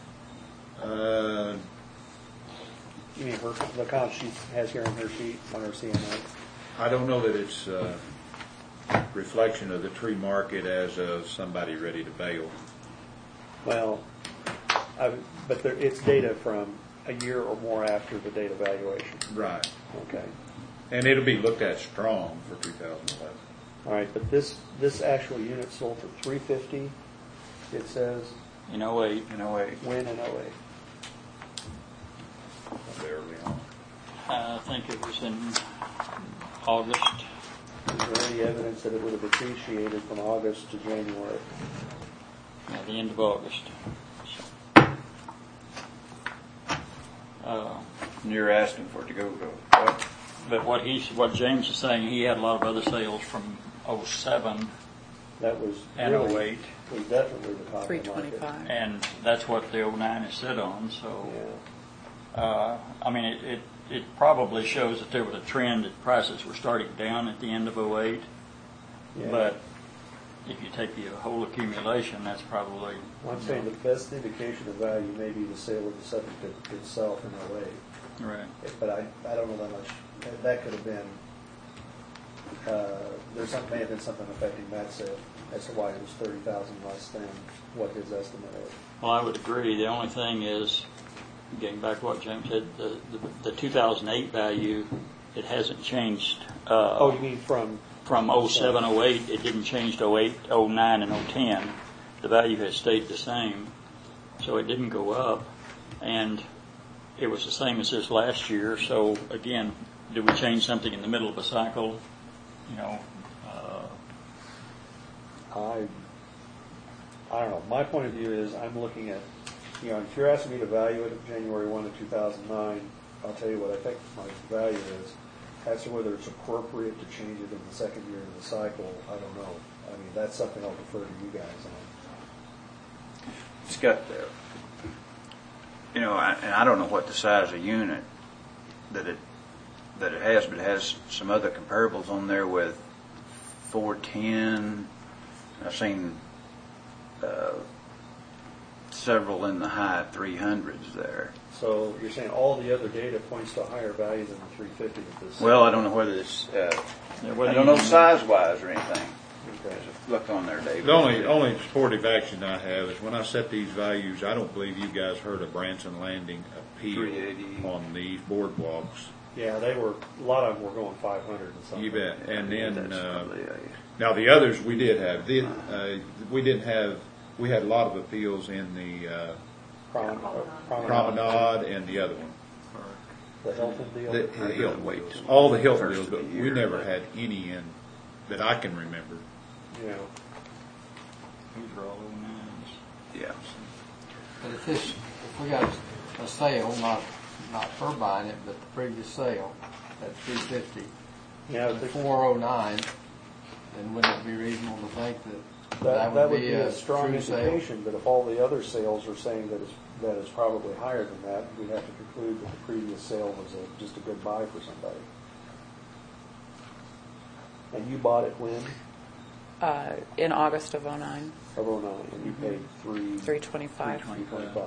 You mean the account she has here on her sheet, on her CMA? I don't know that it's a reflection of the tree market as of somebody ready to bail. Well, but it's data from a year or more after the date of valuation. Right. Okay. And it'll be looked at strong for 2011. All right, but this actual unit sold for $350. It says In 08. In 08. when in 08. Barely on. I think it was in August. Is there any evidence that it would have appreciated from August to January? Yeah, the end of August. And you're asking for it to go what? But what James is saying, he had a lot of other sales from 07 That was and really, 08, was definitely the top of the market. 325. and that's what the 09 is set on. So, Yeah. I mean, it probably shows that there was a trend that prices were starting down at the end of 08. Yeah. But if you take the whole accumulation, that's probably. Well, I'm saying the best indication of value may be the sale of the subject itself in 08. Right. But I don't know that much. That could have been, may have been something affecting that sale as to why it was $30,000 less than what his estimate is. Well, I would agree. The only thing is, getting back to what James said, the 2008 value, it hasn't changed. You mean from 07, 08, it didn't change to 08, 09, and 010. The value has stayed the same, so it didn't go up, and it was the same as this last year. So again, do we change something in the middle of a cycle? You know, I don't know. My point of view is I'm looking at, if you're asking me to value it at January 1 of 2009, I'll tell you what I think my value is. As to whether it's appropriate to change it in the second year of the cycle, I don't know. I mean, that's something I'll defer to you guys on. It's got the, and I don't know what the size of unit that it has, but it has some other comparables on there with 410. I've seen several in the high 300s there. So you're saying all the other data points to a higher value than the 350 at this? Well, I don't know whether it's, I don't know size-wise or anything. Okay. Look on there, David. The only supportive action I have is when I set these values, I don't believe you guys heard of Branson Landing appeal 380. on these boardwalks. Yeah, a lot of them were going 500 and something. You bet. And then, That's probably now the others we did have. We had a lot of appeals in the Promenade and the other one. The Hilton deal? The Hilton deals. All the Hilton deals, but we never had any in that I can remember. Yeah. these are all 09s. Yeah. But if we got a sale, not her buying it, but the previous sale at $350, Yeah, at 409, then wouldn't it be reasonable to think that that would be a a strong true sale? indication, but if all the other sales are saying that is probably higher than that, we'd have to conclude that the previous sale was just a good buy for somebody. And you bought it when? In August of '09, Of 09, and you paid $325. $325.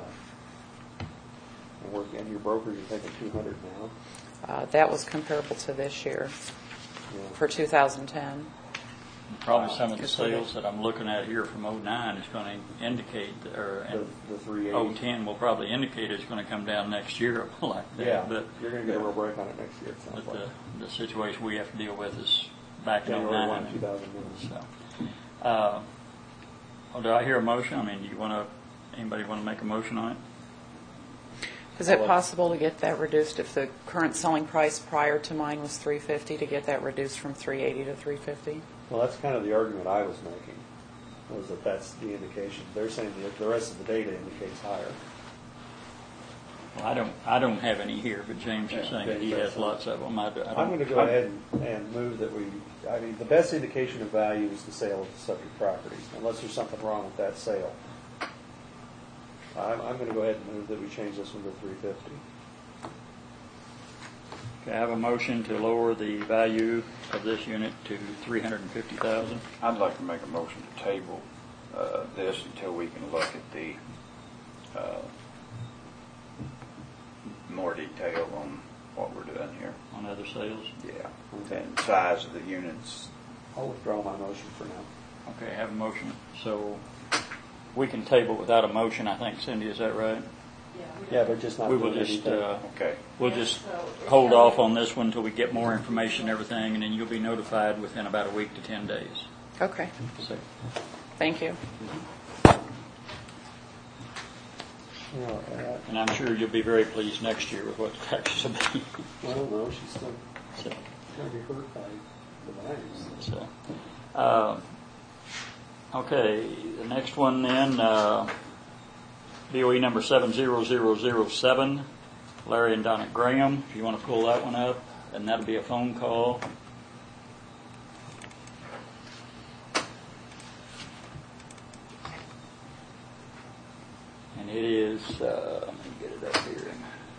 And your broker, you're taking $200 now. That was comparable to this year Yeah. for 2010. Probably some of the sales that I'm looking at here from '09 is going to indicate, or The 380. '10 will probably indicate it's going to come down next year like that. Yeah, But you're going to get a real break on it next year, it sounds But like. the situation we have to deal with is back in January 09. 1, 2009. So, well, do I hear a motion? I mean, do you want to? Anybody want to make a motion on it? Is it possible to get that reduced if the current selling price prior to mine was $350 to get that reduced from $380 to $350? Well, that's kind of the argument I was making, was that that's the indication. They're saying that the rest of the data indicates higher. Well, I don't have any here, but James is saying that he has lots of them. I'm going to go ahead and move that I mean, the best indication of value is the sale of the subject properties, unless there's something wrong with that sale. I'm going to go ahead and move that we change this one to $350. Okay, I have a motion to lower the value of this unit to $350,000. I'd like to make a motion to table this until we can look at the more detail on what we're doing here. On other sales? Yeah, and size of the units. I'll withdraw my motion for now. Okay, I have a motion. So we can table without a motion, I think, Cindy, is that right? Yeah, but just not We will doing just, anything. Okay. we'll just hold off on this one until we get more information and everything, and then you'll be notified within about a week to 10 days. Okay. So, Thank you. and I'm sure you'll be very pleased next year with what the taxes will be. Well, no, she's still So, going to be hurt by the values. so, okay, the next one then, BOE number 70007, Larry and Donna Graham, if you want to pull that one up, and that'll be a phone call. And it is, let me get it up here.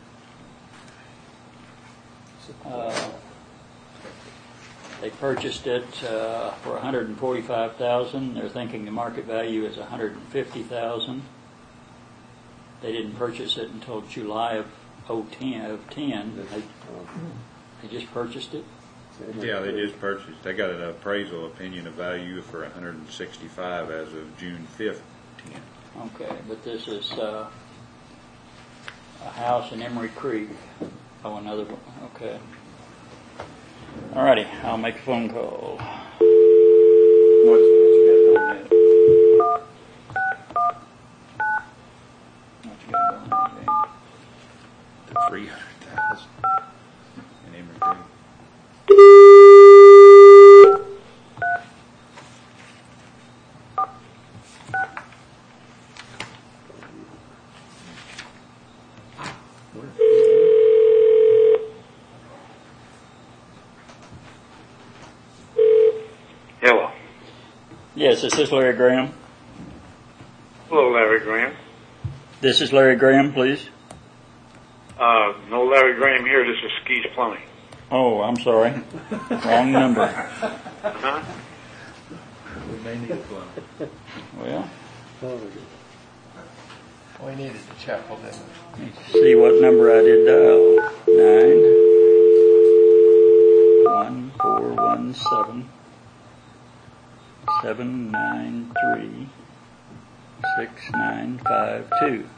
They purchased it for $145,000. They're thinking the market value is $150,000. They didn't purchase it until July of 10. They just purchased it. Yeah, they just purchased. They got an appraisal opinion of value for $165 as of June 5th, 10. Okay, but this is a house in Emery Creek. Oh, another one. Okay. All righty, I'll make a phone call. What you got on that? What you got on that? The 300,000 in Emery Creek. Hello. Yes, this is Larry Graham. Hello, Larry Graham. This is Larry Graham, please. No Larry Graham here. This is Skees Plumbing. Oh, I'm sorry. Wrong number. Uh-huh. We may need one. Well, We needed to chuckle, didn't we? let me see what number I did dial. 91417 793 6952.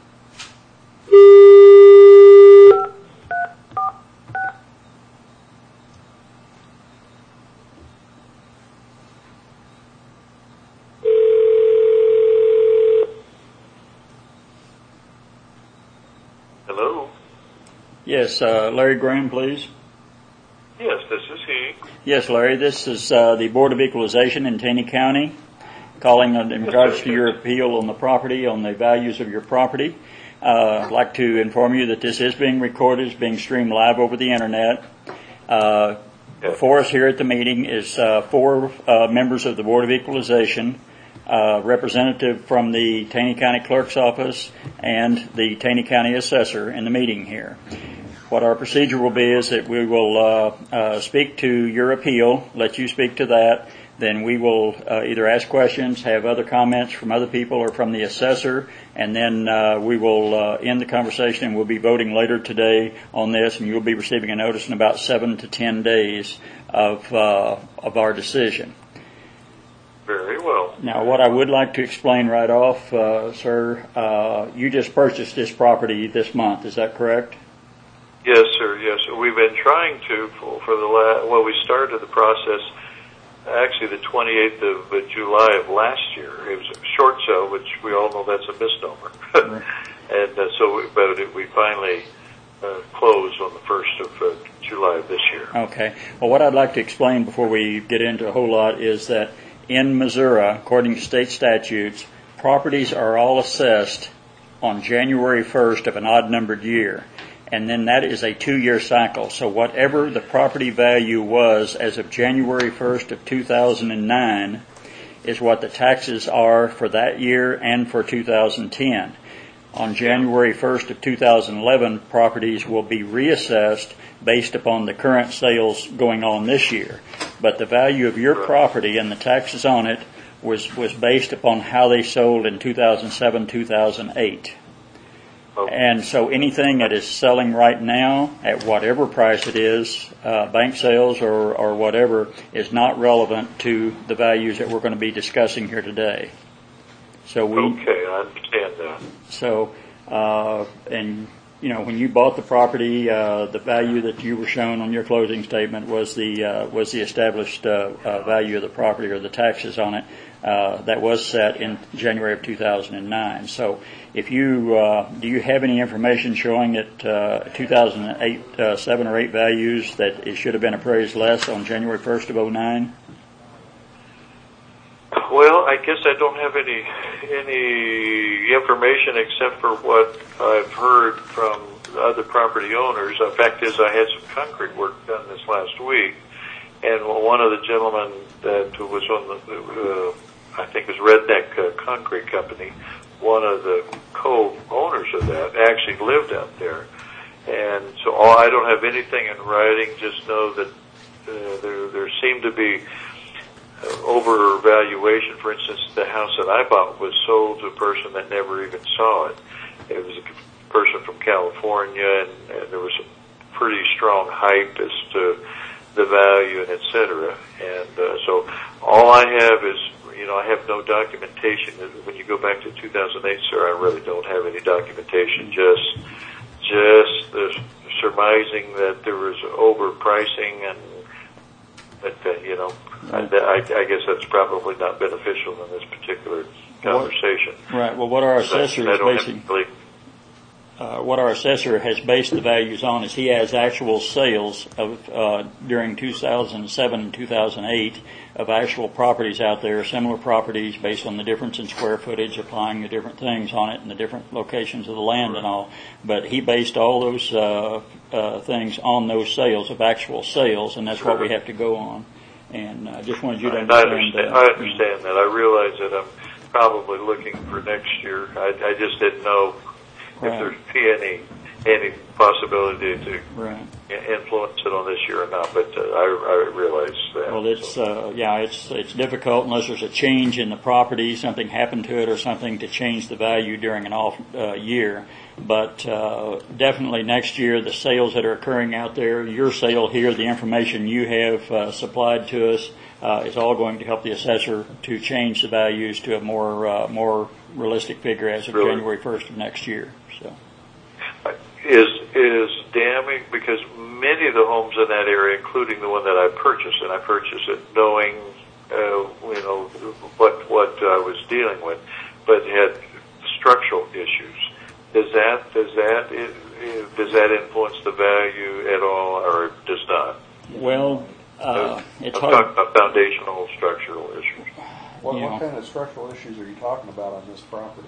Hello. Yes, Larry Graham, please. Yes, this is he. Yes, Larry, this is the Board of Equalization in Taney County, calling in regards to your appeal on the property, on the values of your property. I'd like to inform you that this is being recorded, is being streamed live over the Internet. Before us here at the meeting is 4 members of the Board of Equalization, representative from the Taney County Clerk's Office, and the Taney County Assessor in the meeting here. What our procedure will be is that we will speak to your appeal, let you speak to that, then we will either ask questions, have other comments from other people or from the assessor, and then we will end the conversation, and we'll be voting later today on this, and you'll be receiving a notice in about 7 to 10 days of our decision. Very well. Now, what I would like to explain right off, sir, you just purchased this property this month, is that correct? Yes, sir. Yes, sir. We've been trying to for the we started the process actually the 28th of July of last year. It was a short sale, which we all know that's a misnomer. Right. And we finally closed on the 1st of July of this year. Okay. Well, what I'd like to explain before we get into a whole lot is that in Missouri, according to state statutes, properties are all assessed on January 1st of an odd-numbered year. And then that is a 2-year cycle. So whatever the property value was as of January 1st of 2009 is what the taxes are for that year and for 2010. On January 1st of 2011, properties will be reassessed based upon the current sales going on this year. But the value of your property and the taxes on it was based upon how they sold in 2007, 2008. And so anything that is selling right now at whatever price it is, bank sales or whatever, is not relevant to the values that we're going to be discussing here today. So okay, I understand that. So, and you know, when you bought the property, the value that you were shown on your closing statement was the established value of the property or the taxes on it. That was set in January of 2009. So if you, do you have any information showing that 2008, 7 or 8 values that it should have been appraised less on January 1st of 2009? Well, I guess I don't have any information except for what I've heard from other property owners. The fact is I had some concrete work done this last week, and one of the gentlemen that was on the, I think it was Redneck Concrete Company, one of the co-owners of that actually lived out there. And so I don't have anything in writing, just know that there seemed to be overvaluation. For instance, the house that I bought was sold to a person that never even saw it. It was a person from California, and there was a pretty strong hype as to the value and et cetera. And so all I have is, you know, I have no documentation. When you go back to 2008, sir, I really don't have any documentation. Just the surmising that there was overpricing, and that you know, I guess that's probably not beneficial in this particular conversation. Right. Well, what our assessor is basically. What our assessor has based the values on is he has actual sales of during 2007 and 2008 of actual properties out there, similar properties based on the difference in square footage, applying the different things on it and the different locations of the land and all. But he based all those things on those sales of actual sales, and that's what we have to go on. And I just wanted you to understand that. I understand that. I realize that I'm probably looking for next year. I just didn't know if there'd be any possibility to influence it on this year or not, but I realize that. Well, it's difficult unless there's a change in the property, something happened to it or something to change the value during an off year. But definitely next year, the sales that are occurring out there, your sale here, the information you have supplied to us is all going to help the assessor to change the values to a more realistic figure as of January 1st of next year. So, is damning, because many of the homes in that area, including the one that I purchased, and I purchased it knowing what I was dealing with, but had structural issues. Does that influence the value at all, or does not? Well, it's hard. I'm talking about foundational structural issues. What kind of structural issues are you talking about on this property?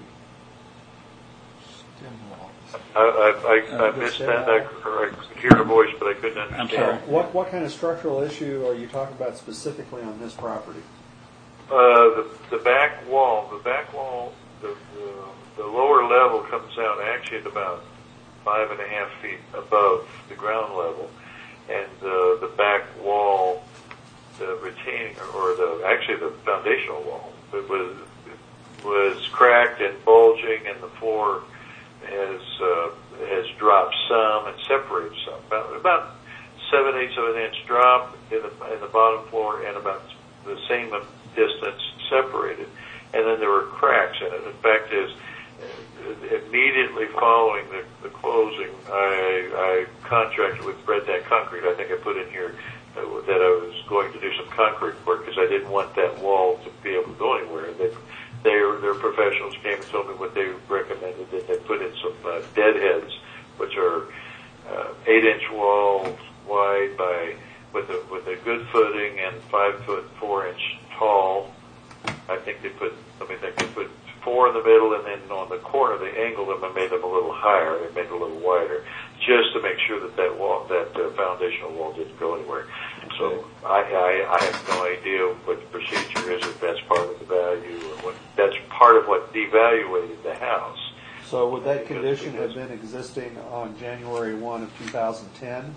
I missed that. I could hear the voice, but I couldn't understand. I'm sorry. What kind of structural issue are you talking about specifically on this property? The back wall, the lower level comes out actually at about 5.5 feet above the ground level, and the back wall retaining, or actually the foundational wall, it was cracked and bulging, and the floor has dropped some and separated some. About 7/8 of an inch drop in the bottom floor, and about the same distance separated. And then there were cracks in it. The fact is, immediately following the closing, I contracted with Red Deck Concrete. I think I put in here that I was going to do some concrete work because I didn't want that wall to be able to go anywhere. Their professionals came and told me what they recommended, that they put in some deadheads, which are 8-inch walls wide with a good footing and 5 foot 4 inch tall. I think they put 4 in the middle, and then on the corner they angled them and made them a little higher. They made it a little wider, just to make sure that foundational wall didn't go anywhere. So I have no idea what the procedure is, if that's part of the value, or that's part of what devaluated the house. So would that condition have been existing on January 1 of 2010?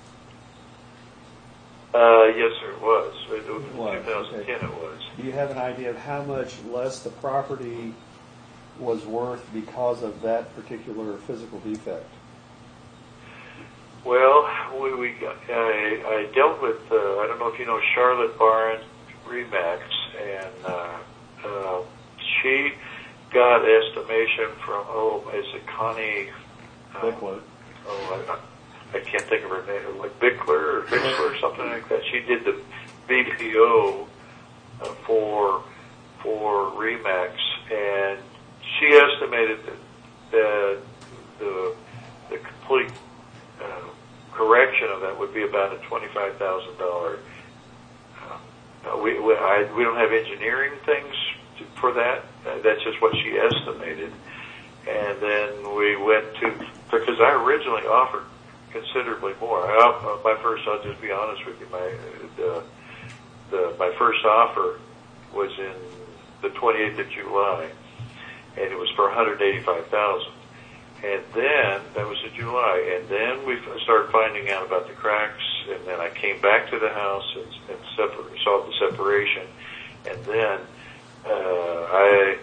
Yes, sir, it was. It was 2010, okay. It was. Do you have an idea of how much less the property was worth because of that particular physical defect? Well, I dealt with, I don't know if you know Charlotte Barnes Remax, and she got estimation from, is it Connie? Bickler. I can't think of her name, like Bickler or something like that. She did the BPO for Remax, and she estimated that the complete correction of that would be about a $25,000. We don't have engineering things for that. That's just what she estimated. And then we went because I originally offered considerably more. I'll just be honest with you. My first offer was in the 28th of July, and it was for $185,000. And then that was in July, and then we started finding out about the cracks, and then I came back to the house and saw the separation, and then I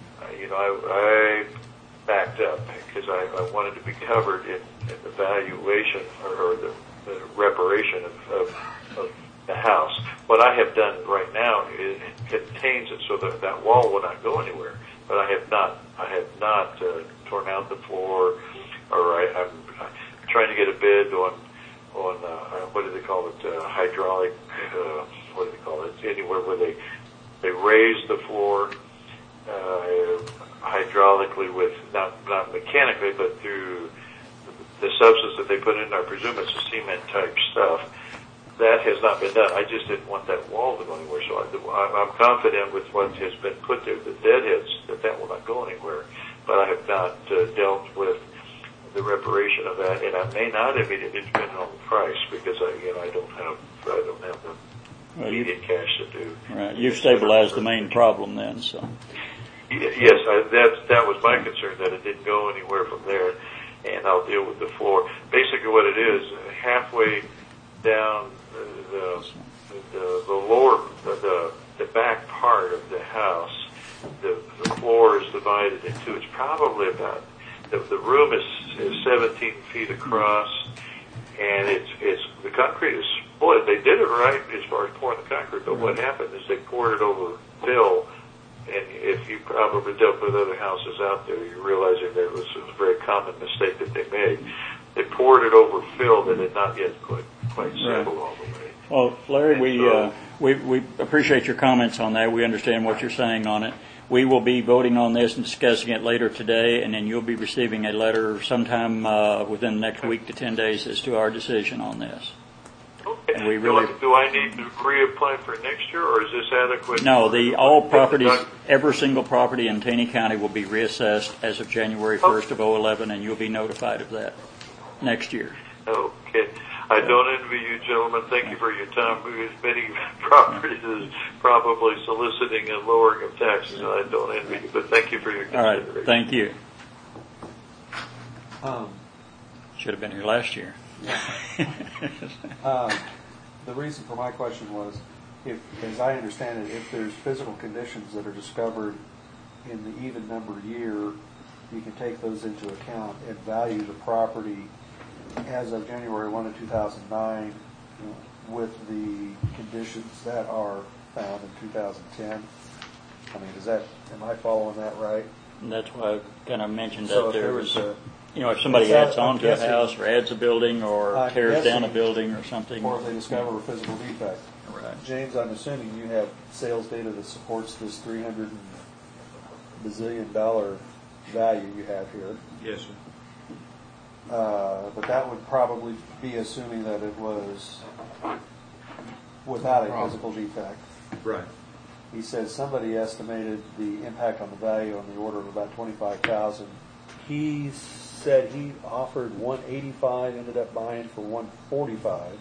backed up because I wanted to be covered in the valuation or the reparation of the house. What I have done right now is contains it so that wall will not go anywhere. But I have not torn out the floor, or I'm trying to get a bid on what do they call it, hydraulic, what do they call it, anywhere where they raise the floor hydraulically with, not mechanically, but through the substance that they put in. I presume it's a cement type stuff. That has not been done. I just didn't want that wall to go anywhere, so I'm confident with what has been put there, the deadheads, that will not go anywhere. But I have not dealt with the reparation of that, and I may not immediately depend on the price because I don't have the immediate cash to do. Right, you've stabilized the main problem then, so. Yes, that was my concern, that it didn't go anywhere from there, and I'll deal with the floor. Basically, what it is, halfway down the back part of the house, the floor is divided in two. It's probably about, the room is 17 feet across, and it's the concrete is split. They did it right as far as pouring the concrete, but what happened is they poured it over fill, and if you probably dealt with other houses out there, you're realizing that it was a very common mistake that they made. They poured it over fill that had not yet quite settled all the way. Well, Larry, we appreciate your comments on that. We understand what you're saying on it. We will be voting on this and discussing it later today, and then you'll be receiving a letter sometime within the next week to 10 days as to our decision on this. Okay. And we do I need to reapply for next year, or is this adequate? No, all properties, every single property in Taney County will be reassessed as of January 1st of 2011, and you'll be notified of that next year. Okay. I don't envy you, gentlemen. Thank you for your time. As many properties is probably soliciting and lowering of taxes. I don't envy you, but thank you for your consideration. All right. Thank you. Should have been here last year. The reason for my question was, if, as I understand it, if there's physical conditions that are discovered in the even number year, you can take those into account and value the property as of January 1 of 2009 with the conditions that are found in 2010. I mean, am I following that right? And that's why I kind of mentioned So that if there there was, was a- if somebody Is that- adds on to a I'm guessing- house or adds a building or I'm tears down a guessing- building or something. Or if they discover a physical defect. Right. James, I'm assuming you have sales data that supports this $300 bazillion value you have here. Yes, sir. But that would probably be assuming that it was without a physical defect. Right. He said somebody estimated the impact on the value on the order of about $25,000. He said he offered $185, ended up buying for $145.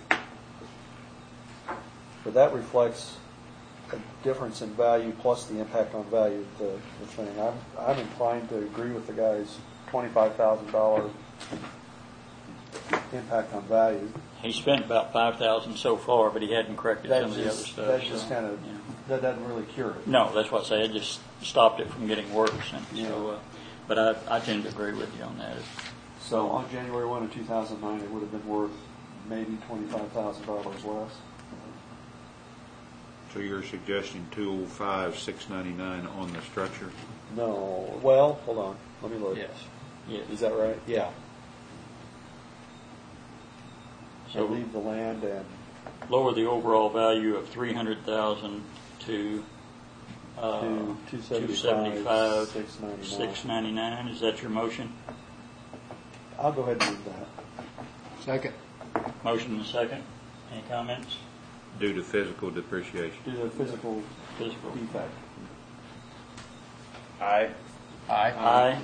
But that reflects a difference in value plus the impact on value of the thing. I'm inclined to agree with the guy's $25,000 impact on value. He spent about $5,000 so far, but he hadn't corrected some of the other stuff. That just kind of, that doesn't really cure it. No, that's what I say. It just stopped it from getting worse. And so, but I tend to agree with you on that. So on January 1 of 2009, it would have been worth maybe $25,000 less. So you're suggesting 205,699 on the structure? No. Well, hold on. Let me look. Yes. Is that right? Yeah. So leave the land and lower the overall value of $300,000 to $275,699. $699. Is that your motion? I'll go ahead and move that. Second. Motion and second. Any comments? Due to physical depreciation. Due to physical defect. Aye. Aye.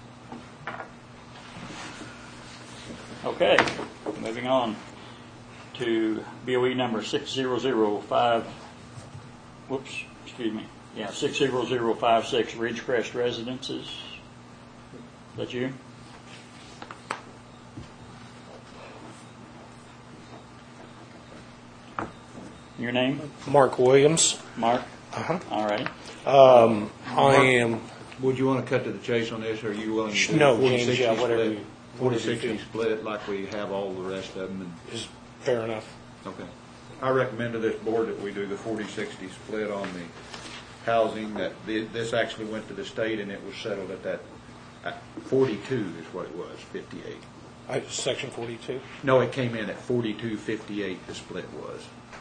Okay, moving on to BOE number 60056, Ridgecrest Residences. Is that you? Your name? Mark Williams. Mark? Uh-huh. All right. I am. Would you want to cut to the chase on this, or are you willing to do No, a James, 40-60 yeah, whatever split? you- whatever you 40-60 feel. split like we have all the rest of them? Is fair enough. Okay. I recommend to this board that we do the 40-60 split on the housing. This actually went to the state and it was settled at that 42 is what it was, 58. Section 42? No, it came in at 42.58. The split was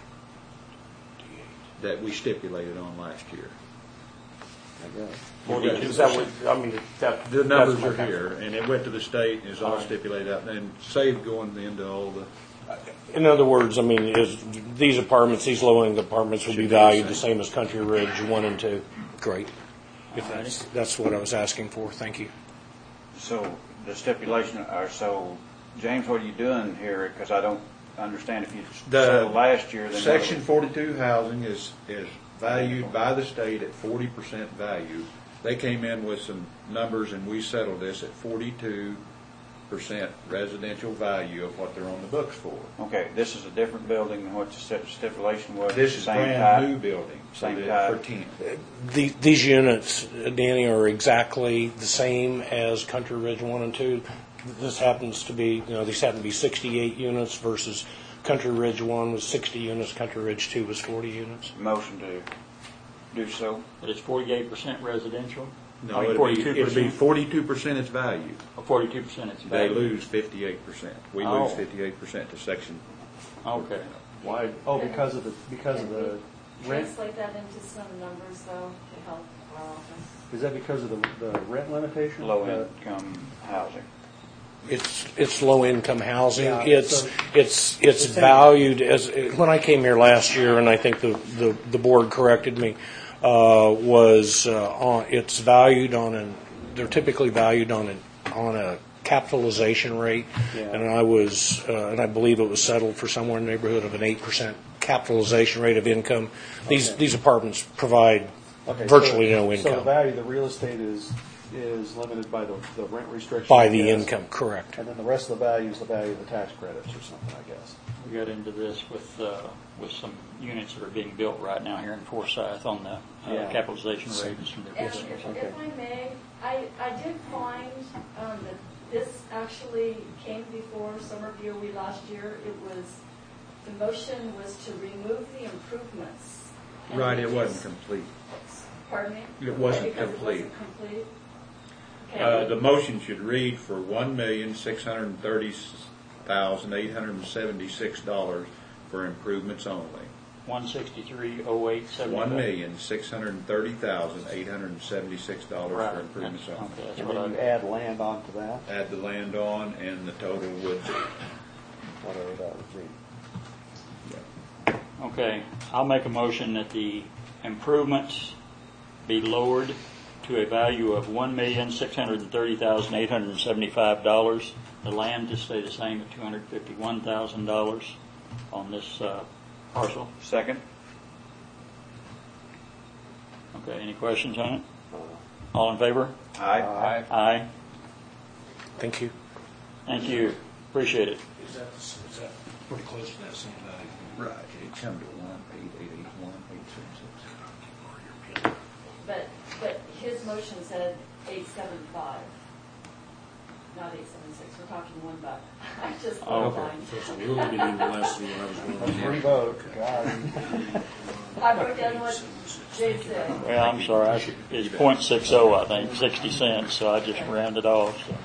that we stipulated on last year. I guess. 42%. Is that what, I mean, The numbers that's are my- here, and it went to the state and is all stipulated out, and saved going into all the. In other words, I mean, these apartments, these low-income apartments will Should be be the valued the same. same as Country Ridge 1 and 2. Great. If Alrighty. that's what I was asking for. Thank you. So the stipulation, or so, James, what are you doing here? Because I don't understand if you settled last year. Then Section 42 housing is valued by the state at 40% value. They came in with some numbers, and we settled this at 42% residential value of what they're on the books for. Okay, this is a different building than what the stipulation was. This is Same brand type? new building, Same for type. 10. These units, Danny, are exactly the same as Country Ridge 1 and 2. This happens to be, these happen to be 68 units versus Country Ridge 1 was 60 units, Country Ridge 2 was 40 units. Motion to do so. But it's 48% residential? No, it'd be 42% its value. 42% its They value. lose 58%. We Oh. lose 58% to section. Okay. Why? Oh, because of the rent. Translate that into some numbers, though, to help our office. Is that because of the rent limitation? Low income housing. It's low income housing. Yeah, It's valued as, when I came here last year, and I think the board corrected me, it's valued they're typically valued on a capitalization rate, Yeah. and I believe it was settled for somewhere in the neighborhood of an 8% capitalization rate of income. These apartments provide virtually no So the income. value of the real estate is limited by the rent restriction? By I the guess. income, correct. And then the rest of the value is the value of the tax credits or something, I guess. We got into this with some units that are being built right now here in Forsyth on the Yeah. capitalization rates and If, everything. if I may, I did find that this actually came before summer DOE last year. It was, the motion was to remove the improvements. and Right, it reduce- wasn't complete. Pardon me? It wasn't Because complete. It wasn't complete? Okay. The motion should read for $1,630,876 for improvements only. 163,0870. $1,630,876 Right. for improvements That's- only. okay, that's And what then you I. add land onto that, Add the land on, and the total would whatever that would be. Okay, I'll make a motion that the improvements be lowered to a value of $1,630,875. The land to stay the same at $251,000 on this parcel. Second? Okay, any questions on it? All in favor? Aye. Aye. Thank you. Thank you. Appreciate it. Is that pretty close to that same value? Right, it come to 1,881,876. But his motion said 875, not 876. We're talking $1. I just Oh, blind. So it's a little bit even less than what I was going to Revote, God. I wrote down what Jay said. Well, I'm sorry, it's .60, I think, 60 cents, so I just rounded off. So.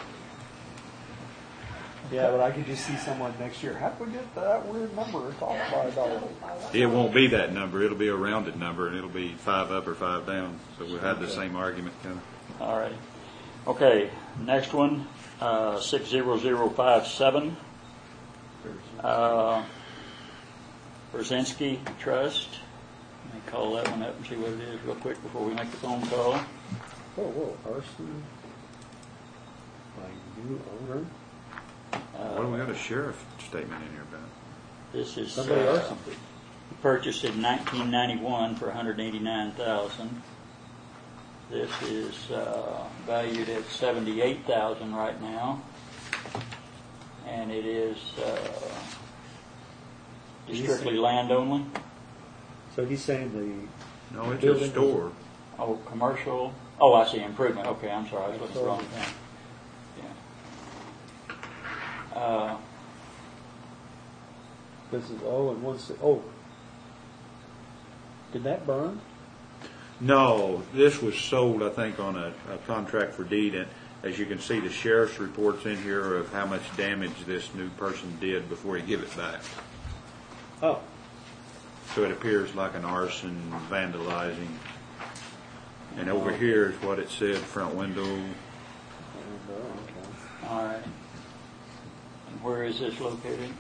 Yeah, but I could just see someone next year, how did we get that weird number, it's off by a dollar? It won't be that number, it'll be a rounded number, and it'll be 5 up or 5 down, so we'll have the same argument coming. All right. Okay, next one, 60057. Brzezinski Trust. Let me call that one up and see what it is real quick before we make the phone call. Whoa, arson by new owner? What do we got a sheriff statement in here about? This is Somebody arsoned it. purchased in 1991 for $189,000. This is valued at $78,000 right now, and it is strictly land only. So he's saying No, it's building a store. Oh, commercial. Oh, I see. Improvement. Okay, I'm sorry. I was looking at the wrong thing. Yeah. this is, did that burn? No, this was sold, I think, on a contract for deed, and as you can see, the sheriff's reports in here of how much damage this new person did before he give it back. Oh, So it appears like an arson, vandalizing. And over here is what it said, front window. All right. And where is this located?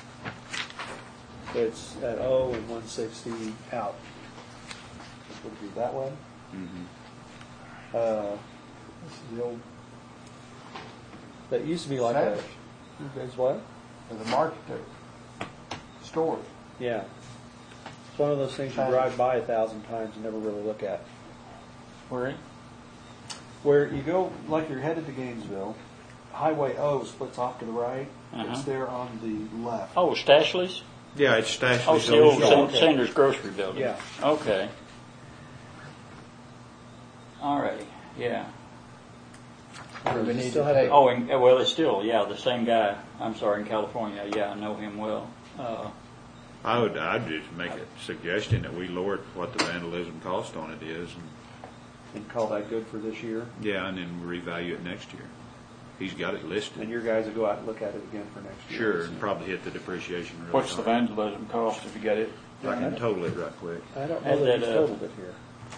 it's at O and 160 out. Would it be that way? Mm-hmm. This is the old, that used to be like a, is what? For the market stores. Yeah. It's one of those things you drive by 1,000 times and never really look at. Where? Where you go, like you're headed to Gainesville, Highway O splits off to the right. Uh-huh. It's there on the left. Oh, Stashley's? Yeah, it's Stashley's. Oh, it's the old shop. Sanders Grocery Building. Yeah. Okay. All right. Yeah. We need Still to have take, Oh, and, well, it's still, the same guy. I'm sorry, in California. Yeah, I know him well. I'd just make a suggestion that we lower what the vandalism cost on it is, And call that good for this year. and then revalue it next year. He's got it listed. And your guys will go out and look at it again for next year. Sure, and probably hit the depreciation really What's the hard. vandalism cost if you get it? I can total it right quick. I don't know Add that he's that up. totaled it here.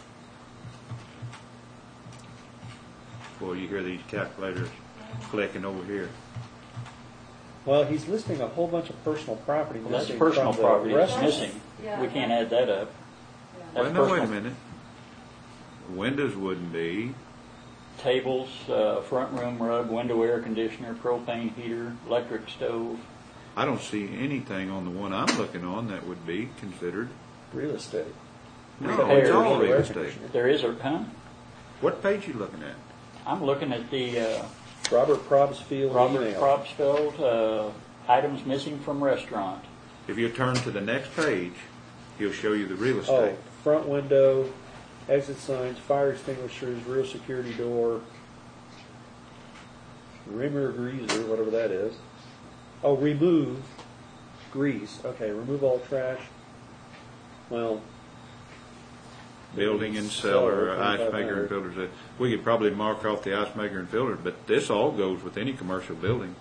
Boy, you hear these calculators clicking over here. Well, he's listing a whole bunch of personal property Well, that's missing personal from the property that's restaurant. missing. Yeah. We can't add that up. That's Well, no, wait a personal. minute. Windows wouldn't be. Tables, front room rug, window air conditioner, propane heater, electric stove. I don't see anything on the one I'm looking on that would be considered. Real estate. No, Repairs. it's all real estate. There is a, What page you looking at? I'm looking at the Robert Probsfield Robert email. Probsfeld, items missing from restaurant. If you turn to the next page, he'll show you the real Oh, estate. front window, exit signs, fire extinguishers, rear security door, rimmer greaser, whatever that is. Oh, remove grease. Okay, remove all trash. Well, Building and cellar, ice maker 2500. and filters. We could probably mark off the ice maker and filter, but this all goes with any commercial building.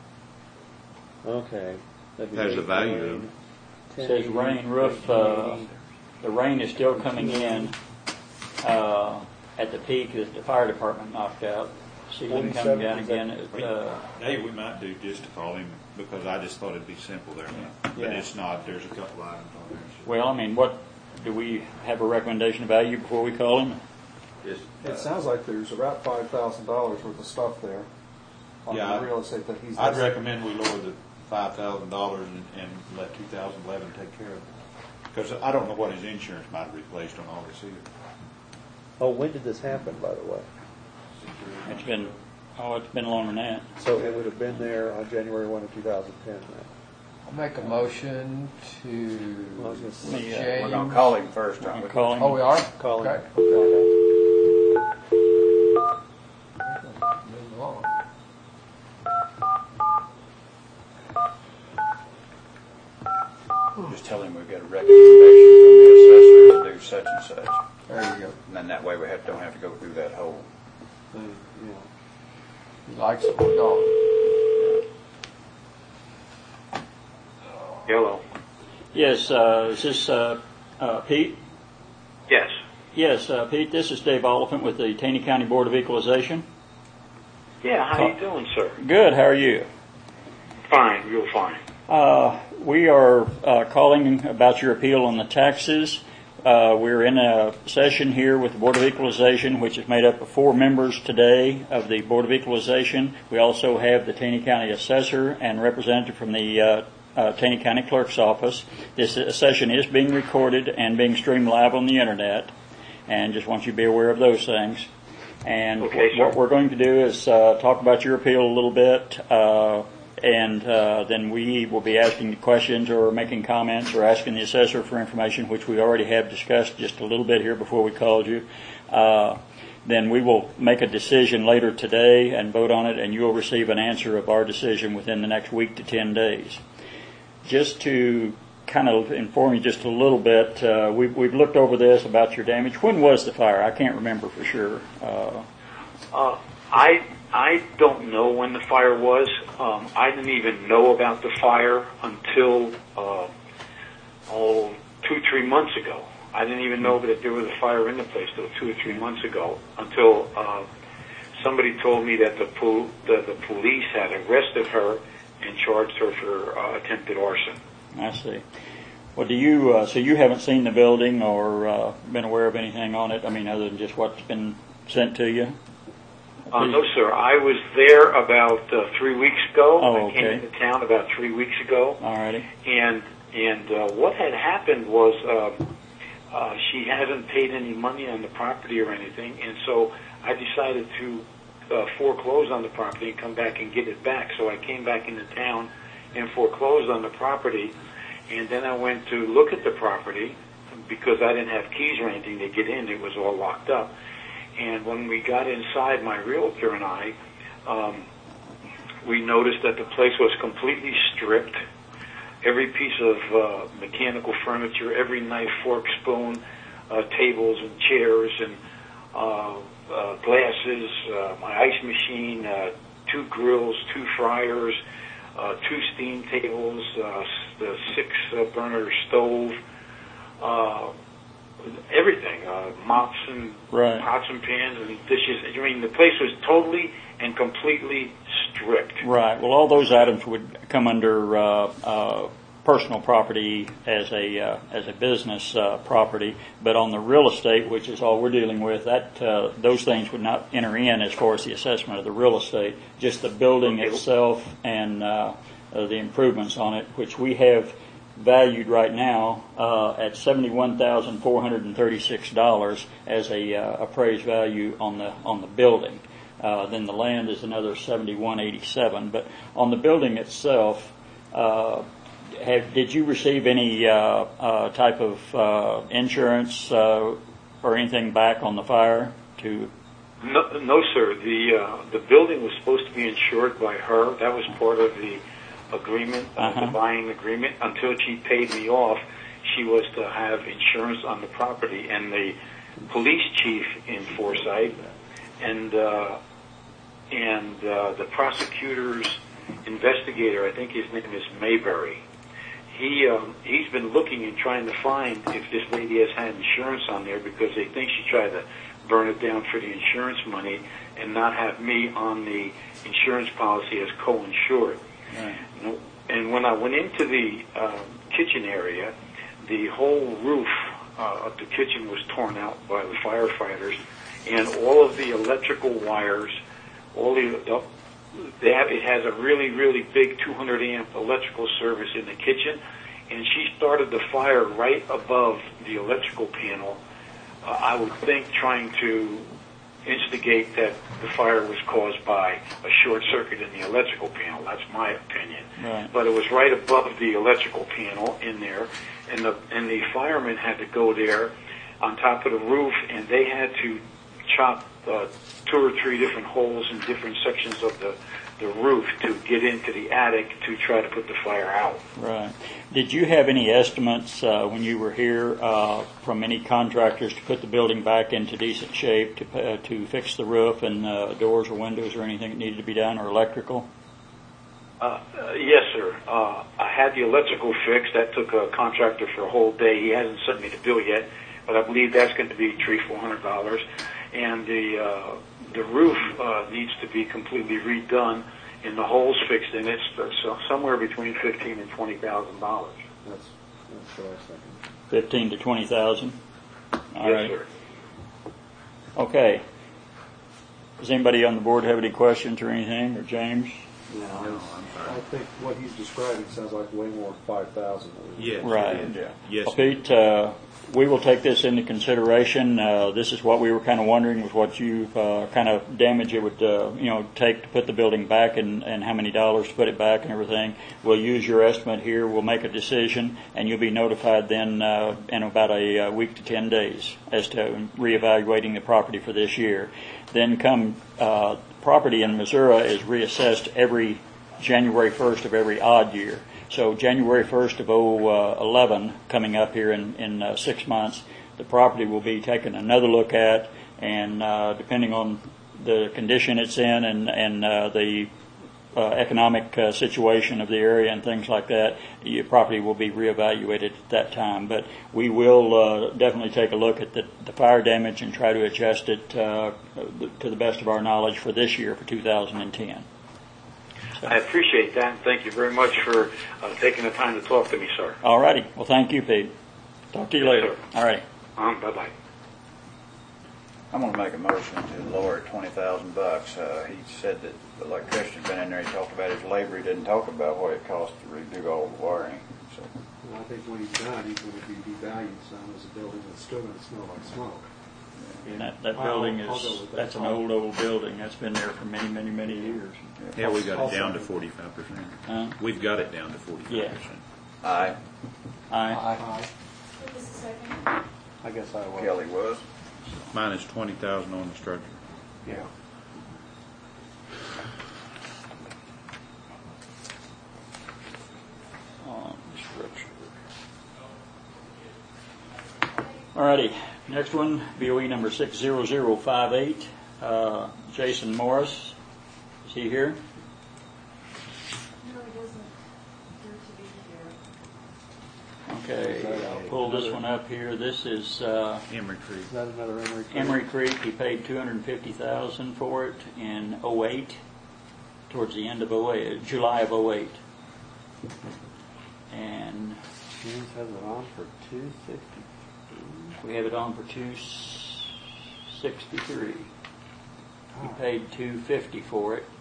Okay. That'd be Has the eight, value nine, of it. 10, Says rain roof, 1980. the rain is still coming in at the peak that the fire department knocked out. Ceiling coming down 27, again. Hey, we might do just to call him, because I just thought it'd be simple there. But Yeah. it's not. There's a couple items on there. Well, I mean, what, do we have a recommendation of value before we call him? Just, It sounds like there's about $5,000 worth of stuff there on Yeah, the real estate that he's. I'd recommend we lower the $5,000 and let 2011 take care of it. Because I don't know what his insurance might have replaced on all this either. Oh, when did this happen, by the way? It's been longer than that. So it would have been there on January 1 of 2010 then. I'll make a motion to Well, I was gonna say- James. We're gonna call him first, aren't we? Call him. Oh, we are? Call him. Okay. Move along. Just tell him we've got a recommendation from the assessor to do such and such. There you go. And then that way we don't have to go through that whole. He likes it, we're going. Hello. Yes, is this Pete? Yes. Yes, Pete, this is Dave Oliphant with the Taney County Board of Equalization. Yeah, how you doing, sir? Good, how are you? Fine, real fine. We are calling about your appeal on the taxes. We're in a session here with the Board of Equalization, which is made up of 4 members today of the Board of Equalization. We also have the Taney County Assessor and representative from the Taney County Clerk's Office. This session is being recorded and being streamed live on the Internet, and just want you to be aware of those things. And Okay, what sir. we're going to do is talk about your appeal a little bit, and then we will be asking questions or making comments or asking the assessor for information, which we already have discussed just a little bit here before we called you. Then we will make a decision later today and vote on it, and you will receive an answer of our decision within the next week to 10 days. Just to kind of inform you just a little bit, we've looked over this about your damage. When was the fire? I can't remember for sure. I don't know when the fire was. I didn't even know about the fire until 2-3 months ago. I didn't even know that there was a fire in the place till 2 or 3 months ago. Until somebody told me that the police had arrested her and charged her for attempted arson. I see. Well, do you? So you haven't seen the building or been aware of anything on it? I mean, other than just what's been sent to you? No, sir. I was there about 3 weeks ago. Oh, I came okay. into town about 3 weeks ago. Alrighty. And what had happened was she hasn't paid any money on the property or anything, and so I decided to foreclose on the property and come back and get it back. So I came back into town and foreclosed on the property, and then I went to look at the property because I didn't have keys or anything to get in. It was all locked up. And when we got inside, my realtor and I, we noticed that the place was completely stripped. Every piece of mechanical furniture, every knife, fork, spoon, tables and chairs and glasses, my ice machine, 2 grills, 2 fryers, 2 steam tables, the 6-burner stove, everything, mops and Right. pots and pans and dishes. I mean, the place was totally and completely stripped. Right. Well, all those items would come under personal property as a business property, but on the real estate, which is all we're dealing with, that those things would not enter in as far as the assessment of the real estate. Just the building itself and the improvements on it, which we have valued right now at $71,436 as a appraised value on the building. Then the land is another $71,887. But on the building itself, did you receive any type of insurance or anything back on the fire? No, sir. The building was supposed to be insured by her. That was part of the agreement, the buying agreement. Until she paid me off, she was to have insurance on the property. And the police chief in Forsyth and the prosecutor's investigator, I think his name is Mayberry. He's been looking and trying to find if this lady has had insurance on there, because they think she tried to burn it down for the insurance money and not have me on the insurance policy as co-insured. Right. And when I went into the kitchen area, the whole roof of the kitchen was torn out by the firefighters, and all of the electrical wires, it has a really, really big 200 amp electrical service in the kitchen, and she started the fire right above the electrical panel. I would think trying to instigate that the fire was caused by a short circuit in the electrical panel. That's my opinion. Right. But it was right above the electrical panel in there, and the firemen had to go there on top of the roof, and they had to chop 2 or 3 different holes in different sections of the roof to get into the attic to try to put the fire out. Right. Did you have any estimates when you were here from any contractors to put the building back into decent shape, to fix the roof and doors or windows or anything that needed to be done, or electrical? Yes, sir. I had the electrical fixed. That took a contractor for a whole day. He hasn't sent me the bill yet, but I believe that's going to be $300-400. And the roof needs to be completely redone and the holes fixed in it. So somewhere between $15,000 and $20,000. That's what I was thinking. $15,000 to $20,000. All right. Sir. Okay. Does anybody on the board have any questions or anything, or James? No, I think what he's describing sounds like way more than 5,000. Yes. Right. Yeah. Yes. Well, Pete, we will take this into consideration. This is what we were kind of wondering, was what you kind of damage it would take to put the building back, and how many dollars to put it back and everything. We'll use your estimate here. We'll make a decision, and you'll be notified then in about a week to 10 days as to reevaluating the property for this year. Then come property in Missouri is reassessed every January 1st of every odd year. So January 1st of 2011, coming up here in 6 months, the property will be taken another look at, and depending on the condition it's in and the economic situation of the area and things like that, your property will be reevaluated at that time. But we will definitely take a look at the fire damage and try to adjust it to the best of our knowledge for this year, for 2010. I appreciate that, and thank you very much for taking the time to talk to me, sir. All righty. Well, thank you, Pete. Talk to you later. All right. Bye-bye. I'm going to make a motion to lower it $20,000. He said that the electrician's been in there. He talked about his labor. He didn't talk about what it cost to redo all the wiring. So, well, I think when he's done, he's going to be devalued some as a building that's still going to smell like smoke. And that building that's an old building. That's been there for many, many, many years. Yeah, we got it down to 45%. We've got it down to 45%. Yeah. Aye. Aye. I guess I was. Kelly was. Mine is $20,000 on the structure. Yeah. On the structure. All righty. Next one, BOE number 60058. Jason Morris. Is he here? No, he doesn't appear to be here. Okay, I'll pull this one up here. This is Emery Creek. Is that another Emery Creek? Emery Creek. He paid $250,000 for it in 2008, towards the end of 2008, July of 2008. And James has it on for $260. we have it on for $263. He paid $250 for it.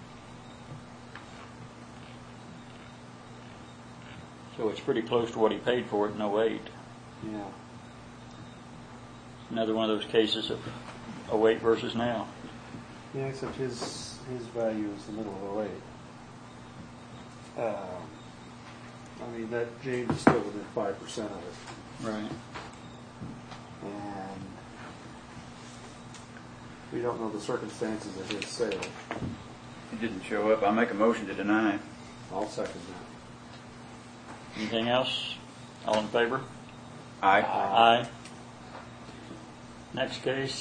So it's pretty close to what he paid for it in 2008. Yeah. Another one of those cases of 2008 versus now. Yeah, except his value is the middle of 2008. I mean, that James is still within 5% of it. Right. And we don't know the circumstances of his sale. He didn't show up. I make a motion to deny. I'll second that. Anything else? All in favor? Aye. Aye. Next case,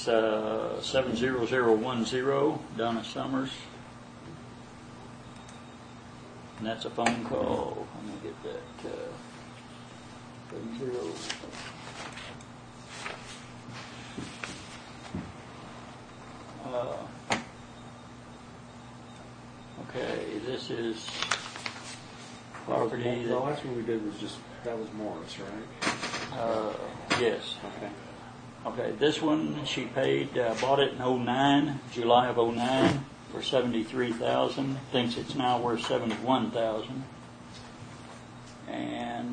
70010, Donna Summers. And that's a phone call. Let me get that. 70. Okay, this is property. The last one we did was that was Morris, right? Yes. Okay. Okay, this one she paid, bought it in 09, July of 09 for $73,000. Thinks it's now worth $71,000, and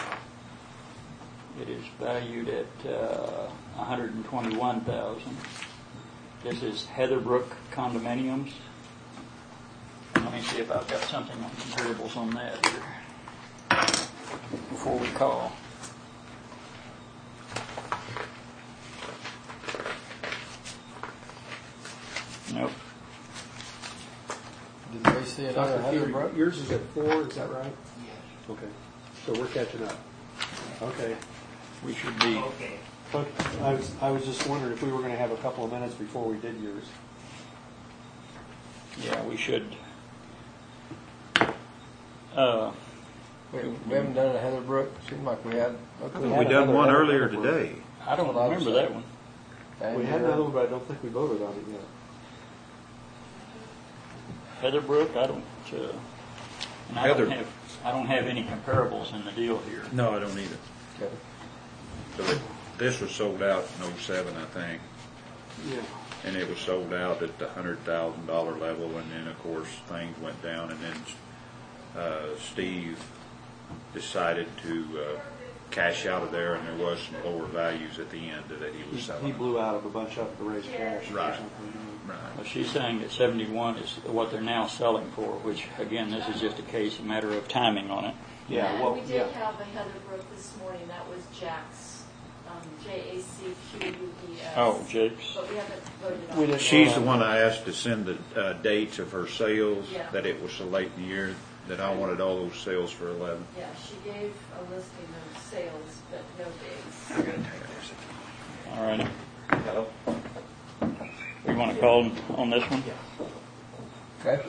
it is valued at $121,000. This is Heatherbrook Condominiums. Let me see if I've got something on comparables on that here before we call. Nope. Did they see another Heatherbrook? Yours is at 4, is that right? Yes. Okay. So we're catching up. Okay. We should be. Okay. But I was just wondering if we were going to have a couple of minutes before we did yours. Yeah, we should. We haven't done a Heatherbrook. Seemed like we had. We done one earlier today. I don't remember that one. We had another one, but I don't think we voted on it yet. Heatherbrook, I don't. And I don't have any comparables in the deal here. No, I don't either. Okay. So this was sold out in 07, I think. Yeah. And it was sold out at the $100,000 level, and then of course things went down, and then Steve decided to cash out of there, and there was some lower values at the end that he was selling. He blew out of a bunch of it to raise cash. Right. Or something. Right. Well, she's saying that 71 is what they're now selling for, which again, this is just a matter of timing on it. Yeah. Well, we did have a Heatherbrook this morning. That was Jack's, JACQUES. Oh, Jake's. But we haven't voted on it. She's the one I asked to send the dates of her sales, Yeah. that it was so late in the year that I wanted all those sales for 11. Yeah, she gave a listing of sales, but no dates. All righty. We want to call on this one? Okay.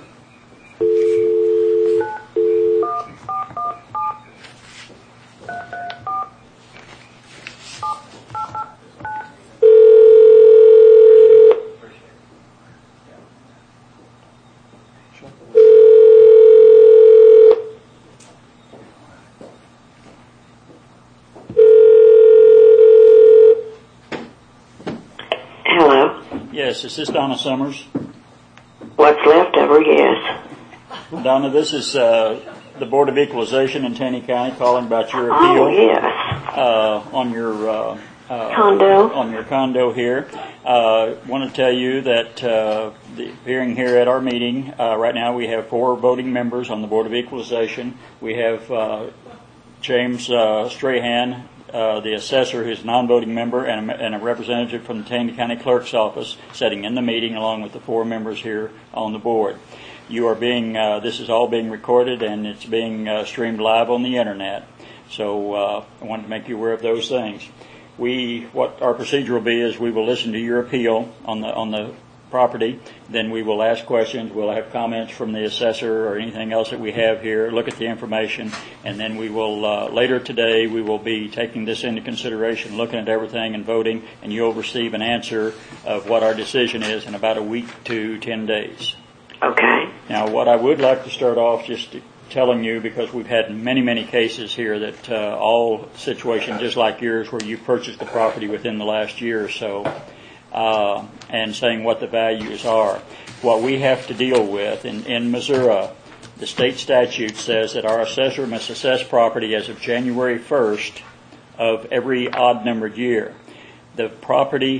Hello. Yes, is this Donna Summers? What's left of her, yes. Donna, this is the Board of Equalization in Taney County calling about your appeal. Oh, yes. On your condo. On your condo here. Want to tell you that the hearing here at our meeting right now, we have 4 voting members on the Board of Equalization. We have James Strahan, the assessor, who's a non-voting member, and a representative from the Taney County Clerk's Office sitting in the meeting along with the 4 members here on the board. You are being, this is all being recorded, and it's being streamed live on the internet. So I wanted to make you aware of those things. What our procedure will be is we will listen to your appeal on the property, then we will ask questions, we'll have comments from the assessor or anything else that we have here, look at the information, and then we will, later today, we will be taking this into consideration, looking at everything and voting, and you'll receive an answer of what our decision is in about a week to 10 days. Okay. Now, what I would like to start off just telling you, because we've had many, many cases here that all situations just like yours where you purchased the property within the last year or so, and saying what the values are. What we have to deal with in Missouri, the state statute says that our assessor must assess property as of January 1st of every odd-numbered year. The property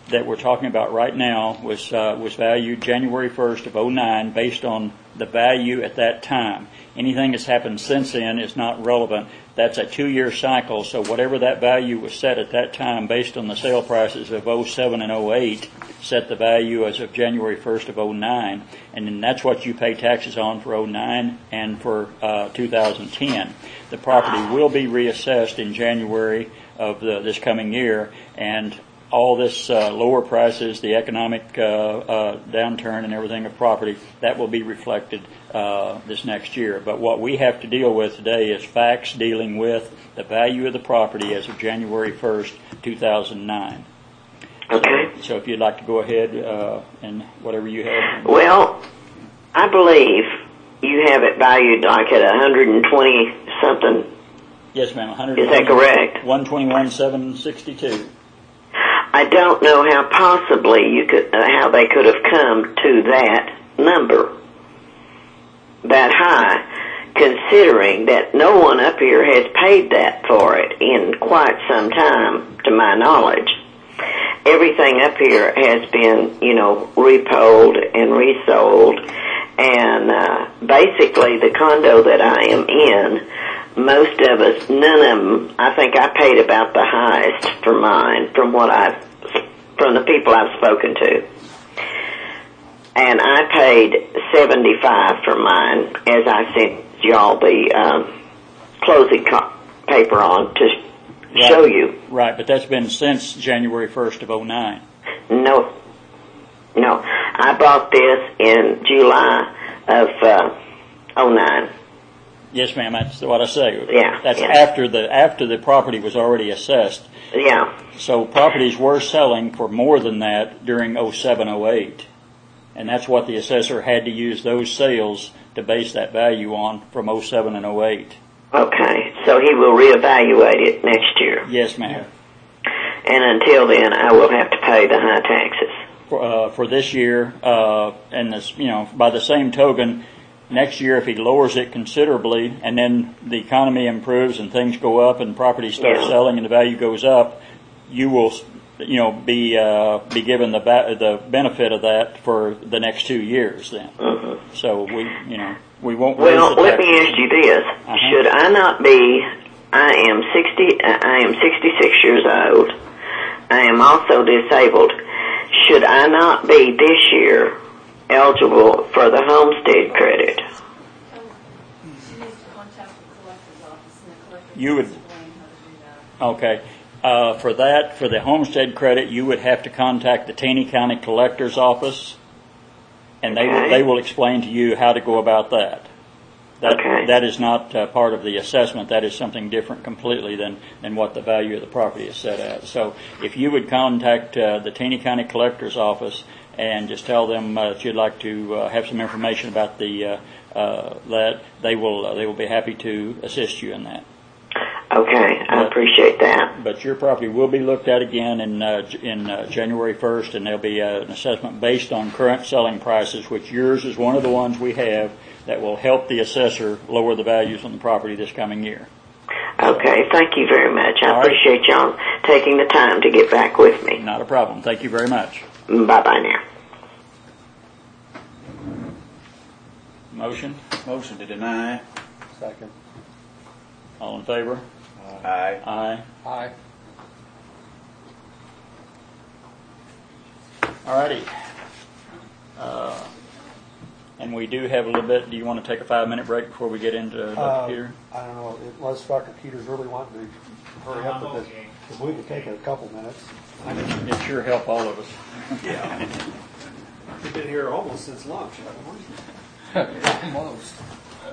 that we're talking about right now was valued January 1st of 2009 based on the value at that time. Anything that's happened since then is not relevant. That's a 2-year cycle, so whatever that value was set at that time based on the sale prices of 07 and 08 set the value as of January 1st of 09, and then that's what you pay taxes on for 09 and for 2010. The property will be reassessed in January of this coming year, and all this lower prices, the economic downturn and everything of property, that will be reflected this next year. But what we have to deal with today is facts dealing with the value of the property as of January 1st, 2009. Okay. So if you'd like to go ahead and whatever you have. Well, I believe you have it valued like at 120 something. Yes, ma'am. Is that correct? 121,762. I don't know how possibly you could, how they could have come to that number, that high, considering that no one up here has paid that for it in quite some time, to my knowledge. Everything up here has been, repoed and resold, and basically the condo that I am in, most of us, none of them, I think I paid about the highest for mine from the people I've spoken to. And I paid $75 for mine, as I sent y'all the closing paper on to show you. Right, but that's been since January 1st of 09. No. I bought this in July of 09. Yes, ma'am. That's what I say. Yeah. That's after the property was already assessed. Yeah. So properties were selling for more than that during 07, 08. And that's what the assessor had to use those sales to base that value on from 07 and 08. Okay. So he will reevaluate it next year. Yes, ma'am. And until then, I will have to pay the high taxes. For this year, and this, by the same token, next year, if he lowers it considerably, and then the economy improves and things go up and properties start selling and the value goes up, you will, be given the benefit of that for the next 2 years. Then, so we won't. Well, let me ask you this: should I not be? I am 66 years old. I am also disabled. Should I not be this year eligible for the homestead credit? You would. Okay. For the homestead credit, you would have to contact the Taney County Collector's Office, and they will explain to you how to go about that. That is not part of the assessment. That is something different completely than what the value of the property is set at. So if you would contact the Taney County Collector's Office and just tell them that you'd like to have some information about that, they will be happy to assist you in that. Okay, I appreciate that. But your property will be looked at again in January 1st, and there'll be an assessment based on current selling prices, which yours is one of the ones we have that will help the assessor lower the values on the property this coming year. Okay, thank you very much. I appreciate y'all taking the time to get back with me. Not a problem. Thank you very much. Bye-bye now. Motion? Motion to deny. Second. All in favor? Aye. Aye. Aye. Alrighty. And we do have a little bit. Do you want to take a 5-minute break before we get into Dr. Peter? I don't know, unless Dr. Peters really wanting to hurry up with this. If we could take a couple minutes. It sure help all of us. Yeah. We've been here almost since lunch, haven't we? Almost.